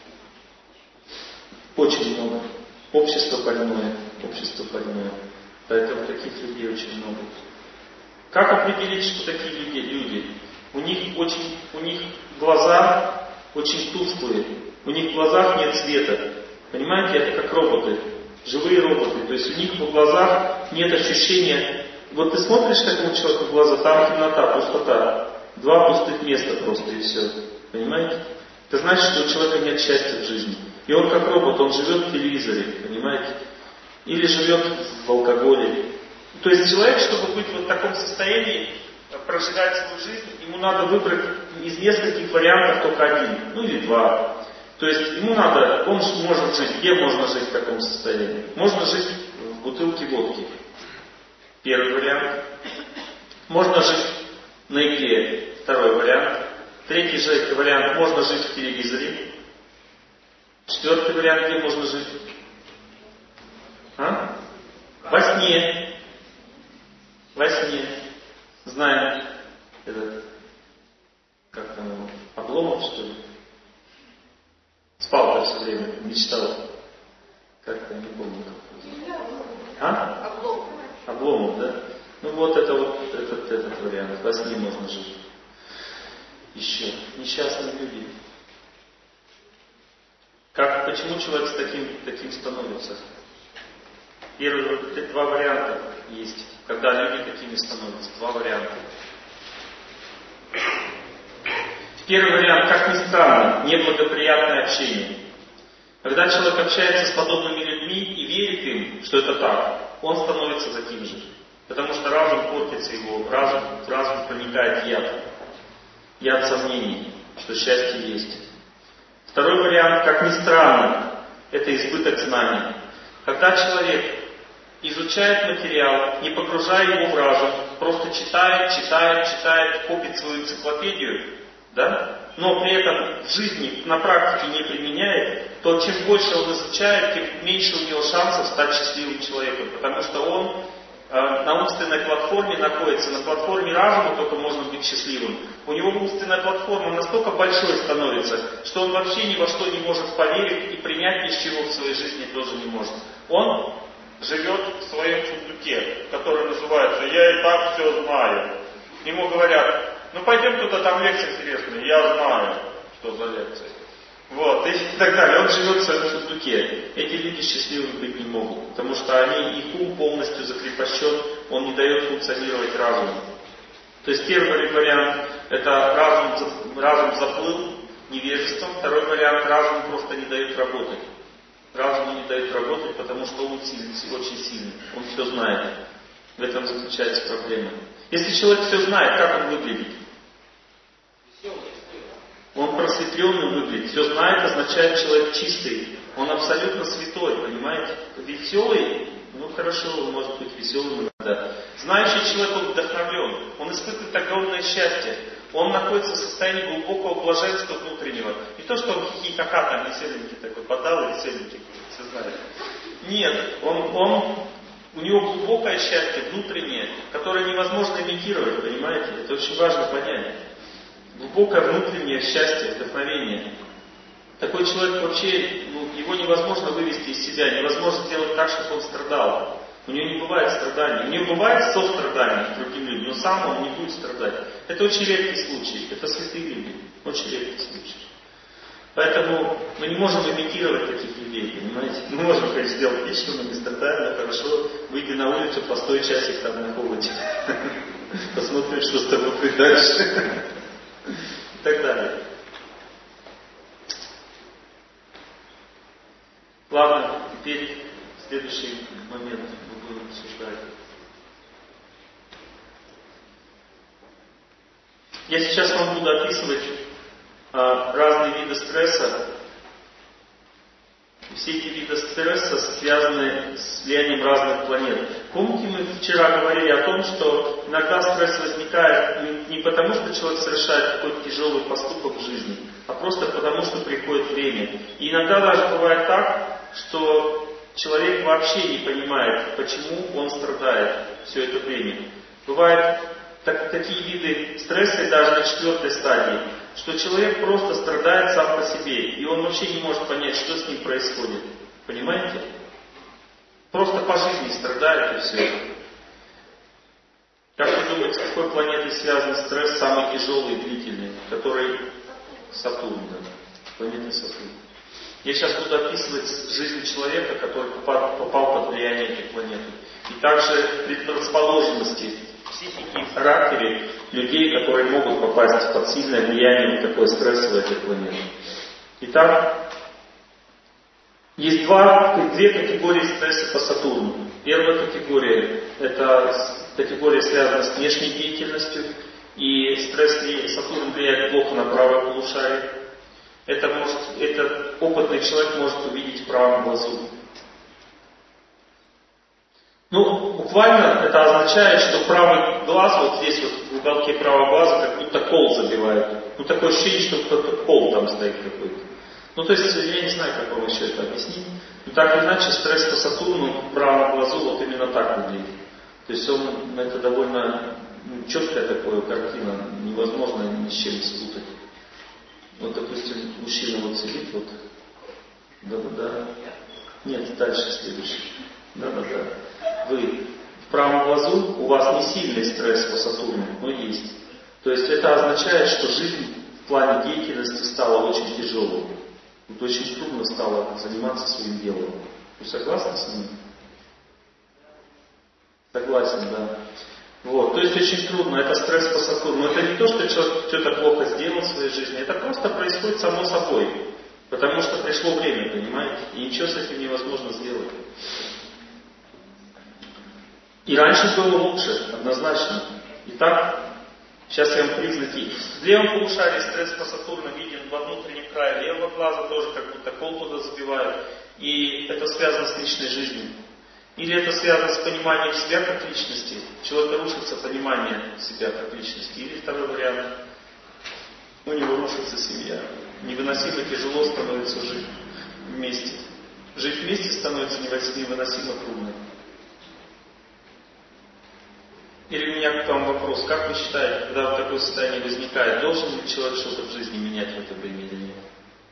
Очень много. Общество больное. Поэтому таких людей очень много. Как определить, что такие люди? У них глаза очень тусклые. У них в глазах нет света. Понимаете, это как роботы. Живые роботы. То есть у них в глазах нет ощущения. Вот ты смотришь такому человеку в глаза, там темнота, пустота. Два пустых места просто и все. Понимаете? Это значит, что у человека нет счастья в жизни. И он как робот, он живет в телевизоре, понимаете? Или живет в алкоголе. То есть человек, чтобы быть вот в таком состоянии, прожигать свою жизнь, ему надо выбрать из нескольких вариантов только один, ну или два. То есть ему надо, он может жить, где можно жить в таком состоянии? Можно жить в бутылке водки. Первый вариант. Можно жить на игре. Второй вариант. Третий же вариант, можно жить в телевизоре. Четвертый вариант, где можно жить? Во сне. Во сне. Знаем этот, как там его, Обломов, что ли? Спал-то все время, мечтал. Как-то не помню, как. Обломов, да? Ну вот этот вариант. Во сне можно жить. Еще. Несчастные люди. Почему человек с таким становится? Первые два варианта есть. когда люди такими становятся. Два варианта. Первый вариант, как ни странно, неблагоприятное общение. Когда человек общается с подобными людьми и верит им, что это так, он становится таким же. Потому что разум портится его, в разум проникает яд сомнений, что счастье есть. Второй вариант, как ни странно, это избыток знаний. Когда человек изучает материал, не погружая его в разум, просто читает, копит свою энциклопедию, да? Но при этом в жизни, на практике не применяет, то чем больше он изучает, тем меньше у него шансов стать счастливым человеком. Потому что он на умственной платформе находится, на платформе разума только можно быть счастливым. У него умственная платформа настолько большой становится, что он вообще ни во что не может поверить и принять ни с чего в своей жизни тоже не может. Он живет в своем сундуке, который называется «Я и так все знаю». Ему говорят: ну пойдем туда, там лекция интересная, я знаю, что за лекция. Вот, и так далее. Он живет в своем сундуке. Эти люди счастливыми быть не могут, потому что их ум полностью закрепощен, он не дает функционировать разуму. То есть первый вариант — это разум заплыл невежеством, второй вариант — разум просто не дает работать. Разум не дает работать, потому что он очень сильный, он все знает. В этом заключается проблема. Если человек все знает, как он выглядит? Он просветленный выглядит. Все знает означает человек чистый. Он абсолютно святой, понимаете? Веселый, ну хорошо, он может быть веселым иногда. Знающий человек, он вдохновлен. Он испытывает огромное счастье. Он находится в состоянии глубокого блаженства внутреннего. Не то, что он хихи-ха-ха, там веселенький такой, подал и веселенький, все знают. Нет, у него глубокое счастье внутреннее, которое невозможно имитировать, понимаете? Это очень важно понять. Глубокое внутреннее счастье, вдохновение. Такой человек вообще, его невозможно вывести из себя, невозможно сделать так, чтобы он страдал. У него не бывает страданий. У него бывает сострадание к другим людям, но сам он не будет страдать. Это очень редкий случай. Это святые люди. Очень редкий случай. Поэтому мы не можем имитировать таких людей, понимаете? Мы можем, конечно, сделать вид, что мы не страдаем, но хорошо, выйди на улицу, постой часик там на холоде. Посмотрим, что с тобой будет дальше. И так далее. Ладно, теперь следующий момент мы будем обсуждать. Я сейчас вам буду описывать разные виды стресса. Все эти виды стресса связаны с влиянием разных планет. Помните, мы вчера говорили о том, что иногда стресс возникает не потому, что человек совершает какой-то тяжелый поступок в жизни, а просто потому, что приходит время. И иногда даже бывает так, что человек вообще не понимает, почему он страдает все это время. Бывают такие виды стресса даже на 4-й стадии, что человек просто страдает сам по себе, и он вообще не может понять, что с ним происходит. Понимаете? Просто по жизни страдает и все. Как вы думаете, с какой планетой связан стресс самый тяжелый и длительный? Который Сатурн, да. Планета Сатурн. Я сейчас буду описывать жизнь человека, который попал под влияние этой планеты. И также предрасположенности психики и характере людей, которые могут попасть под сильное влияние такой стрессовой этой планеты. Итак, есть две категории стресса по Сатурну. Первая категория – это категория, связанная с внешней деятельностью, и стресс Сатурн влияет плохо на правое полушарие. Это опытный человек может увидеть в правом глазу. Буквально это означает, что правый глаз, вот здесь вот в уголке правого глаза, как будто кол забивает. Такое ощущение, что кто-то кол там стоит какой-то. То есть, я не знаю, как вам еще это объяснить. Но так или иначе, стресс по Сатурну в правом глазу вот именно так выглядит. То есть, это довольно четкая такая картина, невозможно ни с чем спутать. Вот, допустим, мужчина вот сидит, вот. Да-да-да. Нет, дальше следующий. Да-да-да. Вы в правом глазу, у вас не сильный стресс по Сатурну, но есть. То есть это означает, что жизнь в плане деятельности стала очень тяжелой. Очень трудно стало заниматься своим делом. Вы согласны с ним? Согласен, да. Вот. То есть очень трудно, это стресс по Сатурну. Это не то, что человек что-то плохо сделал в своей жизни, это просто происходит само собой. Потому что пришло время, понимаете? И ничего с этим невозможно сделать. И раньше было лучше, однозначно. Итак, сейчас я вам признаки. В левом полушарии стресс по Сатурну виден во внутреннем крае левого глаза, тоже как будто кол туда забивают. И это связано с личной жизнью. Или это связано с пониманием себя как личности. У человека рушится понимание себя как личности. Или второй вариант. У него рушится семья. Невыносимо тяжело становится жить вместе. Жить вместе становится невыносимо трудно. Или у меня к вам вопрос. Как вы считаете, когда вот такое состояние возникает, должен ли человек что-то в жизни менять в это время или нет?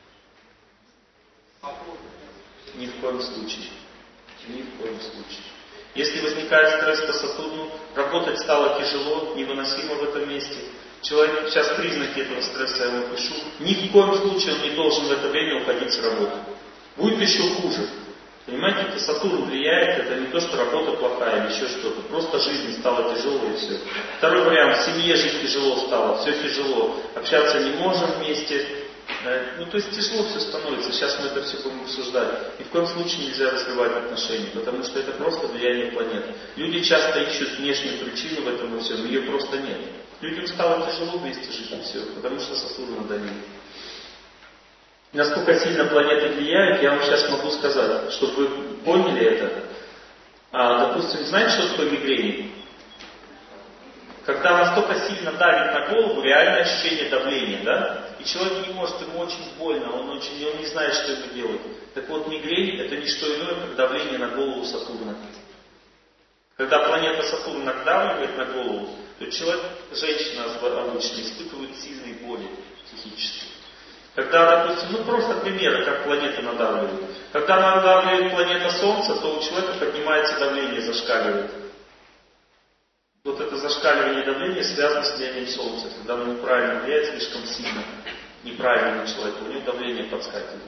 Ни в коем случае. Ни в коем случае. Если возникает стресс по Сатурну, работать стало тяжело, невыносимо в этом месте. Человек, сейчас признаки этого стресса я вам пишу. Ни в коем случае он не должен в это время уходить с работы. Будет еще хуже. Понимаете, это Сатурн влияет, это не то, что работа плохая или еще что-то. Просто жизнь стала тяжелой и все. Второй вариант, в семье жить тяжело стало, все тяжело. Общаться не можем вместе. Ну, то есть тяжело все становится. Сейчас мы это все будем обсуждать. Ни в коем случае нельзя разрывать отношения, потому что это просто влияние планеты. Люди часто ищут внешнюю причину в этом и все, но ее просто нет. Людям стало тяжело вместе жить и все, потому что Сатурн надавил. Насколько сильно планеты влияют, я вам сейчас могу сказать, чтобы вы поняли это. Допустим, знаете, что такое мигрень? Когда настолько сильно давит на голову, реальное ощущение давления, да? И человек не может, ему очень больно, он не знает, что ему делать. Так вот, мигрень это не что иное, как давление на голову Сатурна. Когда планета Сатурн надавливает на голову, то человек, женщина обычно, испытывает сильные боли психические. Когда, допустим, просто пример, как планета надавливает. Когда надавливает планета Солнце, то у человека поднимается давление, зашкаливает. Вот это зашкаливание давления связано с влиянием Солнца. Когда оно неправильно влияет слишком сильно, неправильно на человека, у него давление подскакивает.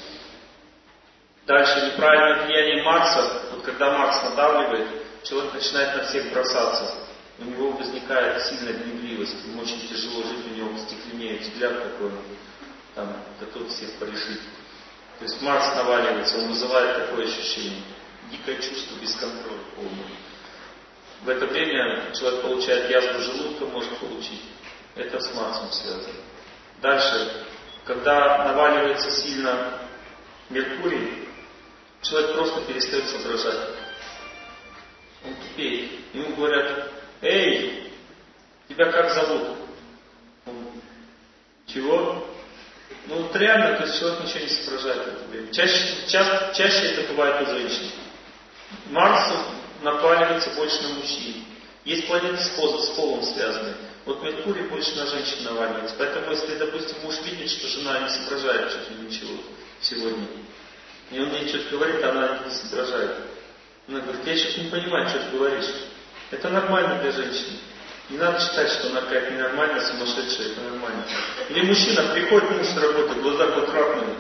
Дальше неправильное влияние Марса. Вот когда Марс надавливает, человек начинает на всех бросаться. У него возникает сильная гневливость, ему очень тяжело жить, у него стекленеет взгляд такой, там, готов всех порешить. То есть Марс наваливается, он вызывает такое ощущение, дикое чувство бесконтроля полное. В это время человек получает язву желудка, может получить. Это с Марсом связано. Дальше, когда наваливается сильно Меркурий, человек просто перестает соображать. Он тупеет. Ему говорят: «Эй, тебя как зовут?» Он: «Чего?» Ну вот реально, то есть человек ничего не соображает в это время. Чаще это бывает у женщин. Марс напаливается больше на мужчин. Есть планеты с полом связанные. Вот Меркурий больше на женщин наваливается. Поэтому если, допустим, муж видит, что жена не соображает чуть ли ничего сегодня, и он ей что-то говорит, а она не соображает. Она говорит: «Я сейчас не понимаю, что ты говоришь». Это нормально для женщины. Не надо считать, что она какая-то ненормальная, сумасшедшая, это нормально. Или мужчина, приходит муж с работы, глаза квадратные.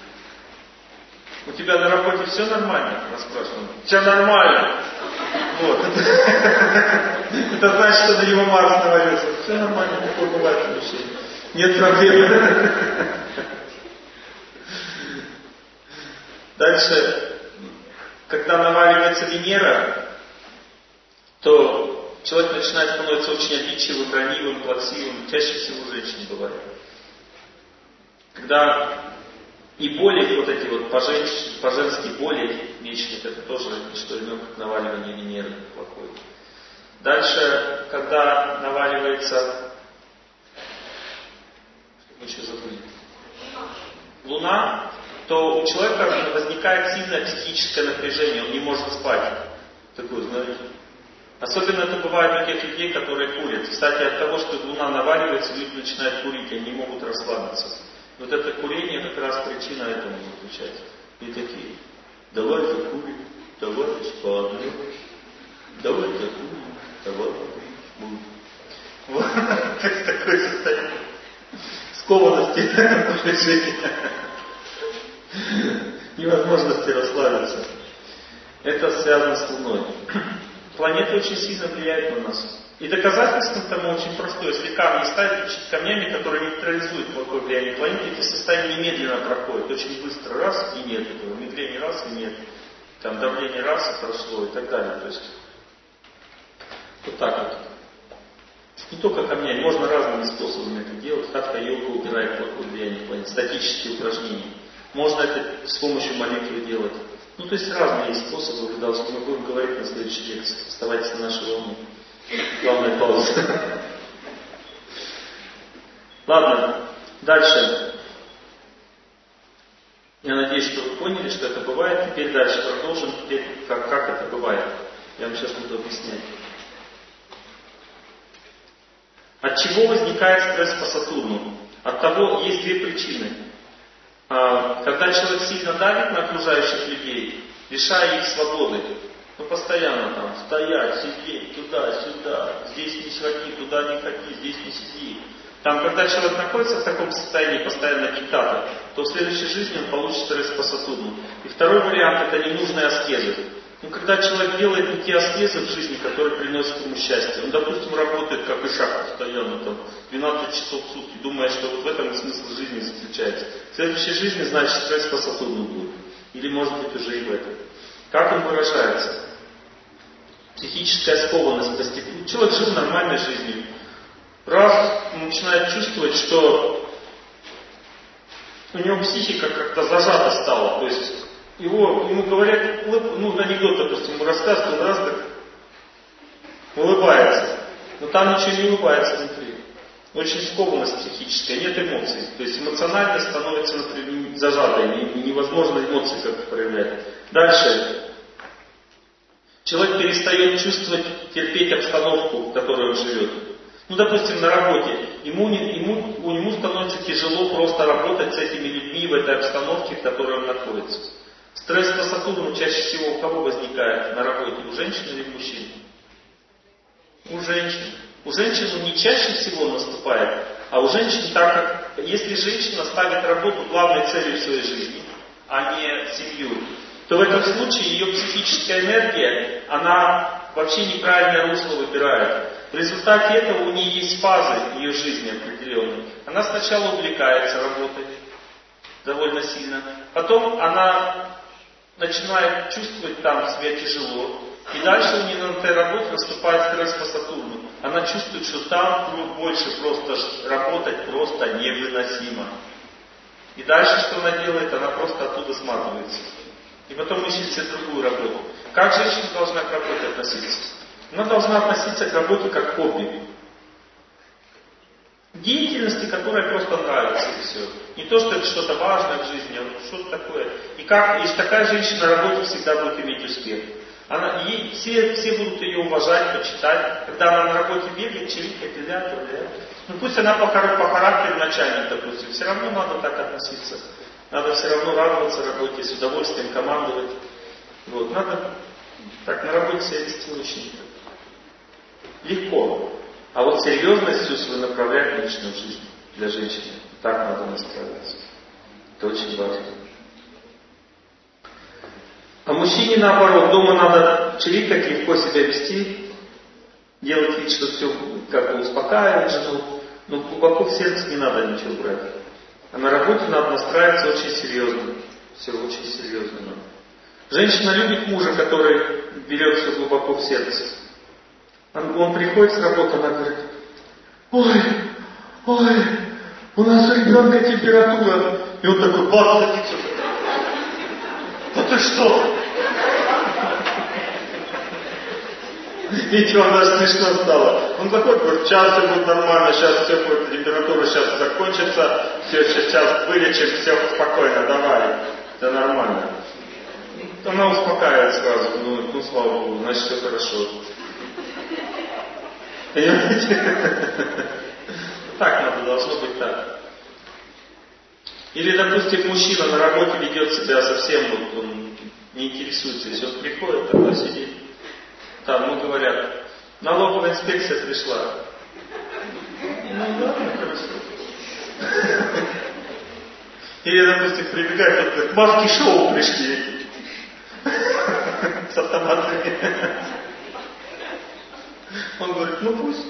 «У тебя на работе все нормально?» Она спрашивает. «Все нормально». Вот. Это значит, что на него Марс навалился. Все нормально, такое бывает у мужчин. Нет проблем. Дальше, когда наваливается Венера, то человек начинает становиться очень обидчивым, ранивым, плаксивым. Чаще всего у женщин бывает. Когда и боли, вот эти вот по-женски боли вечные, это тоже не что иное, как наваливание Венеры плохое. Дальше, когда наваливается, что мы еще забыли, Луна, то у человека возникает сильное психическое напряжение, он не может спать. Такое, знаете. Особенно это бывает у тех людей, которые курят. Кстати, от того, что Луна наваливается, люди начинают курить, они не могут расслабиться. Вот это курение как раз причина этому заключается. И такие: давай закурим, давай спадем, давай закурим, давай закурим. Вот такое состояние скованности напряжения, невозможности расслабиться. Это связано с Луной. Планеты очень сильно влияют на нас. И доказательством тому очень простое. Если камни ставить лечить камнями, которые нейтрализуют плохое влияние планеты, эти состояния немедленно проходят. Очень быстро. Раз и нет этого. Мигрени раз и нет. Там давление раз и прошло и так далее. То есть вот так вот. Не только камнями, можно разными способами это делать. Хатха-йога убирает плохое влияние планеты. Статические упражнения. Можно это с помощью молитвы делать. Ну, то есть разные есть способы. Мы будем говорить на следующей лекции. Оставайтесь на нашей волне. Главная пауза. Ладно, дальше. Я надеюсь, что вы поняли, что это бывает. Теперь дальше продолжим. Теперь как это бывает. Я вам сейчас буду объяснять. От чего возникает стресс по Сатурну? От того, есть две причины. Когда человек сильно давит на окружающих людей, лишая их свободы, ну постоянно там стоять, сидеть, туда-сюда, здесь не ходи, туда не ходи, здесь не сиди. Там, когда человек находится в таком состоянии постоянно диктата, то в следующей жизни он получит стресс по Сатурну. И второй вариант — это ненужные аскезы. Ну, когда человек делает не те аскезы в жизни, которые приносят ему счастье, он, допустим, работает как ишак постоянно, там, 12 часов в сутки, думая, что вот в этом смысл жизни заключается. В следующей жизни, значит, стресс по Сатурну будет. Или, может быть, уже и в этом. Как он выражается? Психическая скованность постепенно. Человек жил нормальной жизнью. Раз он начинает чувствовать, что у него психика как-то зажата стала. То есть ему говорят, ну анекдот, допустим, ему рассказывают, он раз так улыбается. Но там ничего не улыбается внутри. Очень скованность психическая, нет эмоций. То есть эмоциональность становится, например, зажатой, невозможно эмоции как-то проявлять. Дальше. Человек перестает чувствовать, терпеть обстановку, в которой он живет. Ну, допустим, на работе. Ему становится тяжело просто работать с этими людьми в этой обстановке, в которой он находится. Стресс по Сатурну чаще всего у кого возникает на работе? У женщин или у мужчин? У женщин. У женщин он не чаще всего наступает, а у женщин так как, если женщина ставит работу главной целью в своей жизни, а не семью, то в этом случае ее психическая энергия, она вообще неправильное русло выбирает. В результате этого у нее есть фазы в ее жизни определенные. Она сначала увлекается работой довольно сильно, потом она начинает чувствовать там себя тяжело, и дальше у нее на этой работе наступает стресс по Сатурну. Она чувствует, что там больше просто работать просто невыносимо. И дальше что она делает? Она просто оттуда сматывается. И потом ищет себе другую работу. Как женщина должна к работе относиться? Она должна относиться к работе как к хобби. Деятельности, которая просто нравится, и все. Не то, что это что-то важное в жизни, а что-то такое. И такая женщина на работе всегда будет иметь успех. Все будут ее уважать, почитать. Когда она на работе бегает, чирикает, ну пусть она по характеру начальник, допустим, все равно надо так относиться. Надо все равно радоваться работе, с удовольствием командовать. Вот. Надо так на работе себя вести очень легко. А вот серьезность всю свою направлять в личную жизнь для женщины. Так надо настраиваться. Это очень важно. А мужчине наоборот, дома надо чирикать, легко себя вести, делать вид, что все как бы успокаивает жену, но глубоко в сердце не надо ничего брать. А на работе надо настраиваться очень серьезно. Все очень серьезно надо. Женщина любит мужа, который берет все глубоко в сердце. Он приходит с работы, она говорит: ой, у нас у ребенка температура. И он такой, бац, садится. Ну ты что? И что, она же смешно стала. Он заходит, говорит, сейчас все будет нормально, сейчас все будет, температура сейчас закончится, все, сейчас вылечим, все спокойно, давай, это нормально. Она успокаивает сразу, ну слава Богу, значит все хорошо. Понимаете? Так надо, должно быть так. Или, допустим, мужчина на работе ведет себя совсем, вот он не интересуется, если он приходит, тогда сидит. Там, ему говорят, налоговая инспекция пришла. Ну ладно, хорошо. Или, допустим, прибегает, он говорит, маски шоу пришли. С автоматами. Он говорит, ну пусть.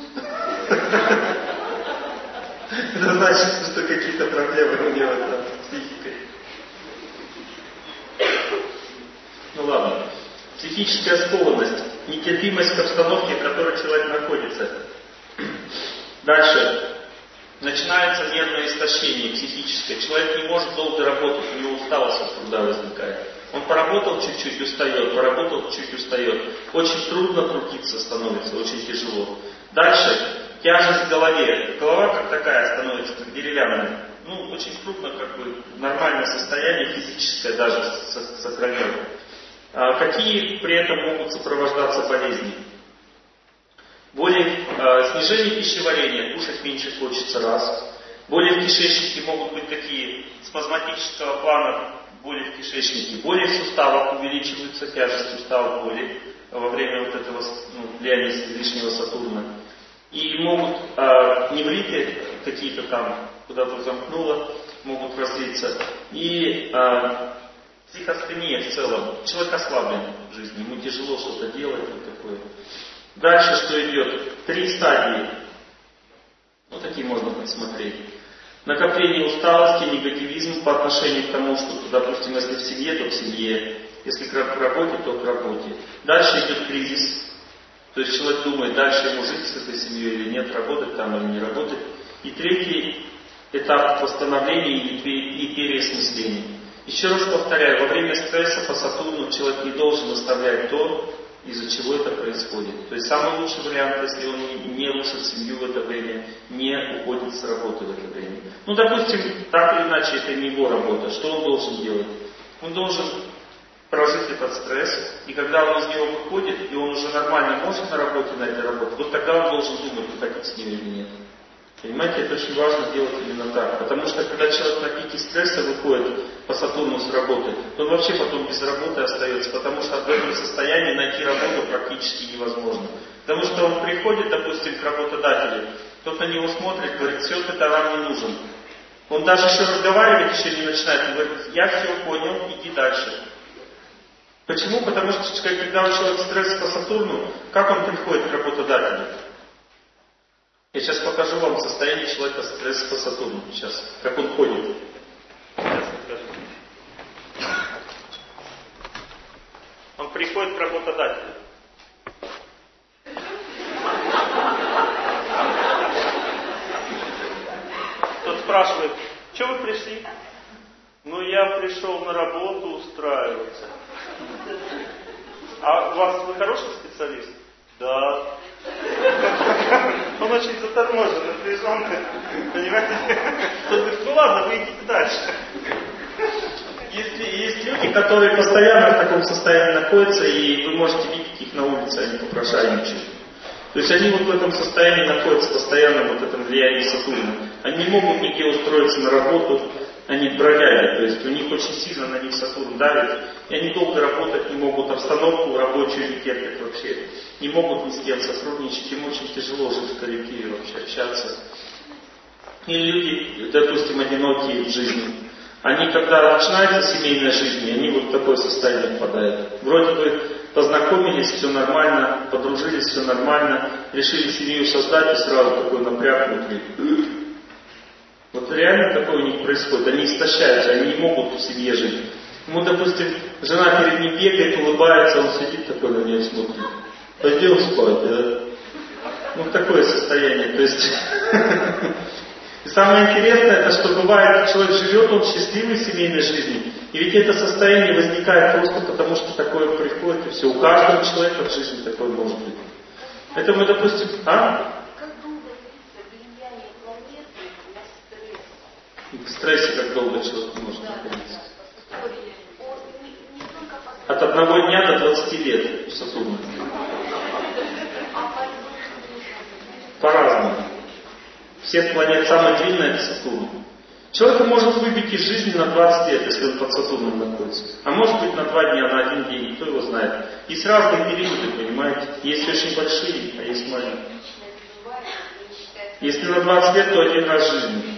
Это значит, что какие-то проблемы у него там с психикой. Ну ладно. Психическая скованность, нетерпимость к обстановке, в которой человек находится. Дальше. Начинается нервное истощение психическое. Человек не может долго работать, у него усталость от труда возникает. Он поработал чуть-чуть, устает, поработал чуть-чуть, устает. Очень трудно трудиться становится, очень тяжело. Дальше. Тяжесть в голове. Голова как такая становится, как деревянная. Ну, очень трудно, как бы, нормальное состояние, физическое даже сохранять. Какие при этом могут сопровождаться болезни? Боли, снижение пищеварения, кушать меньше хочется раз. Боли в кишечнике могут быть такие спазматического плана, боли в кишечнике. Боли в суставах, увеличиваются тяжесть суставов, боли во время вот этого влияния лишнего Сатурна. И могут невриты какие-то там куда-то замкнуло, могут развиться. И психостения в целом. Человек ослаблен в жизни, ему тяжело что-то делать, вот такое. Дальше что идет? 3 стадии. Вот такие можно посмотреть. Накопление усталости, негативизм по отношению к тому, что, допустим, если в семье, то в семье. Если к работе, то к работе. Дальше идет кризис. То есть человек думает, дальше ему жить с этой семьей или нет, работать там или не работать. И 3 этап восстановления и переосмысления. Еще раз повторяю, во время стресса по Сатурну человек не должен оставлять то, из-за чего это происходит. То есть самый лучший вариант, если он не рушит семью в это время, не уходит с работы в это время. Ну, допустим, так или иначе, это не его работа. Что он должен делать? Он должен прожить этот стресс, и когда он из него выходит, и он уже нормально может на работе, на этой работе, вот тогда он должен думать, уходить с нее или нет. Понимаете, это очень важно делать именно так. Потому что когда человек на пике стресса выходит по Сатурну с работы, то он вообще потом без работы остается, потому что в этом состоянии найти работу практически невозможно. Потому что он приходит, допустим, к работодателю, тот на него смотрит, говорит, все, ты товар не нужен. Он даже еще разговаривать еще не начинает, он говорит, я все понял, иди дальше. Почему? Потому что когда у человека стресс по Сатурну, как он приходит к работодателю? Я сейчас покажу вам состояние человека стресса по Сатурну. Сейчас, как он ходит. Сейчас покажу. Он приходит к работодателю. Тот спрашивает, что вы пришли? Ну, я пришел на работу устраиваться. А вы хороший специалист? Да. Он очень заторможен, напряженный. Понимаете? Он говорит, ну ладно, вы идите дальше. Есть люди, которые постоянно в таком состоянии находятся, и вы можете видеть их на улице, они попрошайничают. То есть они вот в этом состоянии находятся постоянно, вот в этом влиянии Сатурна. Они не могут нигде устроиться на работу, они бродяги, то есть у них очень сильно на них Сатурн давит, и они долго работать не могут, обстановку рабочую не терпят вообще, не могут ни с кем сотрудничать, им очень тяжело жить в коллективе, вообще общаться. И люди, допустим, одинокие в жизни, они когда начинается семейная жизнь, они вот в такое состояние впадают. Вроде бы познакомились, все нормально, подружились, все нормально, решили семью создать, и сразу такой напряг внутри. Вот реально такое у них происходит. Они истощаются, они не могут в семье жить. Ему, допустим, жена перед ним бегает, улыбается, он сидит такой на нее смотрит. Пойдем спать, да? Ну, такое состояние. То есть... И самое интересное, это что бывает, человек живет, он счастливой семейной жизнью. И ведь это состояние возникает просто потому, что такое приходит, и все. У каждого человека в жизни такое может быть. Это мы, допустим... В стрессе как долго человек может находиться? От 1 дня до 20 лет у Сатурна. По-разному. Всех планет самая длинная это Сатурн. Человека может выбить из жизни на 20 лет, если он под Сатурном находится. А может быть на 2 дня, на 1 день, кто его знает. Есть разные периоды, понимаете. Есть очень большие, а есть маленькие. Если на 20 лет, то 1 раз в жизни.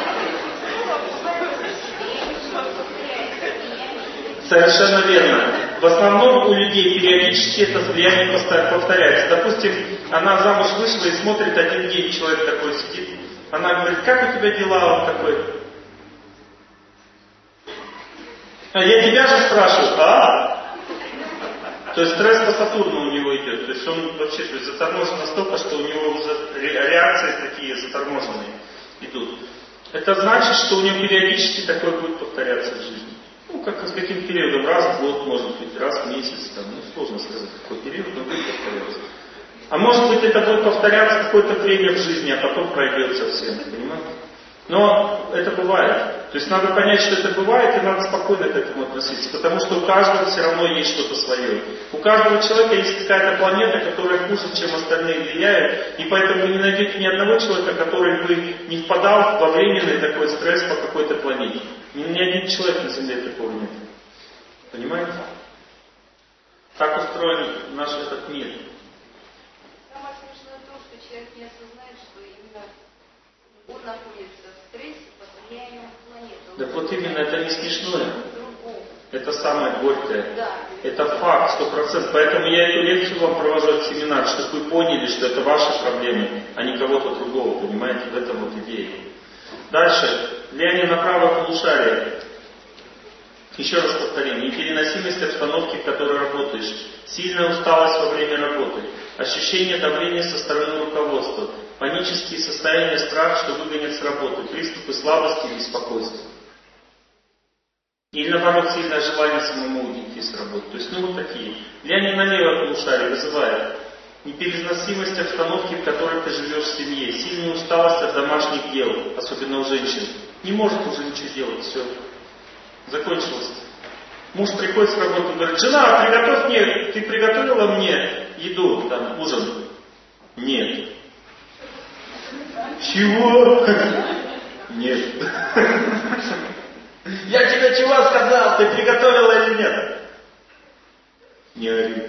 Совершенно верно. В основном у людей периодически это влияние повторяется. Допустим, она замуж вышла и смотрит один день, человек такой сидит. Она говорит, как у тебя дела? Он такой. А я тебя же спрашиваю, То есть стресс по Сатурну у него идет. То есть он вообще заторможен настолько, что у него уже реакции такие заторможенные идут. Это значит, что у него периодически такое будет повторяться в жизни. Ну, как с каким периодом? Раз в год, может быть, раз в месяц. Там, сложно сказать, какой период, но будет повторяться. А может быть, это будет повторяться какое-то время в жизни, а потом пройдет совсем, понимаете? Но это бывает. То есть надо понять, что это бывает, и надо спокойно к этому относиться. Потому что у каждого все равно есть что-то свое. У каждого человека есть какая-то планета, которая хуже, чем остальные влияет. И поэтому вы не найдете ни одного человека, который бы не впадал во временный такой стресс по какой-то планете. Ни один человек на Земле такого нет. Понимаете? Так устроен наш этот мир. Самое смешное то, что человек не осознает, что именно он находится в стрессе под влиянием планеты. Так вот именно это не смешное. Это самое горькое. Да. Это факт, 100%. Поэтому я эту лекцию вам провожу, этот семинар, чтобы вы поняли, что это ваши проблемы, а не кого-то другого. Понимаете, в этом вот идея. Дальше. Влияние на правое полушарие. Еще раз повторим. Непереносимость обстановки, в которой работаешь. Сильная усталость во время работы. Ощущение давления со стороны руководства. Панические состояния, страх, что выгонят с работы. Приступы слабости и беспокойства. Или наоборот, сильное желание самому уйти с работы. То есть, вот такие. Влияние на левое полушарие вызывает непереносимость обстановки, в которой ты живешь в семье. Сильную усталость от домашних дел, особенно у женщин. Не может уже ничего делать, все. Закончилось. Муж приходит с работы и говорит, жена, приготовь мне, ты приготовила мне еду, там, ужин? Нет. Чего? Нет. Я тебе чего сказал, ты приготовила или нет? Не ори.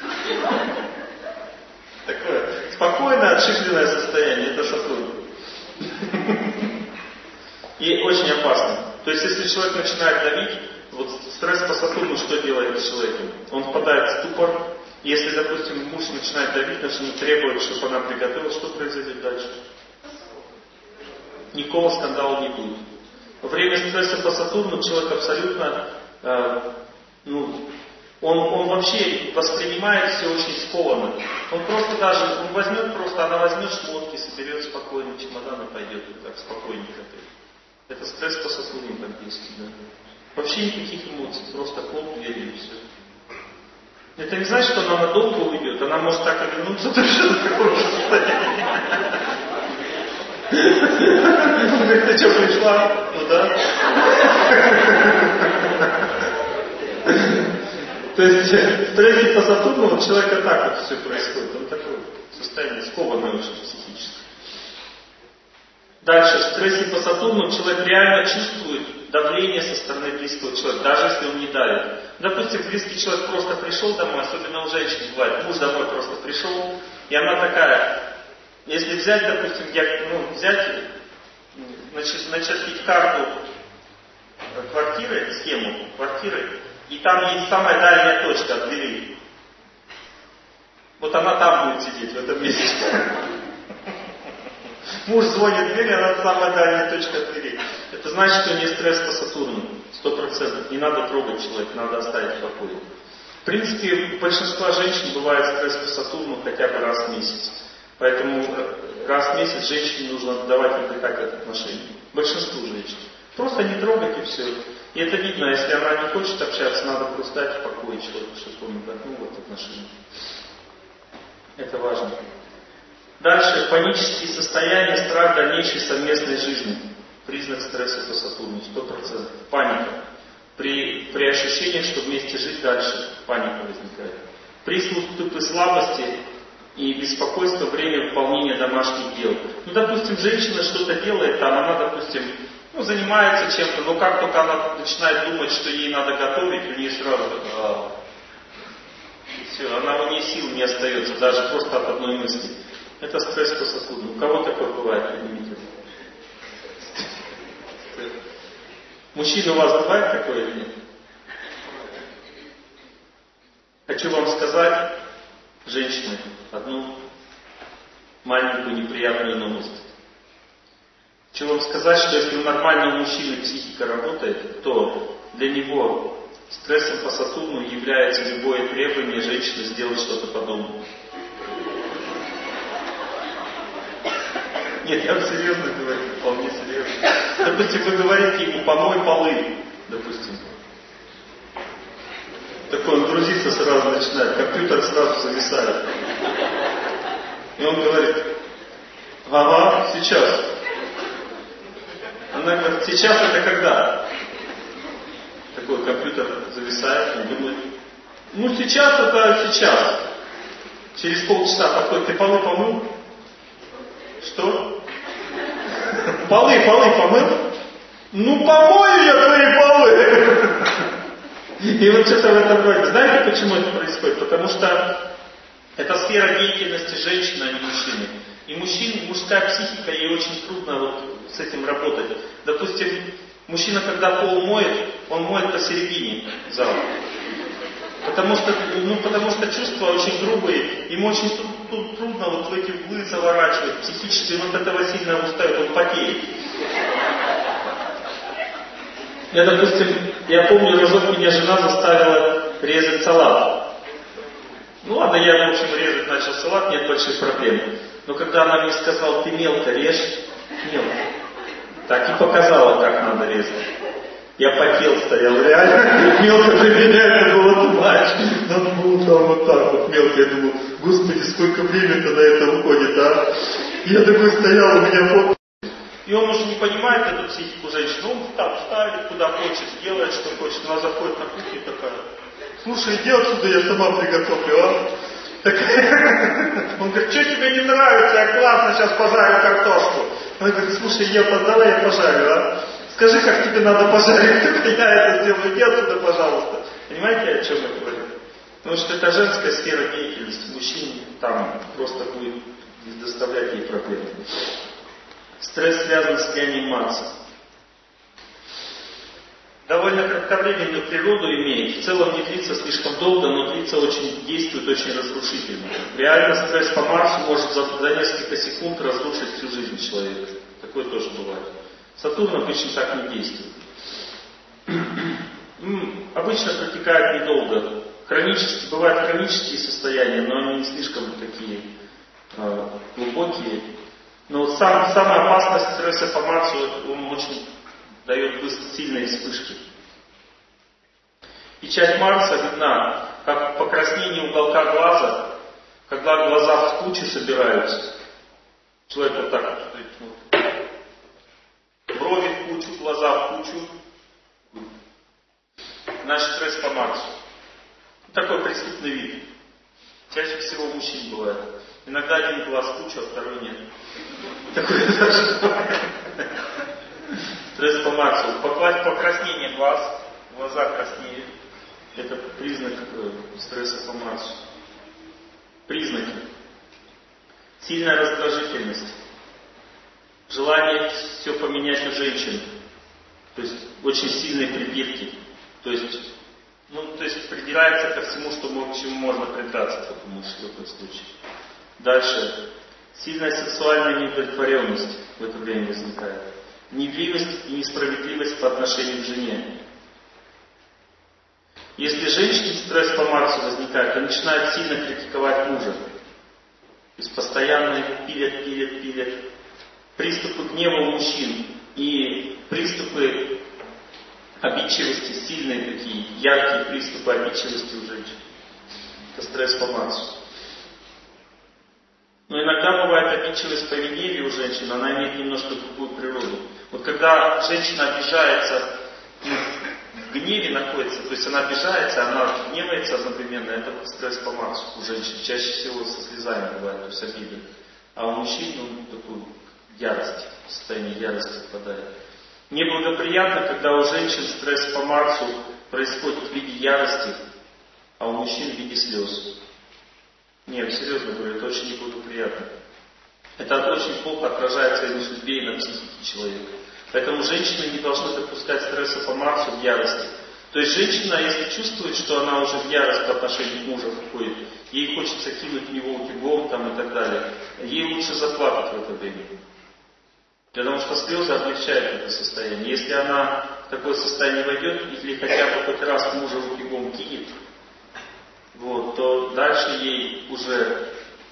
Такое спокойное, отшибленное состояние, это Сатурн. И очень опасно. То есть, если человек начинает давить, вот стресс по Сатурну что делает с человеком? Он впадает в ступор. Если, допустим, муж начинает давить, начнет требовать, чтобы она приготовила, что произойдет дальше? Никакого скандала не будет. Во время стресса по Сатурну человек абсолютно, он вообще воспринимает все очень скованно. Он просто даже, он возьмет просто, она возьмет шмотки, соберет спокойно чемодан и пойдет и так спокойненько. Это стресс по Сатурну по-английски, да. Вообще никаких эмоций, просто хлоп дверью и все. Это не значит, что она надолго уйдет, она может так и вернуться даже до такого состояния. Он говорит, ты что, пришла? Ну да. То есть в стрессе по Сатурну у человека так вот все происходит. Он такое состояние скованное очень психически. Дальше, в стрессе по Сатурну человек реально чувствует давление со стороны близкого человека, даже если он не давит. Допустим, близкий человек просто пришел домой, особенно у женщин бывает, муж домой просто пришел, и она такая, если взять, допустим, начертить карту квартиры, схему квартиры, и там есть самая дальняя точка от двери. Вот она там будет сидеть, в этом месте. Муж звонит в дверь, она самая дальняя точка от двери. Это значит, что у нее стресс по Сатурну. 100%. Не надо трогать человека, надо оставить в покое. В принципе, у большинства женщин бывает стресс по Сатурну хотя бы раз в месяц. Поэтому раз в месяц женщине нужно давать отдыхать от отношений. Большинству женщин. Просто не трогать и все. И это видно, если она не хочет общаться, надо просто дать в покое человеку, чтобы он отдохнул от отношений. Это важно. Дальше, панические состояния, страх дальнейшей совместной жизни. Признак стресса по Сатурну, 100%. Паника. При ощущениях, что вместе жить дальше, паника возникает. Приступы слабости и беспокойство во время выполнения домашних дел. Допустим, женщина что-то делает, там она, допустим, занимается чем-то, но как только она начинает думать, что ей надо готовить, у нее сразу все, у нее сил не остается, даже просто от одной мысли. Это стресс по Сатурну. У кого такое бывает? Поднимите. Мужчина, у вас бывает такое или нет? Хочу вам сказать, женщины, одну маленькую неприятную новость. Хочу вам сказать, что если у нормального мужчины психика работает, то для него стрессом по Сатурну является любое требование женщины сделать что-то по дому. Нет, я серьезно говорю, вполне серьезно. Допустим, вы говорите ему: помой полы, допустим. Такой он грузится сразу начинает, компьютер сразу зависает. И он говорит: ага, сейчас. Она говорит: сейчас это когда? Такой компьютер зависает, он думает: ну сейчас это сейчас. Через полчаса подходит: ты полы помыл? Что? Полы помыл? Ну помою я твои полы. И вот что-то в этом роде. Знаете, почему это происходит? Потому что это сфера деятельности женщины, а не мужчины. И мужская психика, ей очень трудно вот с этим работать. Допустим, мужчина, когда пол моет, он моет посередине зала. Потому что чувства очень грубые, ему очень трудно вот в эти углы заворачивать, психически он от этого сильно устает, он потеет. Я помню, разок меня жена заставила резать салат. Ну ладно, я в общем резать начал салат, нет больших проблем. Но когда она мне сказала: ты мелко режь, мелко. Так и показала, как надо резать. Я потел стоял, реально, мелко для меня это было тумач. Надо было там вот так вот мелко. Я думал: господи, сколько времени-то на это уходит, а? И я такой стоял, у меня фото. И он уже не понимает эту психику женщины. Он так ставит, куда хочет, делает, что хочет. Она заходит на кухню такая: слушай, иди отсюда, я сама приготовлю, а? Он говорит: что тебе не нравится? Я классно сейчас пожарю картошку. Она говорит: слушай, давай я пожарю, а? Скажи, как тебе надо пожарить, только я это сделаю, иди отсюда, пожалуйста. Понимаете, о чем я говорю? Потому что это женская сфера деятельности. Мужчине там просто будет доставлять ей проблемы. Стресс связан с влиянием Марса. Довольно кратковременную природу имеет, в целом не длится слишком долго, но действует очень разрушительно. Реально стресс по Марсу может за несколько секунд разрушить всю жизнь человека. Такое тоже бывает. Сатурн обычно так не действует. Обычно протекает недолго. Бывают хронические состояния, но они не слишком такие глубокие. Но вот самая опасность стресса по Марсу, он очень дает сильные вспышки. Печать Марса видна как покраснение уголка глаза, когда глаза в кучу собираются. Человек вот так вот, брови в кучу, глаза в кучу. Наш стресс по Марсу. Такой преступный вид. Чаще всего у мужчин бывает. Иногда один глаз в кучу, а второй нет. Такое даже бывает. Стресс по Марсу. Покраснение глаз, глаза краснеют. Это признак стресса по Марсу. Признаки. Сильная раздражительность. Желание все поменять у женщин. То есть очень сильные придирки. То есть придирается ко всему, к чему можно придраться, потому что в этом случае. Дальше. Сильная сексуальная неудовлетворенность в это время возникает. Гневливость и несправедливость по отношению к жене. Если женщине стресс по Марсу возникает, то начинает сильно критиковать мужа. То есть постоянно его пилят. Приступы гнева у мужчин и приступы обидчивости, сильные такие, яркие приступы обидчивости у женщин. Это стресс по Марсу. Но иногда бывает обидчивость по Венере у женщин, она имеет немножко другую природу. Вот когда женщина обижается, в гневе находится, то есть она обижается, она гневается одновременно, это стресс по Марсу у женщин. Чаще всего со слезами бывает, то есть обиды. А у мужчин такую ярость, состояние ярости впадает. Неблагоприятно, когда у женщин стресс по Марсу происходит в виде ярости, а у мужчин в виде слез. Нет, серьезно говорю, это очень неблагоприятно. Это очень плохо отражается и на судьбе, и на психике человека. Поэтому женщины не должны допускать стресса по Марсу в ярости. То есть женщина, если чувствует, что она уже в ярость по отношению к мужу входит, ей хочется кинуть в него утюгом там, и так далее, ей лучше заплакать в это время. Потому что слезы облегчают это состояние. Если она в такое состояние войдет, или хотя бы хоть раз мужа утюгом кинет, вот, то дальше ей уже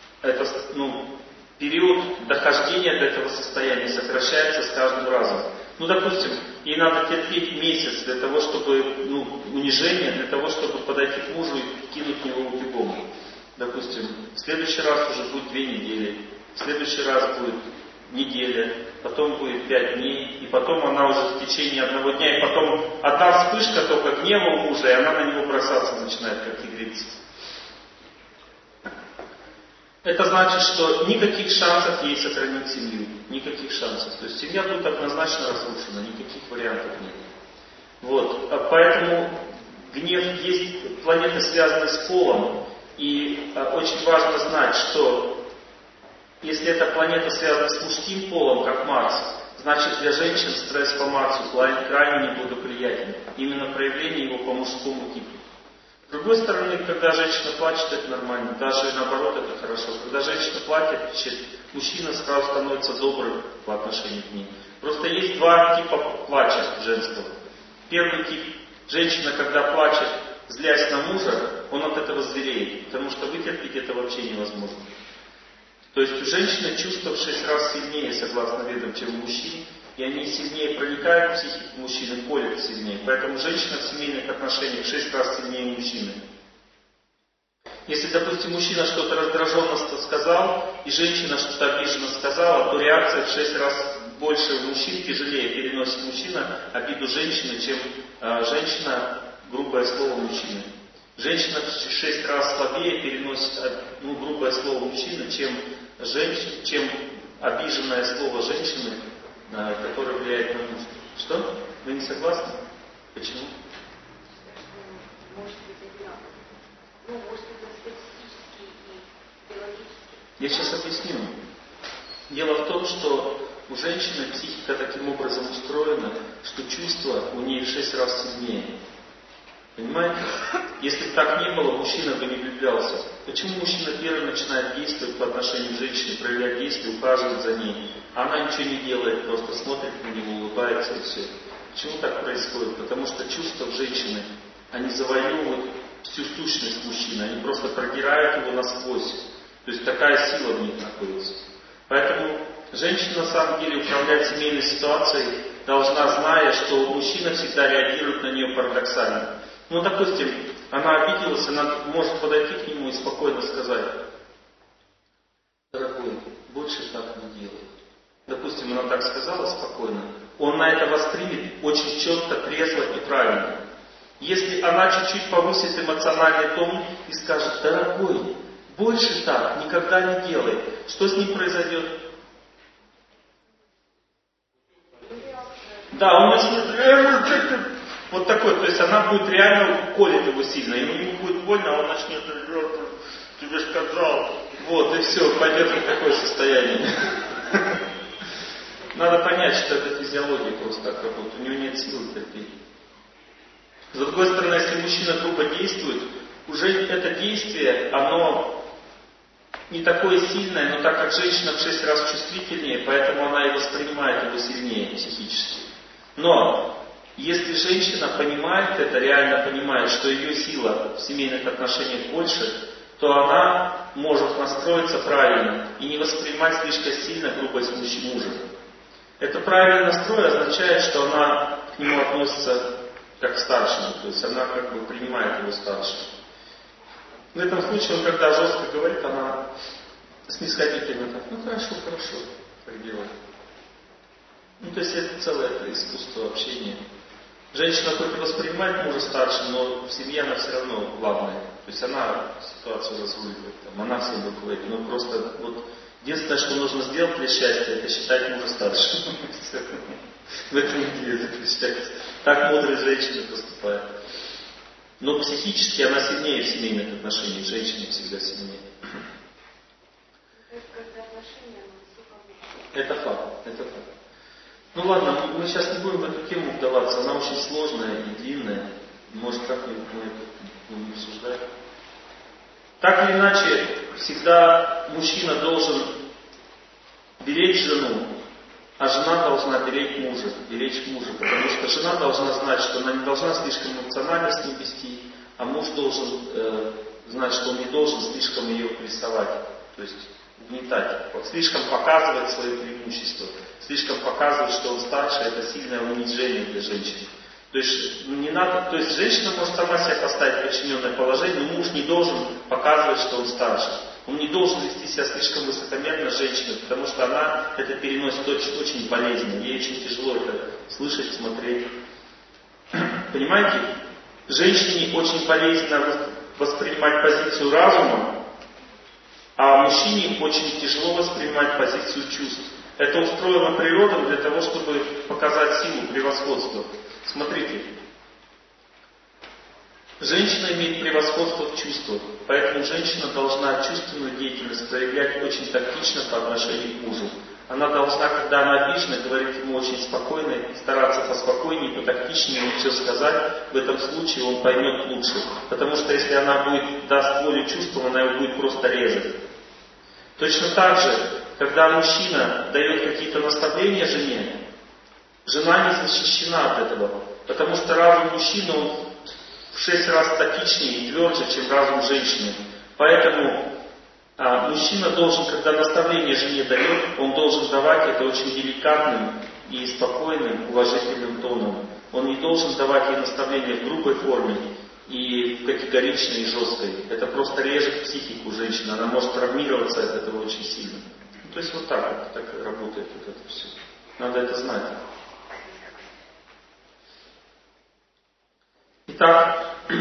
период дохождения до этого состояния сокращается с каждым разом. Допустим, ей надо терпеть месяц для того, чтобы, унижение, для того, чтобы подойти к мужу и кинуть в него утюгом. Допустим, в следующий раз уже будет 2 недели, в следующий раз будет неделя, потом будет 5 дней, и потом она уже в течение 1 дня, и потом одна вспышка только гнева у мужа, и она на него бросаться начинает, как тигрица. Это значит, что никаких шансов ей сохранить семью. Никаких шансов. То есть семья будет однозначно разрушена, никаких вариантов нет. Вот. Поэтому гнев есть планеты, связанные с полом. И очень важно знать, что если эта планета связана с мужским полом, как Марс, значит для женщин стресс по Марсу крайне неблагоприятен. Именно проявление его по мужскому типу. С другой стороны, когда женщина плачет, это нормально. Даже наоборот, это хорошо. Когда женщина плачет, мужчина сразу становится добрым по отношению к ней. Просто есть 2 типа плача женского. Первый тип. Женщина, когда плачет, злясь на мужа, он от этого звереет. Потому что вытерпеть это вообще невозможно. То есть у женщины чувства в 6 раз сильнее, согласно ведам, чем у мужчин. И они сильнее проникают в психику мужчины, колят сильнее. Поэтому женщина в семейных отношениях в 6 раз сильнее мужчины. Если, допустим, мужчина что-то раздраженно сказал, и женщина что-то обиженно сказала, то реакция в 6 раз больше у мужчин, тяжелее переносит мужчина обиду женщины, чем женщина грубое слово мужчины. Женщина в 6 раз слабее переносит грубое слово мужчины, чем обиженное слово женщины, который влияет на мужа. Что? Вы не согласны? Почему? Может быть, одинаково. Может быть, статистически и биологически. Я сейчас объясню. Дело в том, что у женщины психика таким образом устроена, что чувства у нее в 6 раз сильнее. Понимаете? Если бы так не было, мужчина бы не влюблялся. Почему мужчина первый начинает действовать по отношению к женщине, проявлять действия, ухаживать за ней, а она ничего не делает, просто смотрит на него, улыбается и все. Почему так происходит? Потому что чувства женщины, они завоевывают всю сущность мужчины, они просто продирают его насквозь. То есть такая сила в них находится. Поэтому женщина на самом деле управлять семейной ситуацией должна, зная, что мужчина всегда реагирует на нее парадоксально. Допустим, она обиделась, она может подойти к нему и спокойно сказать: дорогой, больше так не делай. Допустим, она так сказала спокойно, он на это воспримет очень четко, трезво и правильно. Если она чуть-чуть повысит эмоциональный тон и скажет: дорогой, больше так никогда не делай, что с ним произойдет? Да, он начнет вот такой, то есть она будет реально колет его сильно, ему не будет больно, а он начнет: тебе сказал. Вот, и все, пойдет в такое состояние. Надо понять, что это физиология просто так работает, у него нет силы терпеть. С другой стороны, если мужчина грубо действует, уже это действие, оно не такое сильное, но так как женщина в 6 раз чувствительнее, поэтому она и воспринимает его сильнее психически. Но если женщина понимает это, реально понимает, что ее сила в семейных отношениях больше, то она может настроиться правильно и не воспринимать слишком сильно грубость мужа. Это правильный настрой означает, что она к нему относится как к старшему, то есть она как бы принимает его старшим. В этом случае, он когда жестко говорит, она снисходительно так: хорошо, так делай. То есть это целое искусство общения. Женщина только воспринимает мужа старшим, но в семье она все равно главная. То есть она ситуацию разруливает, она всем руководит. Просто единственное, что нужно сделать для счастья, это считать мужа старшим. В этом идея заключается. Так мудрые женщины поступают. Но психически она сильнее в семейных отношениях. Женщина всегда сильнее. Это факт. Ладно, мы сейчас не будем в эту тему вдаваться, она очень сложная и длинная. Может, как-нибудь мы это не обсуждаем. Так или иначе, всегда мужчина должен беречь жену, а жена должна беречь мужа, потому что жена должна знать, что она не должна слишком эмоционально с ним вести, а муж должен знать, что он не должен слишком ее прессовать, то есть угнетать, слишком показывать свои преимущества, слишком показывать, что он старше, это сильное унижение для женщины. То есть не надо, то есть женщина может сама себя поставить в подчиненное положение, но муж не должен показывать, что он старше. Он не должен вести себя слишком высокомерно с женщиной, потому что она это переносит очень, очень болезненно. Ей очень тяжело это слышать, смотреть. Понимаете? Женщине очень болезненно воспринимать позицию разума, а мужчине очень тяжело воспринимать позицию чувств. Это устроено природой для того, чтобы показать силу, превосходство. Смотрите. Женщина имеет превосходство в чувствах, поэтому женщина должна чувственную деятельность проявлять очень тактично по отношению к мужу. Она должна, когда она обижена, говорить ему очень спокойно, стараться поспокойнее, потактичнее ему все сказать. В этом случае он поймет лучше. Потому что если она даст волю чувствам, она его будет просто резать. Точно так же, когда мужчина дает какие-то наставления жене, жена не защищена от этого. Потому что разум мужчины, он в 6 раз статичнее и тверже, чем разум женщины. Поэтому мужчина должен, когда наставление жене дает, он должен давать это очень деликатным и спокойным, уважительным тоном. Он не должен давать ей наставления в грубой форме и категоричной и жесткой. Это просто режет психику женщины, она может травмироваться от этого очень сильно. То есть вот так работает вот это все. Надо это знать. Итак,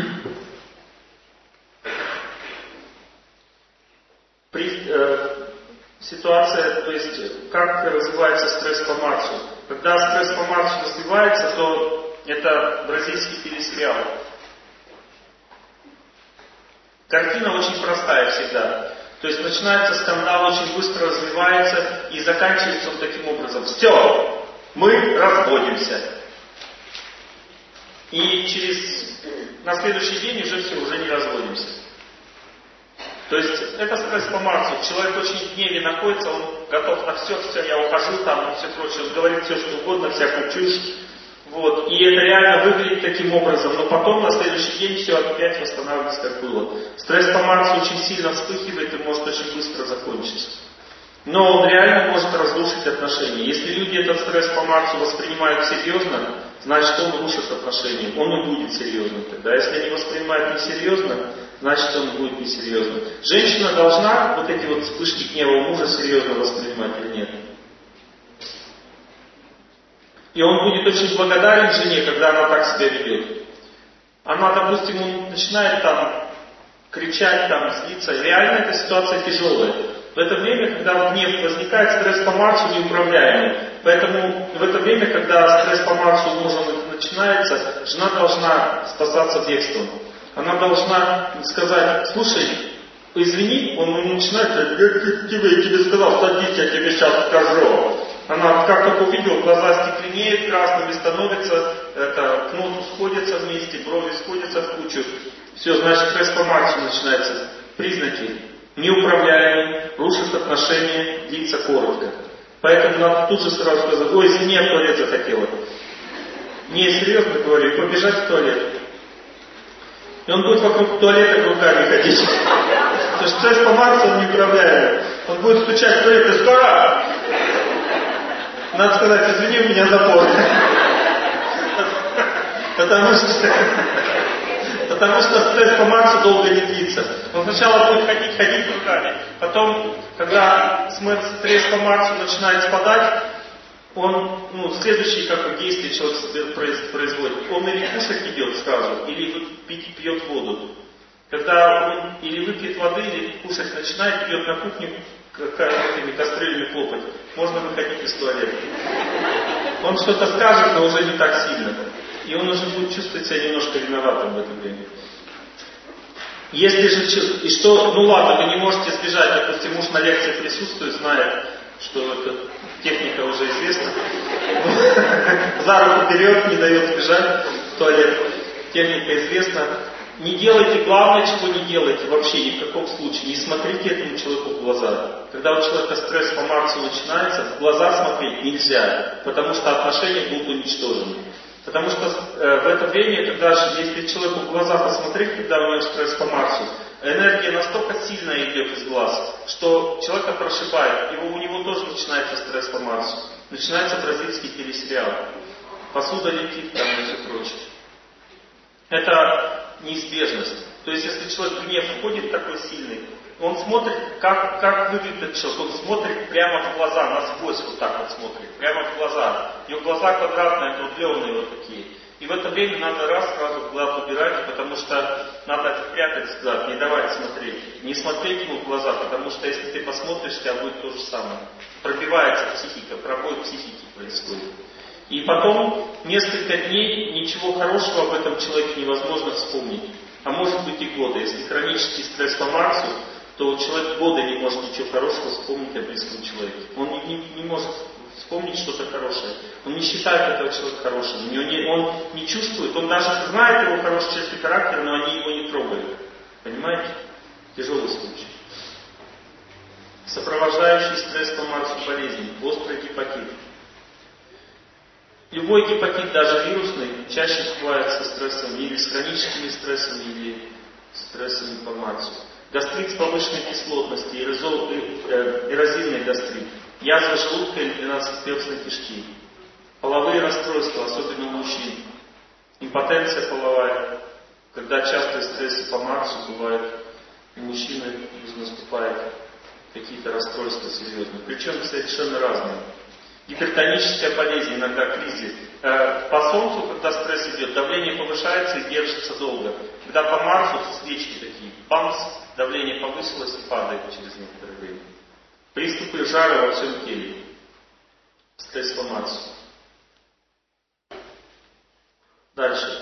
ситуация, то есть как развивается стресс по Марсу. Когда стресс по Марсу развивается, то это бразильский телесериал. Картина очень простая всегда. То есть начинается скандал, очень быстро развивается и заканчивается он таким образом. Все, мы разводимся. И на следующий день уже все, уже не разводимся. То есть это стресс по Марсу. Человек очень в гневе находится, он готов на все, я ухожу там и все прочее. Он говорит все, что угодно, всякую чушь. Вот. И это реально выглядит таким образом. Но потом на следующий день все опять восстанавливается, как было. Стресс по Марсу очень сильно вспыхивает и может очень быстро закончиться. Но он реально может разрушить отношения. Если люди этот стресс по Марсу воспринимают серьезно, значит он рушит отношения. Он и будет серьезным тогда. Если они воспринимают несерьезно, значит он будет несерьезным. Женщина должна вот эти вот вспышки гнева у мужа серьезно воспринимать или нет? И он будет очень благодарен жене, когда она так себя ведет. Она, допустим, он начинает там кричать, там злиться. Реально эта ситуация тяжелая. В это время, когда гнев возникает, стресс по Марсу неуправляемый. Поэтому в это время, когда стресс по Марсу у мужа начинается, жена должна спасаться бегством. Она должна сказать: слушай, извини, он начинает, я тебе сказал, садись, я тебе сейчас скажу. Она как только увидела, глаза стекленеют, красными становятся, нос сходятся вместе, брови сходятся в кучу. Все, значит, стресс по Марсу начинается. Признаки: неуправляемый, рушит отношения, длится коротко. Поэтому надо тут же сразу сказать: ой, извини, я в туалет захотела. Не, серьезно говорю, побежать в туалет. И он будет вокруг туалета руками ходить. Потому что стресс по Марсу он неуправляемый. Он будет стучать в туалет и скоро. Надо сказать: извини, у меня запор. Потому что стресс по Марсу долго не длится. Он сначала будет ходить руками. Потом, когда стресс по Марсу начинает спадать, он, следующее действие человек производит. Он или кушать идет сразу, или пьет воду. Когда он или выпьет воды, или кушать начинает, идет на кухню, этими кастрюлями хлопать. Можно выходить из туалета. Он что-то скажет, но уже не так сильно. И он уже будет чувствовать себя немножко виноватым в это время. Если же, ладно, вы не можете сбежать, допустим, муж на лекции присутствует, знает, что эта техника уже известна. За руку берет, не дает сбежать в туалет. техника известна. Не делайте, главное, чего не делайте вообще ни в каком случае. Не смотрите этому человеку в глаза. Когда у человека стресс по Марсу начинается, в глаза смотреть нельзя, потому что отношения будут уничтожены. Потому что в это время, если человеку в глаза посмотреть, когда у него стресс по Марсу, энергия настолько сильная идет из глаз, что человека прошибает, у него тоже начинается стресс по Марсу. Начинается бразильский телесериал. Посуда летит там и все прочее. Это неизбежность. То есть, если человек в гнев входит такой сильный, он смотрит, как выглядит этот человек. Он смотрит прямо в глаза, насквозь вот так вот смотрит, прямо в глаза. У него глаза квадратные, округленные вот такие. И в это время надо сразу глаз убирать, потому что надо прятать взгляд, не давать смотреть. Не смотреть ему в глаза, потому что если ты посмотришь, у тебя будет то же самое. Пробивается психика, пробой психики происходит. И потом несколько дней ничего хорошего об этом человеке невозможно вспомнить. А может быть и годы. Если хронический стресс по Марсу, то человек годы не может ничего хорошего вспомнить о близком человеке. Он не может вспомнить что-то хорошее. Он не считает этого человека хорошим. Он не чувствует, он даже знает его хорошие черты характера, но они его не трогают. Понимаете? Тяжелый случай. Сопровождающий стресс по Марсу болезни. Острый гепатит. Любой гепатит, даже вирусный, чаще бывает со стрессом, или с хроническими стрессами, или стрессами по Марсу. Гастрит с повышенной кислотностью, эрозивный гастрит, язва желудка или 12-перстной кишки, половые расстройства, особенно у мужчин, импотенция половая, когда частые стрессы по Марсу бывают, у мужчины наступают какие-то расстройства серьезные, причем совершенно разные. Гипертоническая болезнь, иногда кризис. По Солнцу, когда стресс идет, давление повышается и держится долго. Когда по Марсу свечки такие, бамс, давление повысилось и падает через некоторое время. Приступы жара во всем теле. Стресс по Марсу. Дальше.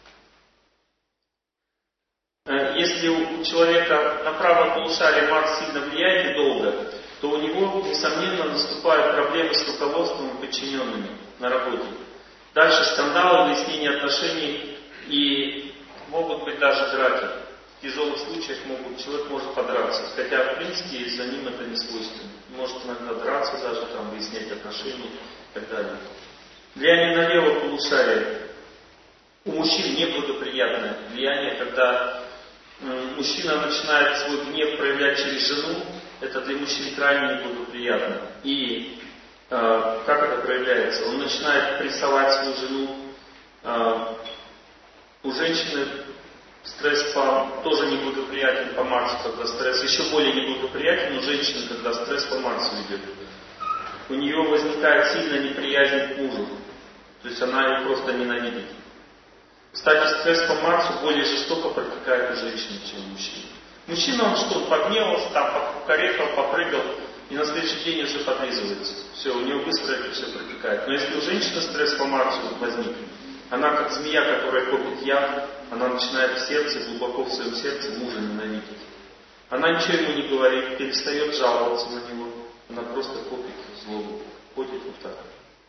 Если у человека на правое полушарие Марс сильно влияет и долго, то у него, несомненно, наступают проблемы с руководством и подчиненными на работе. Дальше скандалы, выяснение отношений и могут быть даже драки. В тяжелых случаях человек может подраться, хотя в принципе за ним это не свойственно. Может иногда драться даже, выяснять отношения и так далее. Влияние на левое полушарие. У мужчин неблагоприятное влияние, когда мужчина начинает свой гнев проявлять через жену. Это для мужчин крайне неблагоприятно. И как это проявляется? Он начинает прессовать свою жену. У женщины стресс тоже неблагоприятен по Марсу, когда стресс еще более неблагоприятен у женщины, когда стресс по Марсу идет. У нее возникает сильная неприязнь к мужу. То есть она его просто ненавидит. Кстати, стресс по Марсу более жестоко протекает у женщин, чем у мужчин. Мужчина, он что, погневался, покарекал, попрыгал, и на следующий день уже подлизывается. Все, у него быстро это все протекает. Но если у женщины стресс по Марсу возник, она как змея, которая копит яд, она начинает в сердце, глубоко в своем сердце мужа ненавидеть. Она ничего ему не говорит, перестает жаловаться на него. Она просто копит злобу, ходит вот так.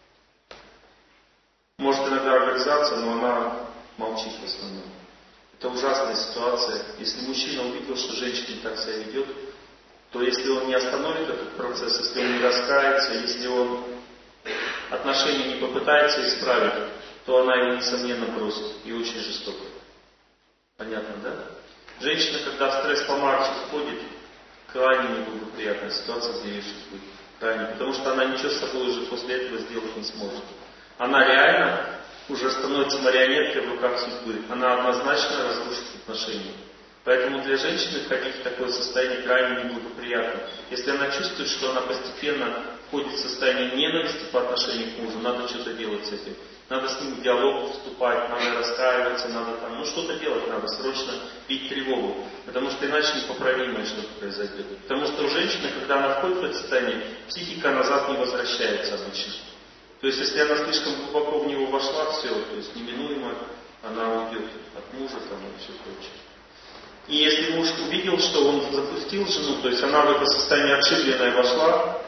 Может иногда огрызаться, но она молчит в основном. Это ужасная ситуация. Если мужчина увидел, что женщина так себя ведет, то если он не остановит этот процесс, если он не раскается, если он отношения не попытается исправить, то она его, несомненно, бросит. И очень жестоко. Понятно, да? Женщина, когда в стресс по Марсу входит, крайне неблагоприятная ситуация для ее судьбы. Крайне. Потому что она ничего с собой уже после этого сделать не сможет. Она реально уже становится марионеткой в руках судьбы. Она однозначно разрушит отношения. Поэтому для женщины входить в такое состояние крайне неблагоприятно. Если она чувствует, что она постепенно входит в состояние ненависти по отношению к мужу, надо что-то делать с этим. Надо с ним в диалог вступать, надо раскаиваться, надо что-то делать надо, срочно бить тревогу. Потому что иначе непоправимое что-то произойдет. Потому что у женщины, когда она входит в это состояние, психика назад не возвращается обычно. То есть, если она слишком глубоко в него вошла, все, то есть неминуемо она уйдет от мужа и все прочее. И если муж увидел, что он запустил жену, то есть она в это состояние отшибленное вошла,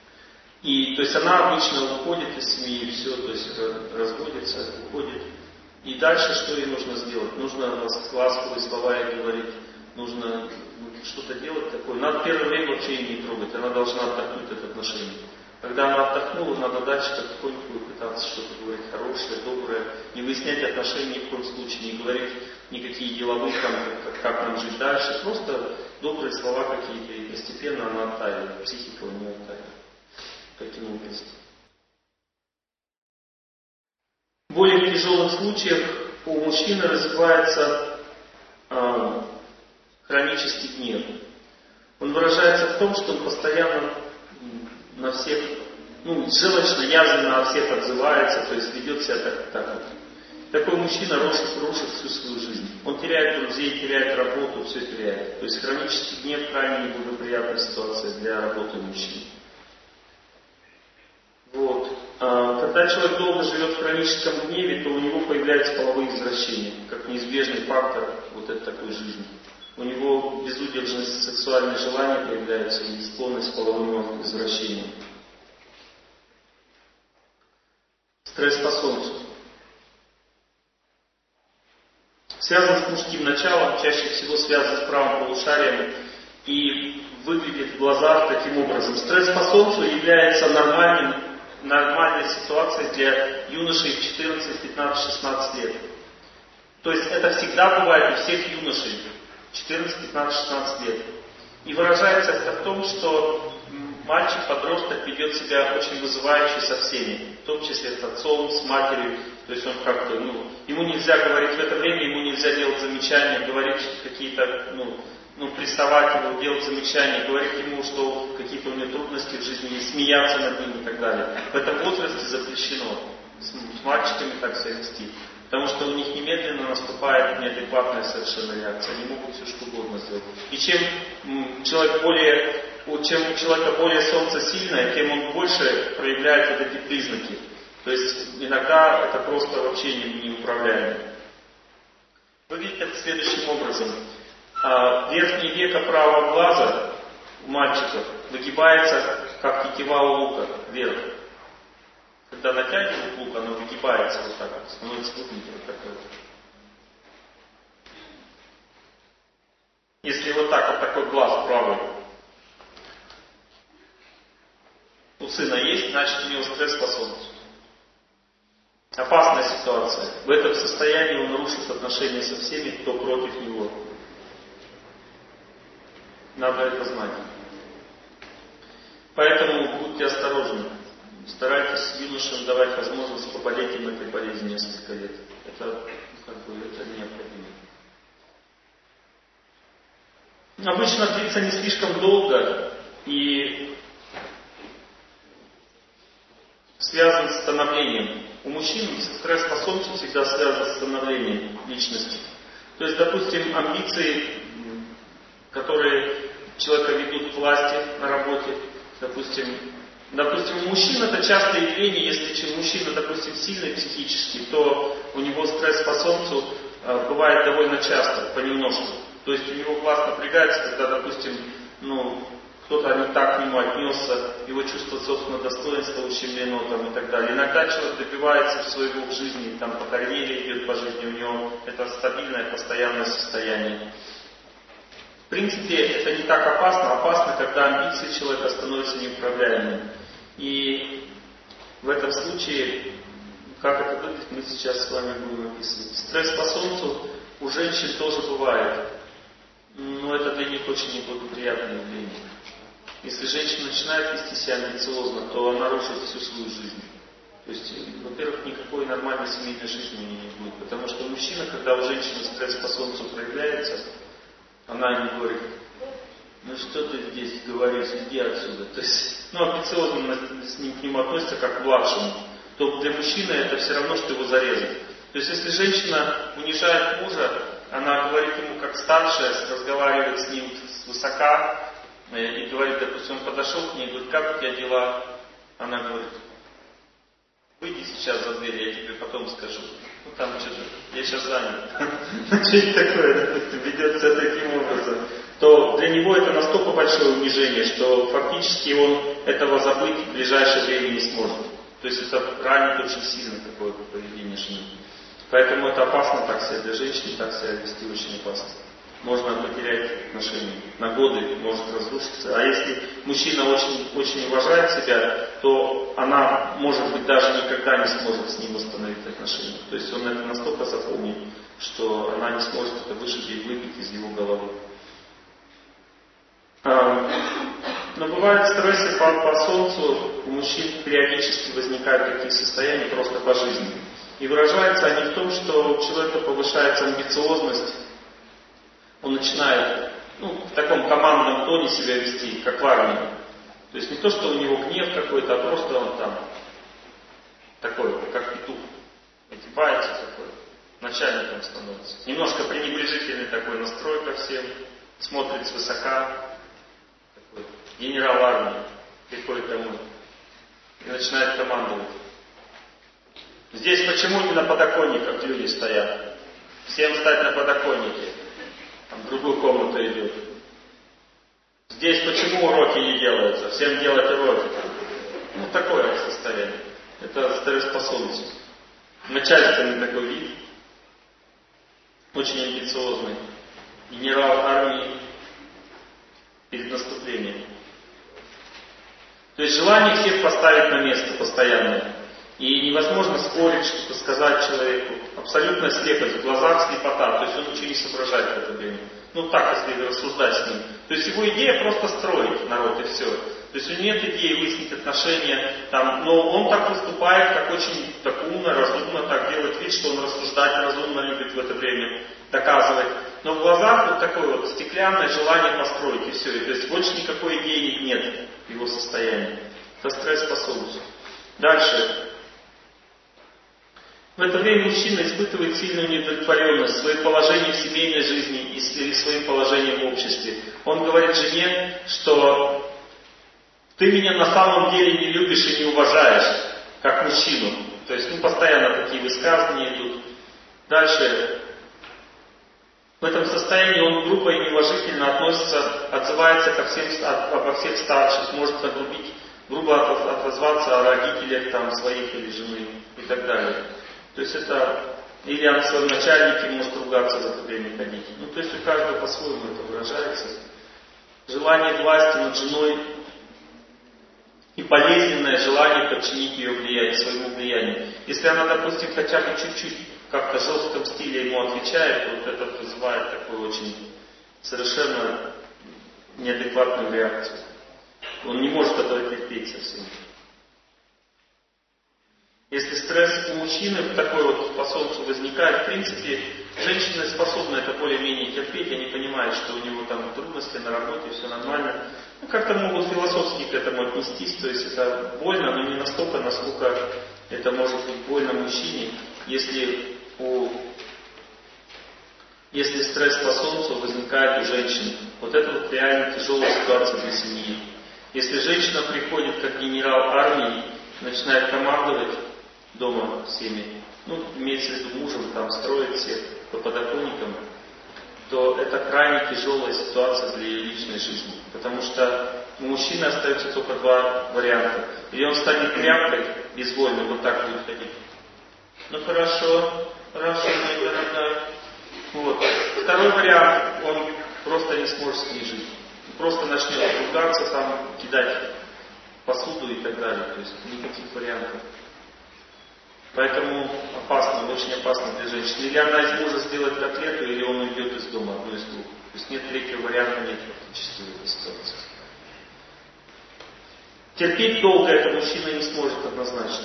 и то есть она обычно уходит из семьи, и все, то есть разводится, уходит. И дальше что ей нужно сделать? Нужно ласковые слова ей говорить, нужно что-то делать такое. Надо первое время вообще ее не трогать, она должна отдохнуть от отношений. Когда она отдохнула, надо дальше потихоньку пытаться что-то говорить хорошее, доброе, не выяснять отношения ни в коем случае, не говорить никакие деловые, там, как нам жить дальше, просто добрые слова какие-то, и постепенно она оттаивает, психика у нее оттаивает. Таким образом. В более тяжелых случаях у мужчины развивается хронический гнев. Он выражается в том, что он постоянно на всех, желчно, язвенно о всех отзывается, то есть ведет себя так вот. Такой мужчина рушит всю свою жизнь. Он теряет друзей, теряет работу, все теряет. То есть хронический гнев крайне неблагоприятная ситуация для работы мужчин. Вот. Когда человек долго живет в хроническом гневе, то у него появляются половые извращения, как неизбежный фактор вот этой такой жизни. У него безудержность сексуальных желаний появляется и склонность к половым извращениям. Стресс по солнцу. Связан с мужским началом, чаще всего связан с правым полушарием и выглядит в глазах таким образом. Стресс по солнцу является нормальной ситуацией для юношей в 14, 15, 16 лет. То есть это всегда бывает у всех юношей 14, 15, 16 лет. И выражается это в том, что мальчик-подросток ведет себя очень вызывающе со всеми, в том числе с отцом, с матерью. То есть он как-то, ему нельзя говорить в это время, ему нельзя делать замечания, говорить какие-то, приставать его, делать замечания, говорить ему, что какие-то у него трудности в жизни, и смеяться над ним и так далее. В этом возрасте запрещено с мальчиками так себя вести. Потому что у них немедленно наступает неадекватная совершенно реакция. Они могут все что угодно сделать. И чем у человека более солнце сильное, тем он больше проявляет вот эти признаки. То есть иногда это просто вообще неуправляемо. Выглядит это следующим образом. Верхнее веко правого глаза у мальчиков выгибается, как тетива у лука, вверх. Когда натягивают лук, оно выгибается вот так вот, становится выгнутым вот такой вот. Если вот так вот такой глаз правый у сына есть, значит у него стресс по солнцу. Опасная ситуация. В этом состоянии он рушит отношения со всеми, кто против него. Надо это знать. Поэтому будьте осторожны. Старайтесь юношам давать возможность поболеть им этой болезнью несколько лет. Это необходимо. Обычно длится не слишком долго и связан с становлением. У мужчин стресс по солнцу всегда связан с становлением личности. То есть, допустим, амбиции, которые человека ведут к власти на работе, допустим, у мужчин это частое явление, если мужчина, допустим, сильный психически, то у него стресс по солнцу бывает довольно часто, понемножку. То есть у него глаз напрягается, когда, допустим, кто-то не так к нему отнесся, его чувство собственного достоинства ущемлено там, и так далее. Иногда человек добивается своего в жизни, там по карьере идет по жизни, у него это стабильное, постоянное состояние. В принципе, это не так опасно. Опасно, когда амбиции человека становятся неуправляемыми. И в этом случае, как это выглядит, мы сейчас с вами будем описывать. Стресс по солнцу у женщин тоже бывает. Но это для них очень неблагоприятное явление. Если женщина начинает вести себя амбициозно, то она рушит всю свою жизнь. То есть, во-первых, никакой нормальной семейной жизни у нее не будет. Потому что мужчина, когда у женщины стресс по солнцу проявляется, она ему говорит: что ты здесь говоришь, иди отсюда. То есть, амбициозно к нему относится как к младшему. То для мужчины это все равно, что его зарезать. То есть, если женщина унижает мужа, она говорит ему как старшая, разговаривает с ним свысока, и говорит, допустим, он подошел к ней и говорит: как у тебя дела? Она говорит: выйди сейчас за дверь, я тебе потом скажу. Там что-то, я сейчас занят. Что-то такое, допустим, ведет себя таким образом. То для него это настолько большое унижение, что фактически он этого забыть в ближайшее время не сможет. То есть это ранит очень сильно такое поведение жены. Поэтому это опасно так себя для женщины, так себя вести очень опасно. Можно потерять отношения. На годы может разрушиться. А если мужчина очень уважает себя, то она, может быть, даже никогда не сможет с ним восстановить отношения. То есть он это настолько запомнит, что она не сможет это вышибить, выбить из его головы. Но бывают стрессы по солнцу, у мужчин периодически возникают такие состояния просто по жизни. И выражаются они в том, что у человека повышается амбициозность, он начинает в таком командном тоне себя вести, как в армии. То есть не то, что у него гнев какой-то, а просто он там такой, как петух, отебается такой, начальником становится. Немножко пренебрежительный такой настрой ко всем, смотрит свысока, такой генерал армии, приходит домой и начинает командовать. Здесь почему не на подоконниках люди стоят? Всем встать на подоконнике. Там в другую комнату идет. Здесь почему уроки не делаются? Всем делать уроки. Такое состояние. Это стрессоспособность. Начальственный такой вид. Очень амбициозный. Генерал армии перед наступлением. То есть желание всех поставить на место постоянное. И невозможно спорить, что-то сказать человеку. Абсолютная слепость, в глазах слепота. То есть он ничего не соображает в это время. Так, если рассуждать с ним. То есть его идея просто строить народ и все. То есть у него нет идеи выяснить отношения. Но он так выступает, как очень так умно, разумно, так делает вид, что он рассуждать разумно любит в это время, доказывать. Но в глазах такое стеклянное желание построить и все. И, то есть больше никакой идеи нет в его состоянии. Это стрессоспособность. Дальше. В это время мужчина испытывает сильную неудовлетворенность своим положением в семейной жизни или своим положением в обществе. Он говорит жене, что ты меня на самом деле не любишь и не уважаешь, как мужчину. То есть постоянно такие высказывания идут. Дальше. В этом состоянии он грубо и неуважительно отзывается обо всех старших, может нагрубить, грубо отозваться о родителях своих или жены и так далее. То есть это, или о своем начальнике может ругаться за это время ходить. То есть у каждого по-своему это выражается. Желание власти над женой и болезненное желание подчинить ее влияние, своему влиянию. Если она, допустим, хотя бы чуть-чуть как-то в жестком стиле ему отвечает, то это вызывает такую очень совершенно неадекватную реакцию. Он не может этого терпеть совсем. Если стресс у мужчины такой по солнцу возникает, в принципе, женщины способны это более-менее терпеть, они понимают, что у него там трудности на работе, все нормально. Как-то могут философски к этому отнестись, то есть это больно, но не настолько, насколько это может быть больно мужчине, если стресс по солнцу возникает у женщин. Это реально тяжелая ситуация для семьи. Если женщина приходит как генерал армии, начинает командовать дома всеми, имеется в виду мужем, строит всех по подоконникам, то это крайне тяжелая ситуация для ее личной жизни. Потому что у мужчины остается только два варианта. Или он станет тряпкой, безвольным, так будет ходить. Хорошо, моя дорогая. Второй вариант, он просто не сможет с ней жить. Просто начнет ругаться, кидать посуду и так далее. То есть никаких вариантов. Поэтому опасно, очень опасно для женщины. Или она из мужа сделает котлету, или он уйдет из дома, одно из двух. То есть нет третьего варианта, нет фактически в этой ситуации. Терпеть долго это мужчина не сможет однозначно.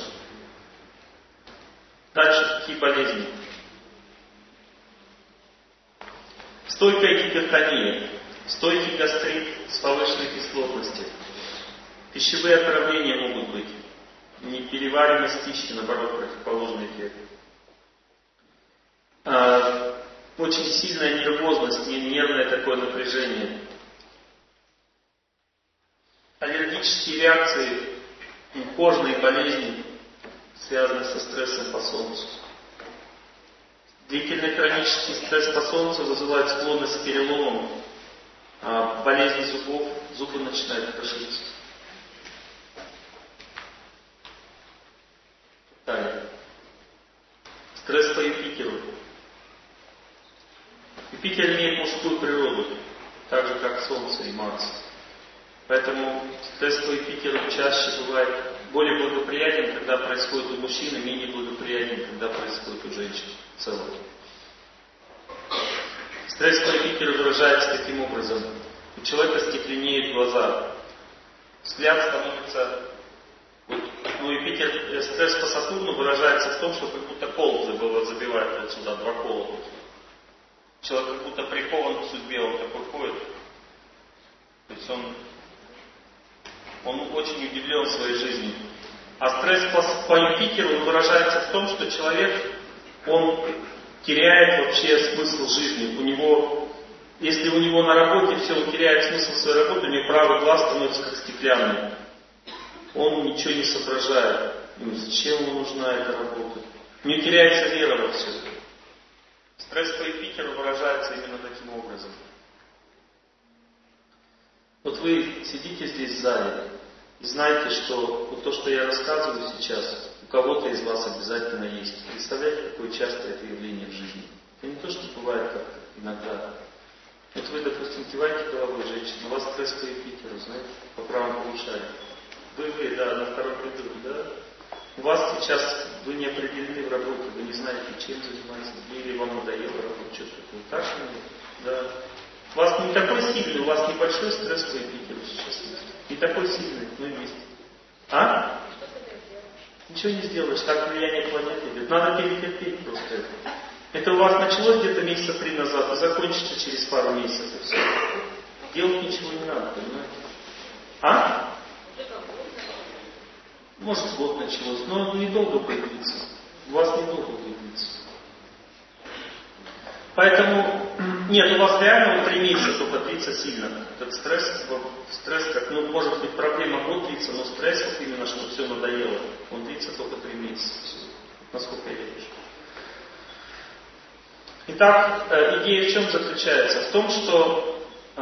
Дальше какие болезни? Стойкая гипертония, стойкий гастрит с повышенной кислотностью. Пищевые отравления могут быть. Неперевариваемость пищи, наоборот, противоположный эффект. Очень сильная нервозность, нервное такое напряжение. Аллергические реакции, кожные болезни, связанные со стрессом по солнцу. Длительный хронический стресс по солнцу вызывает склонность к переломам, болезни зубов, зубы начинают крошиться. Далее. Стресс по Юпитеру. Юпитер имеет мужскую природу, так же как Солнце и Марс. Поэтому стресс по Юпитеру чаще бывает более благоприятен, когда происходит у мужчины, менее благоприятен, когда происходит у женщин в целом. Стресс по Юпитеру выражается таким образом. У человека стекленеют глаза. Взгляд становится... Юпитер, стресс по Сатурну выражается в том, что как будто кол забивает вот сюда, 2 кола. Человек как будто прикован к судьбе, он такой ходит. То есть он очень удивлен своей жизнью. А стресс по Юпитеру выражается в том, что человек, он теряет вообще смысл жизни. Если у него на работе все, он теряет смысл своей работы, у него правый глаз становится как стеклянный. Он ничего не соображает. Зачем ему нужна эта работа? У него теряется вера во все. Стресс по Юпитеру выражается именно таким образом. Вот вы сидите здесь в зале и знаете, что вот то, что я рассказываю сейчас, у кого-то из вас обязательно есть. Представляете, какое частое это явление в жизни? Это не то, что бывает как-то иногда. Вот вы, допустим, киваете головой, женщина, у вас стресс по Юпитеру, знаете, по правому полушарию. Вы, да, на втором ряду, да? У вас сейчас, вы не определены в работе, вы не знаете, чем заниматься, или вам надоело работать, что-то такое. Так что нет? Да. У вас не такой сильный, у вас небольшой стресс по Юпитеру сейчас есть. Не такой сильный, но есть. А? Ничего не сделаешь, так влияние планеты идет. Надо перетерпеть просто это. Это у вас началось где-то месяца 3 назад, и закончится через пару месяцев и все. Делать ничего не надо, понимаете? А? Может, год началось, но недолго будет длиться. У вас недолго будет длиться. Поэтому, нет, у вас реально 3 месяца только длится сильно. Этот стресс как, может быть, проблема год длится, но стресс, вот именно, что все надоело, он длится только 3 месяца. Насколько я вижу. Итак, идея в чем заключается? В том, что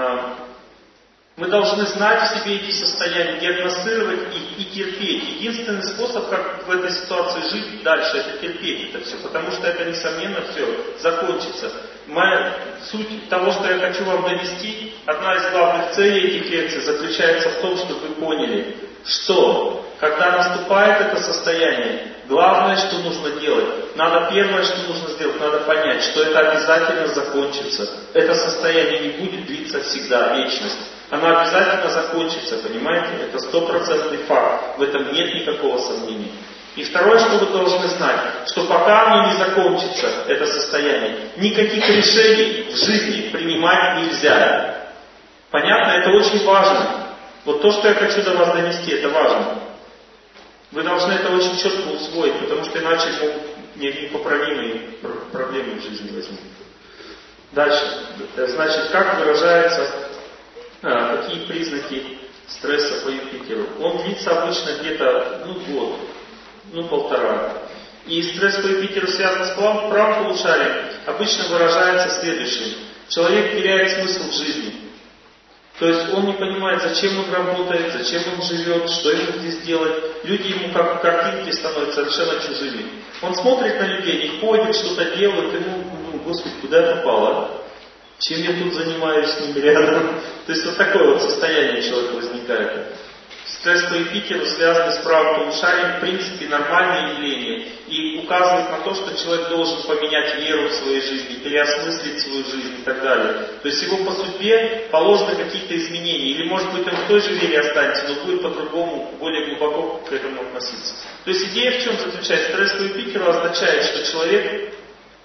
мы должны знать в себе эти состояния, диагностировать их и терпеть. Единственный способ, как в этой ситуации жить дальше, это терпеть это все, потому что это, несомненно, все закончится. Суть того, что я хочу вам донести, одна из главных целей этих лекций заключается в том, чтобы вы поняли, что когда наступает это состояние, главное, что нужно делать, первое, что нужно сделать, надо понять, что это обязательно закончится. Это состояние не будет длиться всегда, вечность. Оно обязательно закончится, понимаете? Это 100% факт. В этом нет никакого сомнения. И второе, что вы должны знать, что пока оно не закончится, это состояние, никаких решений в жизни принимать нельзя. Понятно? Это очень важно. Вот то, что я хочу до вас донести, это важно. Вы должны это очень четко усвоить, потому что иначе непоправимые проблемы в жизни возникнут. Дальше. Значит, как выражается, какие признаки стресса по Юпитеру? Он длится обычно где-то год, 1,5. И стресс по Юпитеру связан с правым полушарием, обычно выражается следующим. Человек теряет смысл в жизни. То есть он не понимает, зачем он работает, зачем он живет, что ему здесь делать. Люди ему как картинки становятся совершенно чужими. Он смотрит на людей, они ходят, что-то делают, ему, Господи, куда я попал, а? Чем я тут занимаюсь с ними рядом? То есть вот такое вот состояние у человека возникает. Стресс по Юпитеру, связанный с правым полушарием, в принципе нормальное явление и указывает на то, что человек должен поменять веру в своей жизни, переосмыслить свою жизнь и так далее. То есть его по судьбе положены какие-то изменения. Или может быть он в той же вере останется, но будет по-другому, более глубоко к этому относиться. То есть идея в чем заключается? Стресс по Юпитеру означает, что человек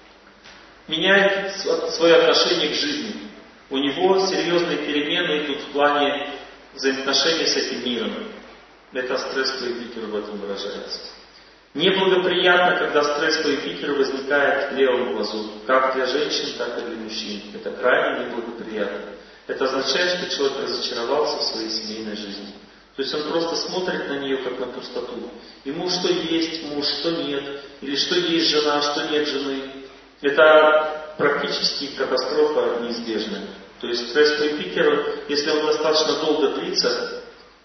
меняет свое отношение к жизни. У него серьезные перемены идут в плане взаимоотношений с этим миром. Это стресс по Юпитеру в этом выражается. Неблагоприятно, когда стресс по Юпитеру возникает в левом глазу, как для женщин, так и для мужчин. Это крайне неблагоприятно. Это означает, что человек разочаровался в своей семейной жизни. То есть он просто смотрит на нее, как на пустоту. Ему что есть муж, что нет. Или что есть жена, что нет жены. Это практически катастрофа неизбежная. То есть стресс по Юпитеру, если он достаточно долго длится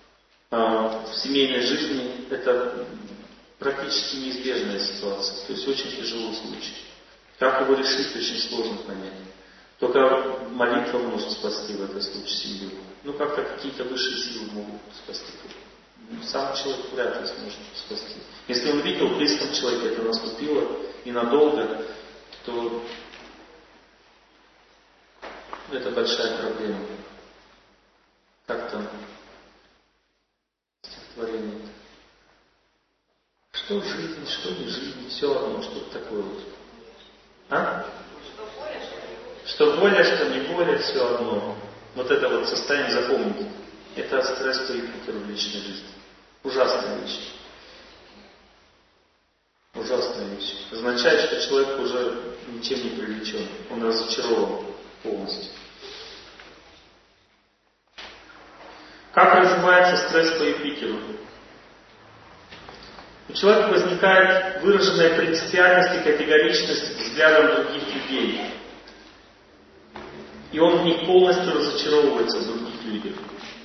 в семейной жизни, это практически неизбежная ситуация. То есть очень тяжелый случай. Как его решить, очень сложно понять. Только только молитва может спасти в этом случае семью. Ну, как-то какие-то высшие силы могут спасти. Сам человек вряд ли сможет спасти. Если он видел в близком человеке, это наступило и надолго, то это большая проблема. Как там стихотворение? Что жизнь, что не жизнь, все одно, что-то такое вот. А? Что воля, что не воля, все одно. Вот это вот состояние запомните. Это стресс по Юпитеру в личной жизни. Ужасная вещь. Ужасная вещь. Означает, что человек уже ничем не привлечен. Он разочарован полностью. Как развивается стресс по Юпитеру? У человека возникает выраженная принципиальность и категоричность к взглядам других людей. И он в них полностью разочаровывается в других людях.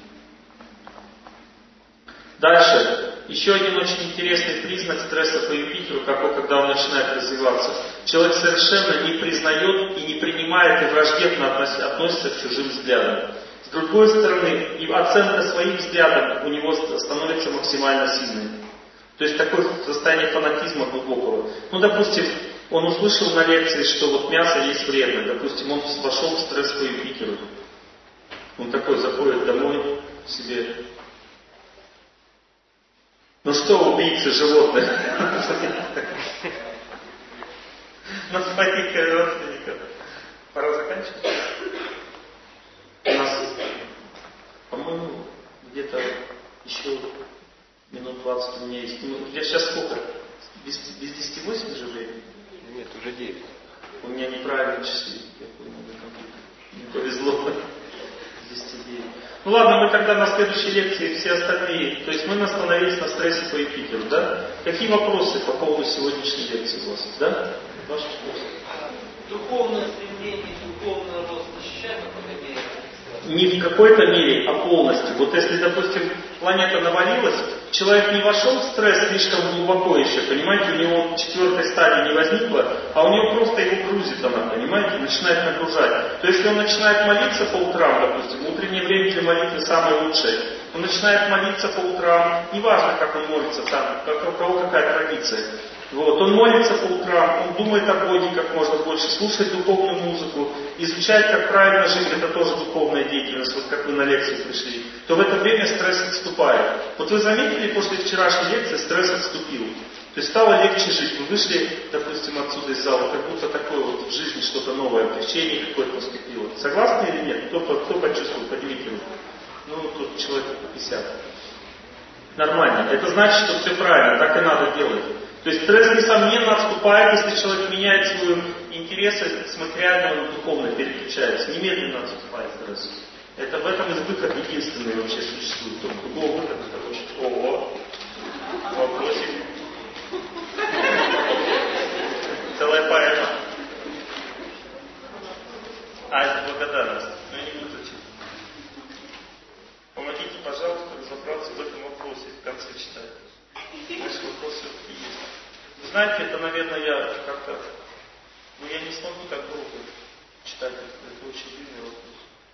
Дальше. Еще один очень интересный признак стресса по Юпитеру, когда он начинает развиваться. Человек совершенно не признает и не принимает и враждебно относится к чужим взглядам. С другой стороны, и оценка своих взглядов у него становится максимально сильной. То есть такое состояние фанатизма глубокого. Ну, допустим, он услышал на лекции, что вот мясо есть вредно. Допустим, он вошел в стресс по Юпитеру. Он такой заходит домой себе. Ну что, убийцы животных? На своих родственников. Пора заканчивать. У нас, по-моему, где-то еще минут 20 у меня есть. Ну, я сейчас сколько? Без 10:08 же время? Нет, уже 9. У меня неправильные часы. Я понял, на компьютере. Не повезло. 10:09. Ну ладно, мы тогда на следующей лекции все остальные. То есть мы остановились на стрессе по Юпитеру, да? Какие вопросы по поводу сегодняшней лекции у вас? Да? Ваши вопросы? Духовное стремление, духовный рост ощущаем в какой-то мере? Не в какой-то мере, а полностью. Вот если, допустим, планета навалилась, человек не вошел в стресс слишком глубоко еще, понимаете, у него 4-й стадии не возникло, а у него просто его грузит она, понимаете, начинает нагружать. То есть, если он начинает молиться по утрам, допустим, утреннее время для молитвы самое лучшее, он начинает молиться по утрам, неважно, как он молится, там, у кого какая традиция. Вот, он молится по утрам, он думает о Боге как можно больше, слушает духовную музыку, изучает, как правильно жить, это тоже духовная деятельность, вот как вы на лекцию пришли, то в это время стресс отступает. Вот вы заметили, после вчерашней лекции стресс отступил. То есть стало легче жить. Вы вышли, допустим, отсюда из зала, как будто такое вот в жизни что-то новое, облегчение какое-то поступило. Согласны или нет? Кто почувствовал? Поднимите руку. Ну, тут человек 50. Нормально. Это значит, что все правильно, так и надо делать. То есть стресс, несомненно, отступает, если человек меняет свои интересы с материального на духовное, переключается. Немедленно отступает стресс. Это в этом выход единственный вообще существует. Только другого выхода это очень... Ого! Вопросик. Целая поэма. Это благодарность. Но я не буду зачем. Помогите, пожалуйста, разобраться в этом вопросе. В конце читаю. Больше вопросов все-таки есть. Вы знаете, это, наверное, я как-то... Ну, я не смогу так долго читать. Это очень длинный вопрос.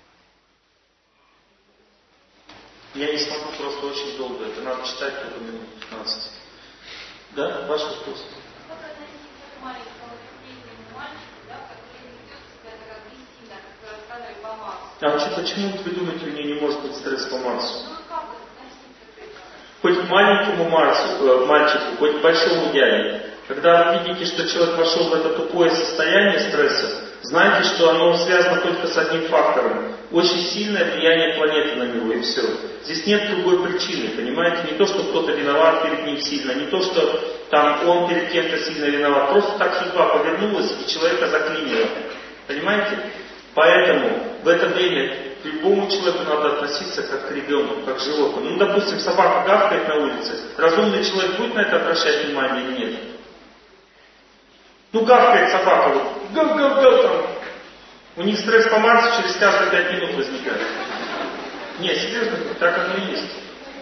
Я не смогу просто очень долго. Это надо читать только минут 15. Да? Ваш вопрос? Как относиться к маленькому трехлетнему мальчику, да, который ведет себя так агрессивно, как вы рассказывали по Марсу? Почему вы думаете, у нее не может быть стресс по Марсу? Ну, как относиться к этому? Хоть маленькому мальчику, хоть большому дяде. Когда вы видите, что человек вошел в это тупое состояние стресса, знайте, что оно связано только с одним фактором. Очень сильное влияние планеты на него, и все. Здесь нет другой причины, понимаете? Не то, что кто-то виноват перед ним сильно, не то, что там он перед кем-то сильно виноват. Просто так судьба повернулась и человека заклинила. Понимаете? Поэтому в это время к любому человеку надо относиться как к ребенку, как к животному. Ну, допустим, собака гавкает на улице. Разумный человек будет на это обращать внимание или нет? Ну, гавкает собака, вот, гав-гав-гав там. У них стресс по Марсу через каждые 5 минут возникает. Нет, серьезно, так оно и есть.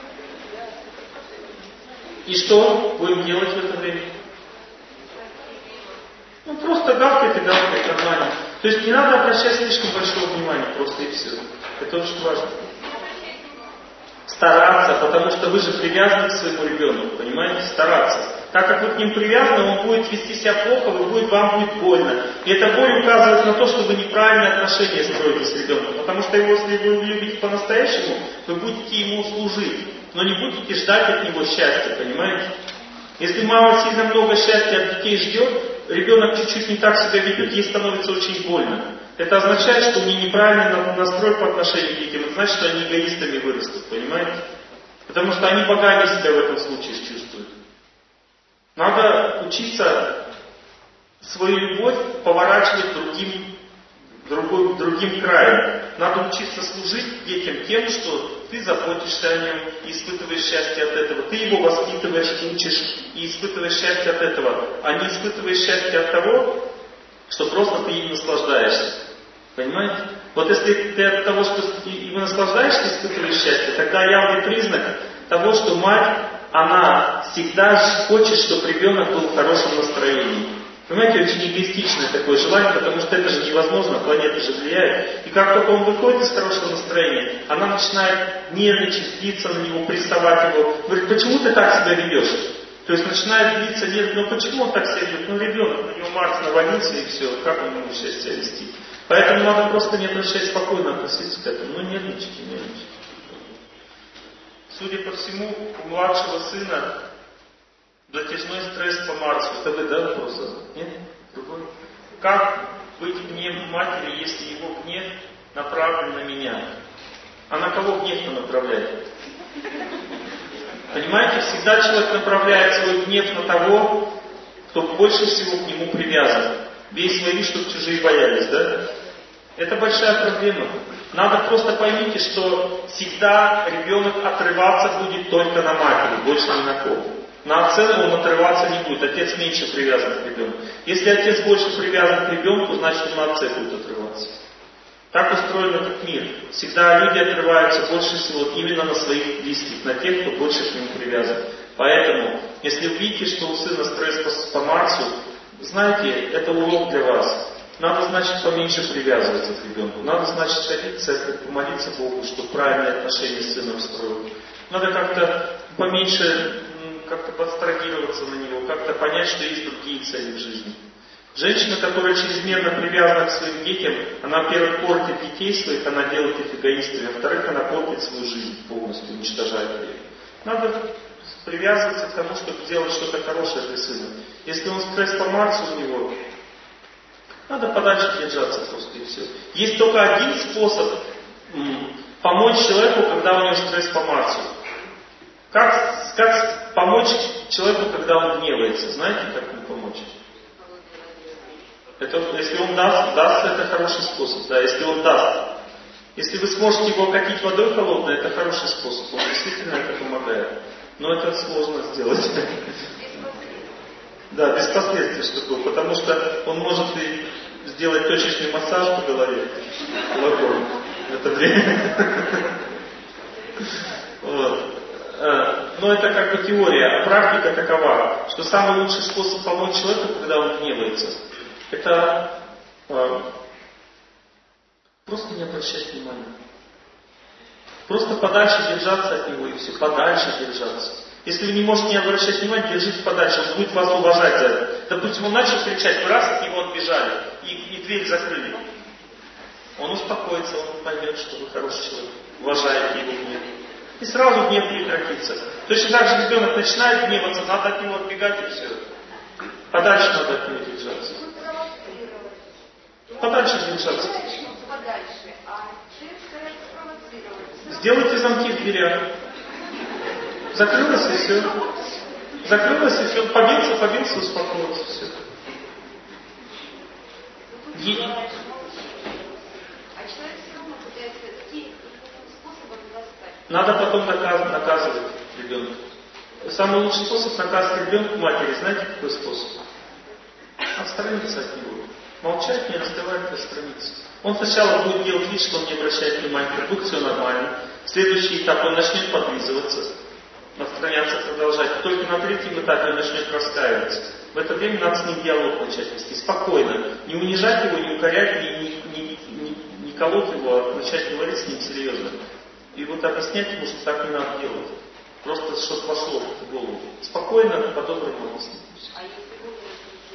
И что будем делать в это время? Ну, просто гавкает и гавкает нормально. То есть не надо обращать слишком большого внимания, просто и все. Это очень важно. Стараться, потому что вы же привязаны к своему ребенку, понимаете? Стараться. Так как вы к ним привязаны, он будет вести себя плохо, вам будет больно. И эта боль указывает на то, что вы неправильные отношения строите с ребенком. Потому что его, если вы любите по-настоящему, вы будете ему служить, но не будете ждать от него счастья, понимаете? Если мама сильно много счастья от детей ждет, ребенок чуть-чуть не так себя ведет, ей становится очень больно. Это означает, что у нее неправильный настрой по отношению к детям. Это значит, что они эгоистами вырастут, понимаете? Потому что они богами себя в этом случае чувствуют. Надо учиться свою любовь поворачивать другим краем. Надо учиться служить детям тем, что ты заботишься о нем и испытываешь счастье от этого. Ты его воспитываешь, учишь и испытываешь счастье от этого. А не испытываешь счастье от того, что просто ты им наслаждаешься. Понимаете? Вот если ты от того, что им наслаждаешься, испытываешь счастье, тогда явный признак того, что мать, она всегда хочет, чтобы ребенок был в хорошем настроении. Понимаете, очень эгоистичное такое желание, потому что это же невозможно, планета же влияет. И как только он выходит из хорошего настроения, она начинает нервничать, злиться на него, прессовать его. Говорит, почему ты так себя ведешь? То есть начинает злиться, ну почему он так себя ведет? Ну ребенок, на него Марс навалился и все, как он ему сейчас себя вести? Поэтому надо просто не обращать, спокойно относиться к этому. Ну нервничайте. Судя по всему, у младшего сына затяжной стресс по Марсу. Это вы, да, вопрос? Нет? Другой? Как быть гневом матери, если его гнев направлен на меня? А на кого гнев-то направляет? Понимаете, всегда человек направляет свой гнев на того, кто больше всего к нему привязан. Весь свой вид, чтобы чужие боялись, да? Это большая проблема. Надо просто поймите, что всегда ребенок отрываться будет только на матери, больше ни на кого. На отце он отрываться не будет, отец меньше привязан к ребенку. Если отец больше привязан к ребенку, значит он на отце будет отрываться. Так устроен этот мир. Всегда люди отрываются больше всего именно на своих близких, на тех, кто больше к нему привязан. Поэтому, если вы видите, что у сына стресс по Марсу, знаете, это урок для вас. Надо, значит, поменьше привязываться к ребенку. Надо, значит, ходить в церковь, помолиться Богу, чтобы правильные отношения с сыном строить. Надо как-то поменьше подстрагироваться на него, как-то понять, что есть другие цели в жизни. Женщина, которая чрезмерно привязана к своим детям, она, во-первых, портит детей своих, она делает их эгоистами, а во-вторых, она портит свою жизнь полностью, уничтожает ее. Надо привязываться к тому, чтобы сделать что-то хорошее для сына. Если он стресс по Марсу у него, надо подальше держаться просто и все. Есть только один способ помочь человеку, когда у него стресс по Марсу. Как помочь человеку, когда он гневается? Знаете, как ему помочь? Это, если он даст, это хороший способ. Да, если он даст. Если вы сможете его окатить водой холодной, это хороший способ. Он действительно это помогает. Но это сложно сделать. Да, без последствий, чтобы было. Потому что он может и сделать точечный массаж по голове. Кулаком. Это время. Вот. Но это как бы теория, а практика такова, что самый лучший способ помочь человеку, когда он гневается, это просто не обращать внимания. Просто подальше держаться от него и все, подальше держаться. Если вы не можете не обращать внимания, держитесь подальше, он будет вас уважать за это. Допустим, он начал кричать, вы раз от него отбежали и дверь закрыли. Он успокоится, он поймет, что вы хороший человек, уважаете его гнев. И сразу гнев прекратится. Точно так же ребенок начинает гневаться, надо от него отбегать и все. Подальше надо от него держаться. Подальше держаться. Сделайте замки в дверях. Закрылось и все. Закрылось и все. Побился, успокоился, все. Надо потом наказывать ребенка. Самый лучший способ наказывать ребенка матери, знаете, какой способ? Отстраниться от него. Молчать, не разговаривать, отстраниться. Он сначала будет делать вид, что он не обращает внимания, как будто все нормально. Следующий этап, он начнет подлизываться. самосохраняться, продолжать. Только на третьем этапе он начнет раскаиваться. В это время надо с ним диалог начать вести. Спокойно. Не унижать его, не укорять, не колоть его, а начать говорить с ним серьезно. И вот объяснять ему, что так не надо делать. Просто что-то вошло в голову. Спокойно, по-доброму объяснить. А если возраст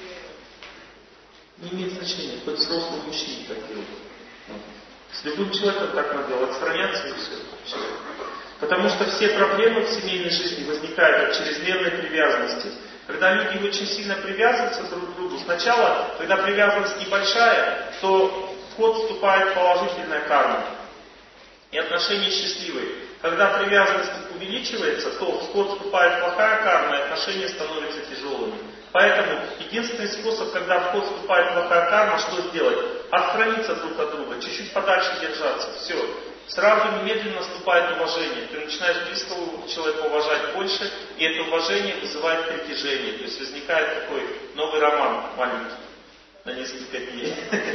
Не имеет значения, хоть взрослый мужчина так делает. С любым человеком так надо делать, отстраняться и все. Потому что все проблемы в семейной жизни возникают от чрезмерной привязанности. Когда люди очень сильно привязываются друг к другу, сначала, когда привязанность небольшая, то в ход вступает положительная карма. И отношения счастливые. Когда привязанность увеличивается, то в ход вступает плохая карма, и отношения становятся тяжелыми. Поэтому единственный способ, когда в ход вступает плохая карма, что сделать? Отстраниться друг от друга, чуть-чуть подальше держаться. Все. Сразу немедленно наступает уважение. Ты начинаешь близкого человека уважать больше, и это уважение вызывает притяжение. То есть возникает такой новый роман маленький на несколько дней.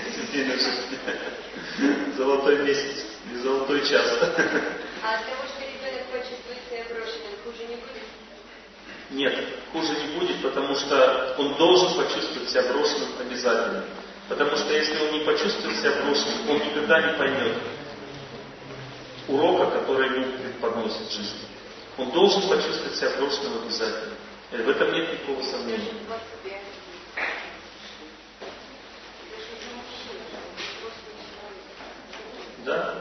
Золотой месяц или золотой час. А от того, что ребенок почувствует себя брошенным, хуже не будет? Нет, хуже не будет, потому что он должен почувствовать себя брошенным обязательно. Потому что если он не почувствует себя брошенным, он никогда не поймет урока, который ему преподносит жизнь. Он должен почувствовать себя брошенным обязательно. И в этом нет никакого сомнения. Да?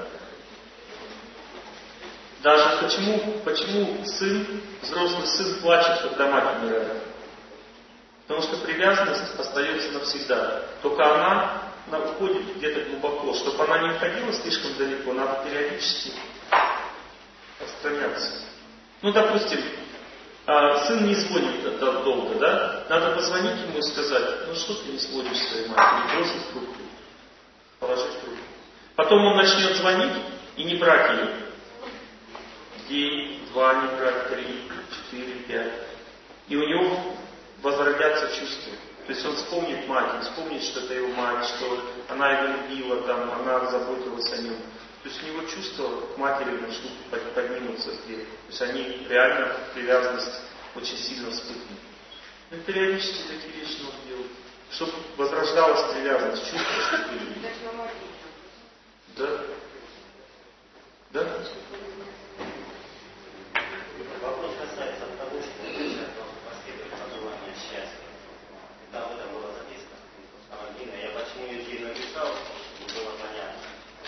Даже почему взрослый сын плачет, когда мать умирает? Потому что привязанность остается навсегда. Только она уходит где-то глубоко. Чтобы она не уходила слишком далеко, надо периодически отстраняться. Ну, допустим, сын не звонит долго, да? Надо позвонить ему и сказать: ну что ты не звонишь своей матери, бросить трубку, положить трубку. Потом он начнет звонить и не брать ее. День, два не брать, 3, 4, 5. И у него возродятся чувства. То есть он вспомнит мать, он вспомнит, что это его мать, что она его любила, там, она заботилась о нем. То есть у него чувства к матери начнут поднимутся вверх. То есть они реально привязанность очень сильно вспыхнут. Ну, периодически такие вещи нужно делать. Чтобы возрождалась привязанность, чувства, что ты любишь. Да? Да? Вопрос касается того, что последует пожелание счастья. Когда об этом было записано, я почему ее написал, чтобы было понятно.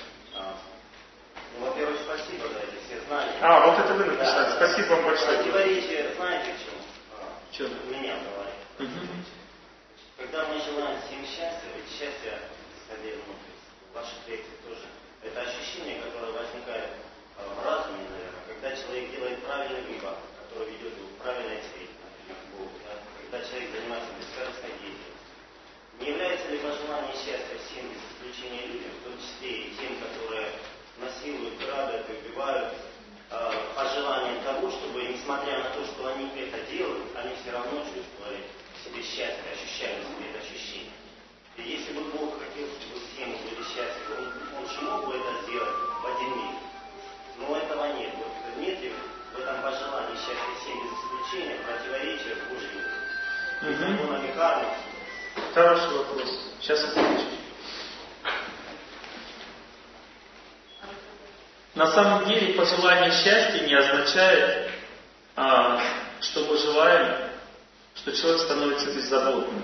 Ну, во-первых, спасибо за эти все знания. Вот это вы написали. Да. Спасибо вам большое. Противоречие, знаете, в чем? Чем? У меня говорит. Когда мы желаем всем счастья, ведь счастье скорее внутри. В ваших лекциях тоже. Это ощущение, которое возникает в разуме, наверное, когда человек делает правильный выбор, который ведет его в правильной цели, например, к Богу, да? Когда человек занимается бескорыстной деятельностью. Не является ли пожелание счастья всем без исключения людям, в том числе и тем, которые насилуют, грабят, убивают, пожеланием того, чтобы, несмотря на то, что они это делают, они все равно чувствовали в себе счастье, ощущали в себе это ощущение. И если бы Бог хотел, чтобы все мы были счастливы, Он же мог бы это сделать в один миг. Но этого нет. Вот нет ли в этом пожелании счастья всем без исключения противоречия Божьему законам и кармы? Хороший вопрос. Сейчас отвечу. На самом деле пожелание счастья не означает, что мы желаем, что человек становится беззаботным.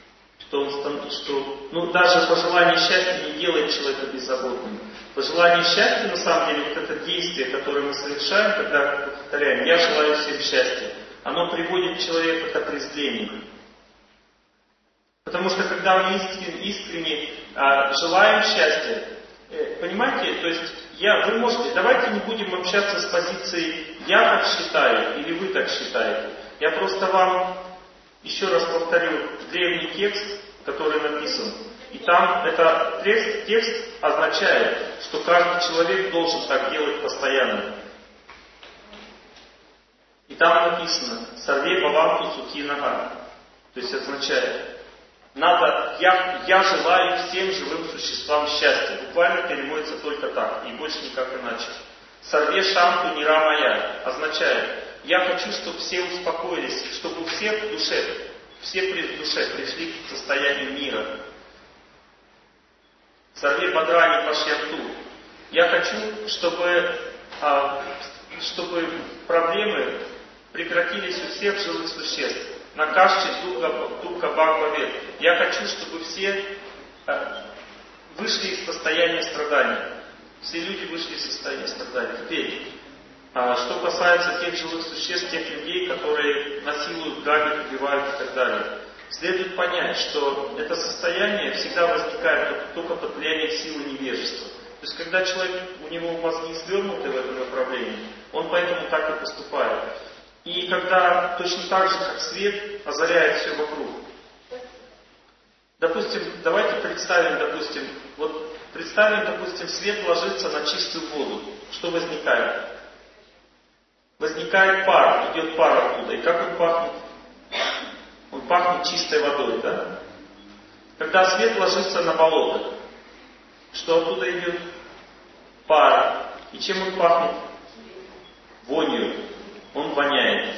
Даже пожелание счастья не делает человека беззаботным. Пожелание счастья, на самом деле, вот это действие, которое мы совершаем, когда повторяем: я желаю всем счастья, оно приводит человека к отрезвлению. Потому что когда мы искренне желаем счастья, понимаете, то есть давайте не будем общаться с позицией «я так считаю» или «вы так считаете». Я просто вам еще раз повторю древний текст, который написан. И там это текст означает, что каждый человек должен так делать постоянно. И там написано «Сарве баванту сухи нога». То есть означает я желаю всем живым существам счастья. Буквально переводится только так, и больше никак иначе. Сарве шанту нира моя означает: я хочу, чтобы все успокоились, чтобы все в душе пришли к состоянию мира. Сорви бодра не пашьянту. Я хочу, чтобы проблемы прекратились у всех живых существ. Накашчи духа бхагавет. Я хочу, чтобы все вышли из состояния страдания. Все люди вышли из состояния страдания. Теперь, что касается тех живых существ, тех людей, которые насилуют, грабят, убивают и так далее. Следует понять, что это состояние всегда возникает только под влиянием силы невежества. То есть, когда у него мозги свернуты в этом направлении, он поэтому так и поступает. И когда точно так же, как свет, озаряет все вокруг. Допустим, давайте представим, свет ложится на чистую воду. Что возникает? Возникает пар, идет пар оттуда. И как он пахнет? Он пахнет чистой водой, да? Когда свет ложится на болото, что оттуда идет? Пар. И чем он пахнет? Вонью. Он воняет.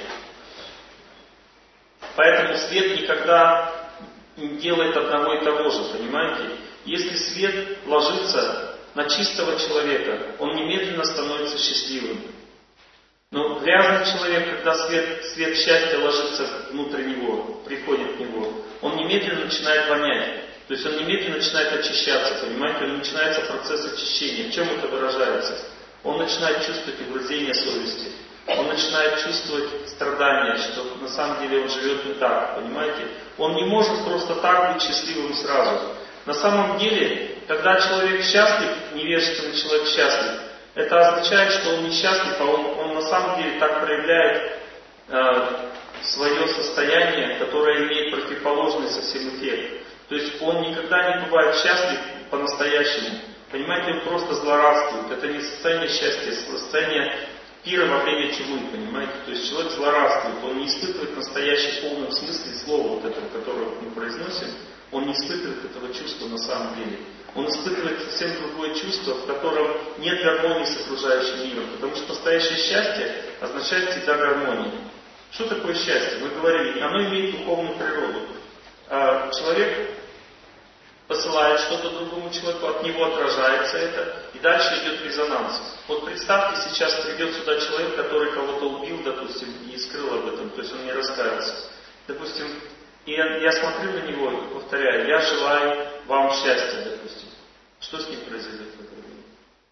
Поэтому свет никогда не делает одного и того же, понимаете? Если свет ложится на чистого человека, он немедленно становится счастливым. Но грязный человек, когда свет счастья ложится внутрь него, приходит в него, он немедленно начинает вонять. То есть он немедленно начинает очищаться, понимаете? Начинается процесс очищения. В чем это выражается? Он начинает чувствовать угрызение совести. Он начинает чувствовать страдания, что на самом деле он живет не так, понимаете? Он не может просто так быть счастливым сразу. На самом деле, когда человек счастлив, невежественный человек счастлив, это означает, что он несчастлив, а он на самом деле так проявляет свое состояние, которое имеет противоположный совсем эффект. То есть он никогда не бывает счастлив по-настоящему. Понимаете, он просто злорадствует. Это не состояние счастья, это состояние пира во время чумы, понимаете? То есть человек злорадствует, он не испытывает настоящий в полном смысле слова вот этого, которое мы произносим, он не испытывает этого чувства на самом деле. Он испытывает совсем другое чувство, в котором нет гармонии с окружающим миром. Потому что настоящее счастье означает всегда гармонию. Что такое счастье? Мы говорили, оно имеет духовную природу. Человек посылает что-то другому человеку, от него отражается это, и дальше идет резонанс. Вот представьте, сейчас придет сюда человек, который кого-то убил, допустим, и скрыл об этом, то есть он не раскаялся. Допустим, и я смотрю на него и повторяю, я желаю вам счастья, допустим. Что с ним произойдет в это время?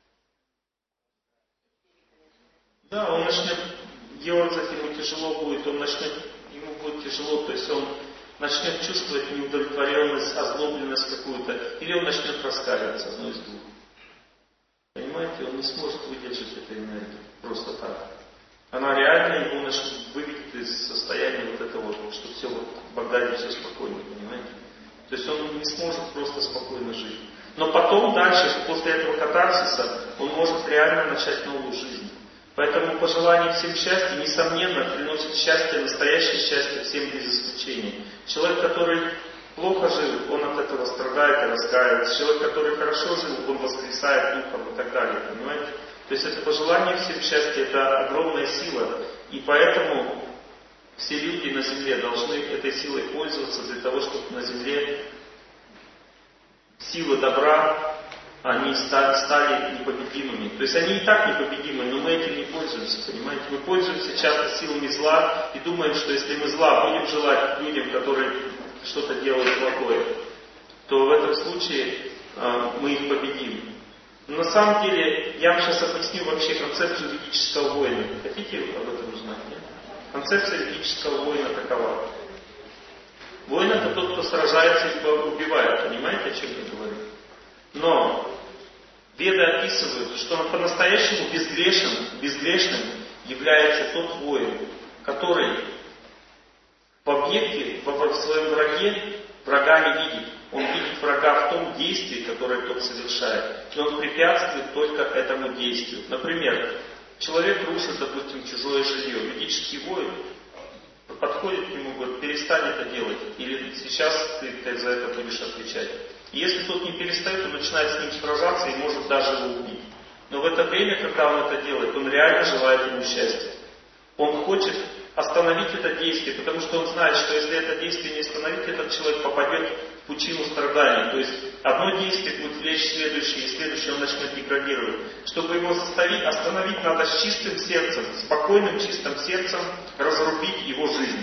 Да, он начнет ерзать, ему тяжело будет, ему будет тяжело, то есть он начнет чувствовать неудовлетворенность, озлобленность какую-то, или он начнет раскаиваться, одно из двух. Понимаете, он не сможет выдержать эту энергию просто так. Она реально его начнет выведет из состояния вот этого, что все вот в Багдаде все спокойно, понимаете? То есть он не сможет просто спокойно жить. Но потом, дальше, после этого катарсиса, он может реально начать новую жизнь. Поэтому пожелание всем счастья, несомненно, приносит счастье, настоящее счастье всем без исключения. Человек, который плохо жил, он от этого страдает и раскаивается. Человек, который хорошо жил, он воскресает духом и так далее, понимаете? То есть это пожелание всем счастья, это огромная сила. И поэтому все люди на земле должны этой силой пользоваться для того, чтобы на земле силы добра, они стали непобедимыми. То есть они и так непобедимы, но мы этим не пользуемся, понимаете? Мы пользуемся часто силами зла и думаем, что если мы зла будем желать людям, которые что-то делают плохое, то в этом случае мы их победим. Но на самом деле, я вам сейчас объясню вообще концепцию ведического воина. Хотите об этом узнать? Нет? Концепция ведического воина такова. Воин это тот, кто сражается и убивает. Понимаете, о чем я говорю? Но Веды описывают, что по-настоящему безгрешным является тот воин, который в объекте, в своем врага не видит. Он видит врага в том действии, которое тот совершает. И он препятствует только этому действию. Например, человек рушит, допустим, чужое жилье. Ведический воин подходит к нему и говорит, перестань это делать. Или сейчас ты за это будешь отвечать. И если тот не перестает, он начинает с ним сражаться и может даже его убить. Но в это время, когда он это делает, он реально желает ему счастья. Он хочет остановить это действие, потому что он знает, что если это действие не остановить, этот человек попадет в пучину страданий. То есть одно действие будет влечь следующее, и следующее он начнет деградировать. Чтобы его остановить, надо с чистым сердцем, спокойным, чистым сердцем разрубить его жизнь.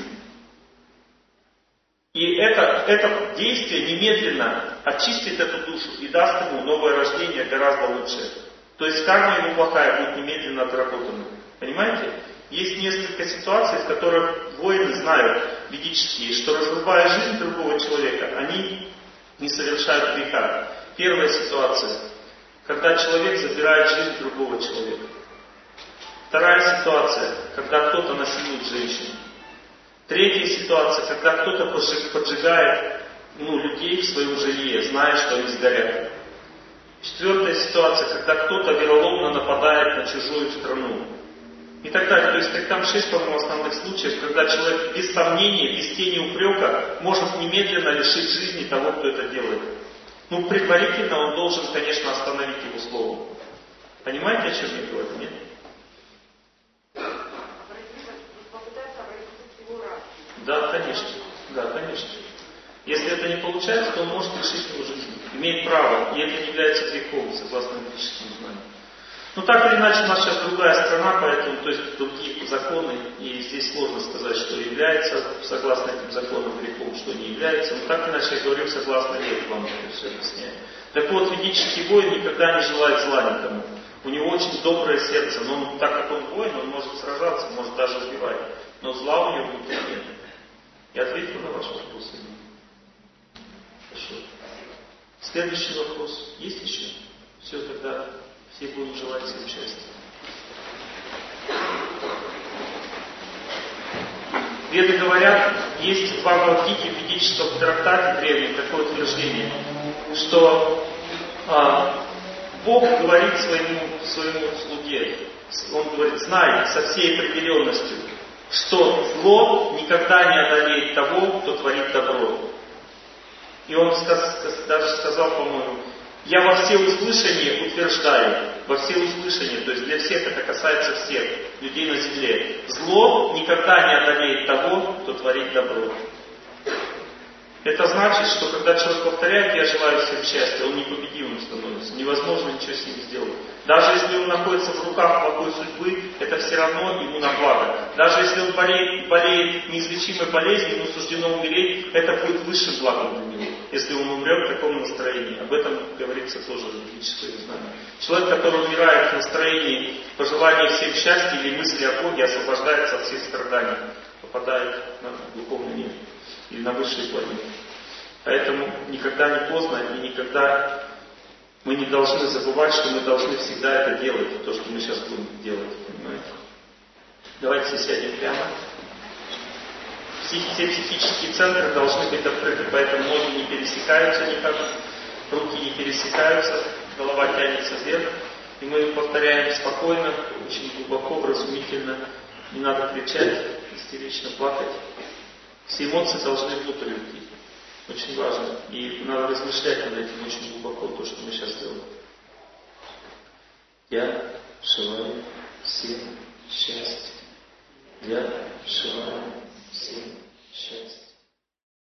И это действие немедленно очистит эту душу и даст ему новое рождение гораздо лучшее. То есть карма его плохая будет немедленно отработана. Понимаете? Есть несколько ситуаций, в которых воины знают ведические, что разрубая жизнь другого человека, они не совершают греха. Первая ситуация, когда человек забирает жизнь другого человека. Вторая ситуация, когда кто-то насилует женщину. Третья ситуация, когда кто-то поджигает людей в своем жилье, зная, что они сгорят. Четвертая ситуация, когда кто-то вероломно нападает на чужую страну. И так далее. То есть там 6, по-моему, основных случаев, когда человек без сомнения, без тени упрека может немедленно лишить жизни того, кто это делает. Предварительно он должен, конечно, остановить его словом. Понимаете, о чем я говорю? Нет? Да, конечно. Да, конечно. Если это не получается, то он может лишить его жизни. Имеет право, и это не является грехом, согласно ведическим знаниям. Так или иначе, у нас сейчас другая страна, поэтому, то есть другие законы, и здесь сложно сказать, что является, согласно этим законам, грехом, что не является. Но так или иначе, я говорю, согласно вере, вам это все объясняю. Так вот, ведический воин никогда не желает зла никому. У него очень доброе сердце, но так как он воин, он может сражаться, может даже убивать. Но зла у него внутри нет. Я ответил на ваш вопрос. Хорошо. Следующий вопрос. Есть еще? Все, тогда все будем желать всем счастья. Веды говорят, есть в Бхагавад-гите, в ведическом трактате древнем такое утверждение, что Бог говорит своему слуге, он говорит, знай со всей определенностью, что зло никогда не одолеет того, кто творит добро. И он даже сказал, по-моему, я во всеуслышание утверждаю, во всеуслышание, то есть для всех это касается всех людей на земле. Зло никогда не одолеет того, кто творит добро. Это значит, что когда человек повторяет «я желаю всем счастья», он непобедимым становится, невозможно ничего с ним сделать. Даже если он находится в руках плохой судьбы, это все равно ему на благо. Даже если он болеет неизлечимой болезнью, ему суждено умереть, это будет высшим благом для него, если он умрет в таком настроении. Об этом говорится тоже в ведическом знании. Человек, который умирает в настроении пожелания всем счастья или мысли о Боге, освобождается от всех страданий, попадает на духовный мир или на высшие планеты. Поэтому никогда не поздно и никогда мы не должны забывать, что мы должны всегда это делать, то, что мы сейчас будем делать, понимаете? Давайте все сядем прямо. Все психические центры должны быть открыты, поэтому ноги не пересекаются никак, руки не пересекаются, голова тянется вверх. И мы повторяем спокойно, очень глубоко, вразумительно. Не надо кричать, истерично плакать. Все эмоции должны внутрь уйти. Очень важно. И надо размышлять над этим очень глубоко, то, что мы сейчас делаем. Я желаю всем счастья. Я желаю всем счастья.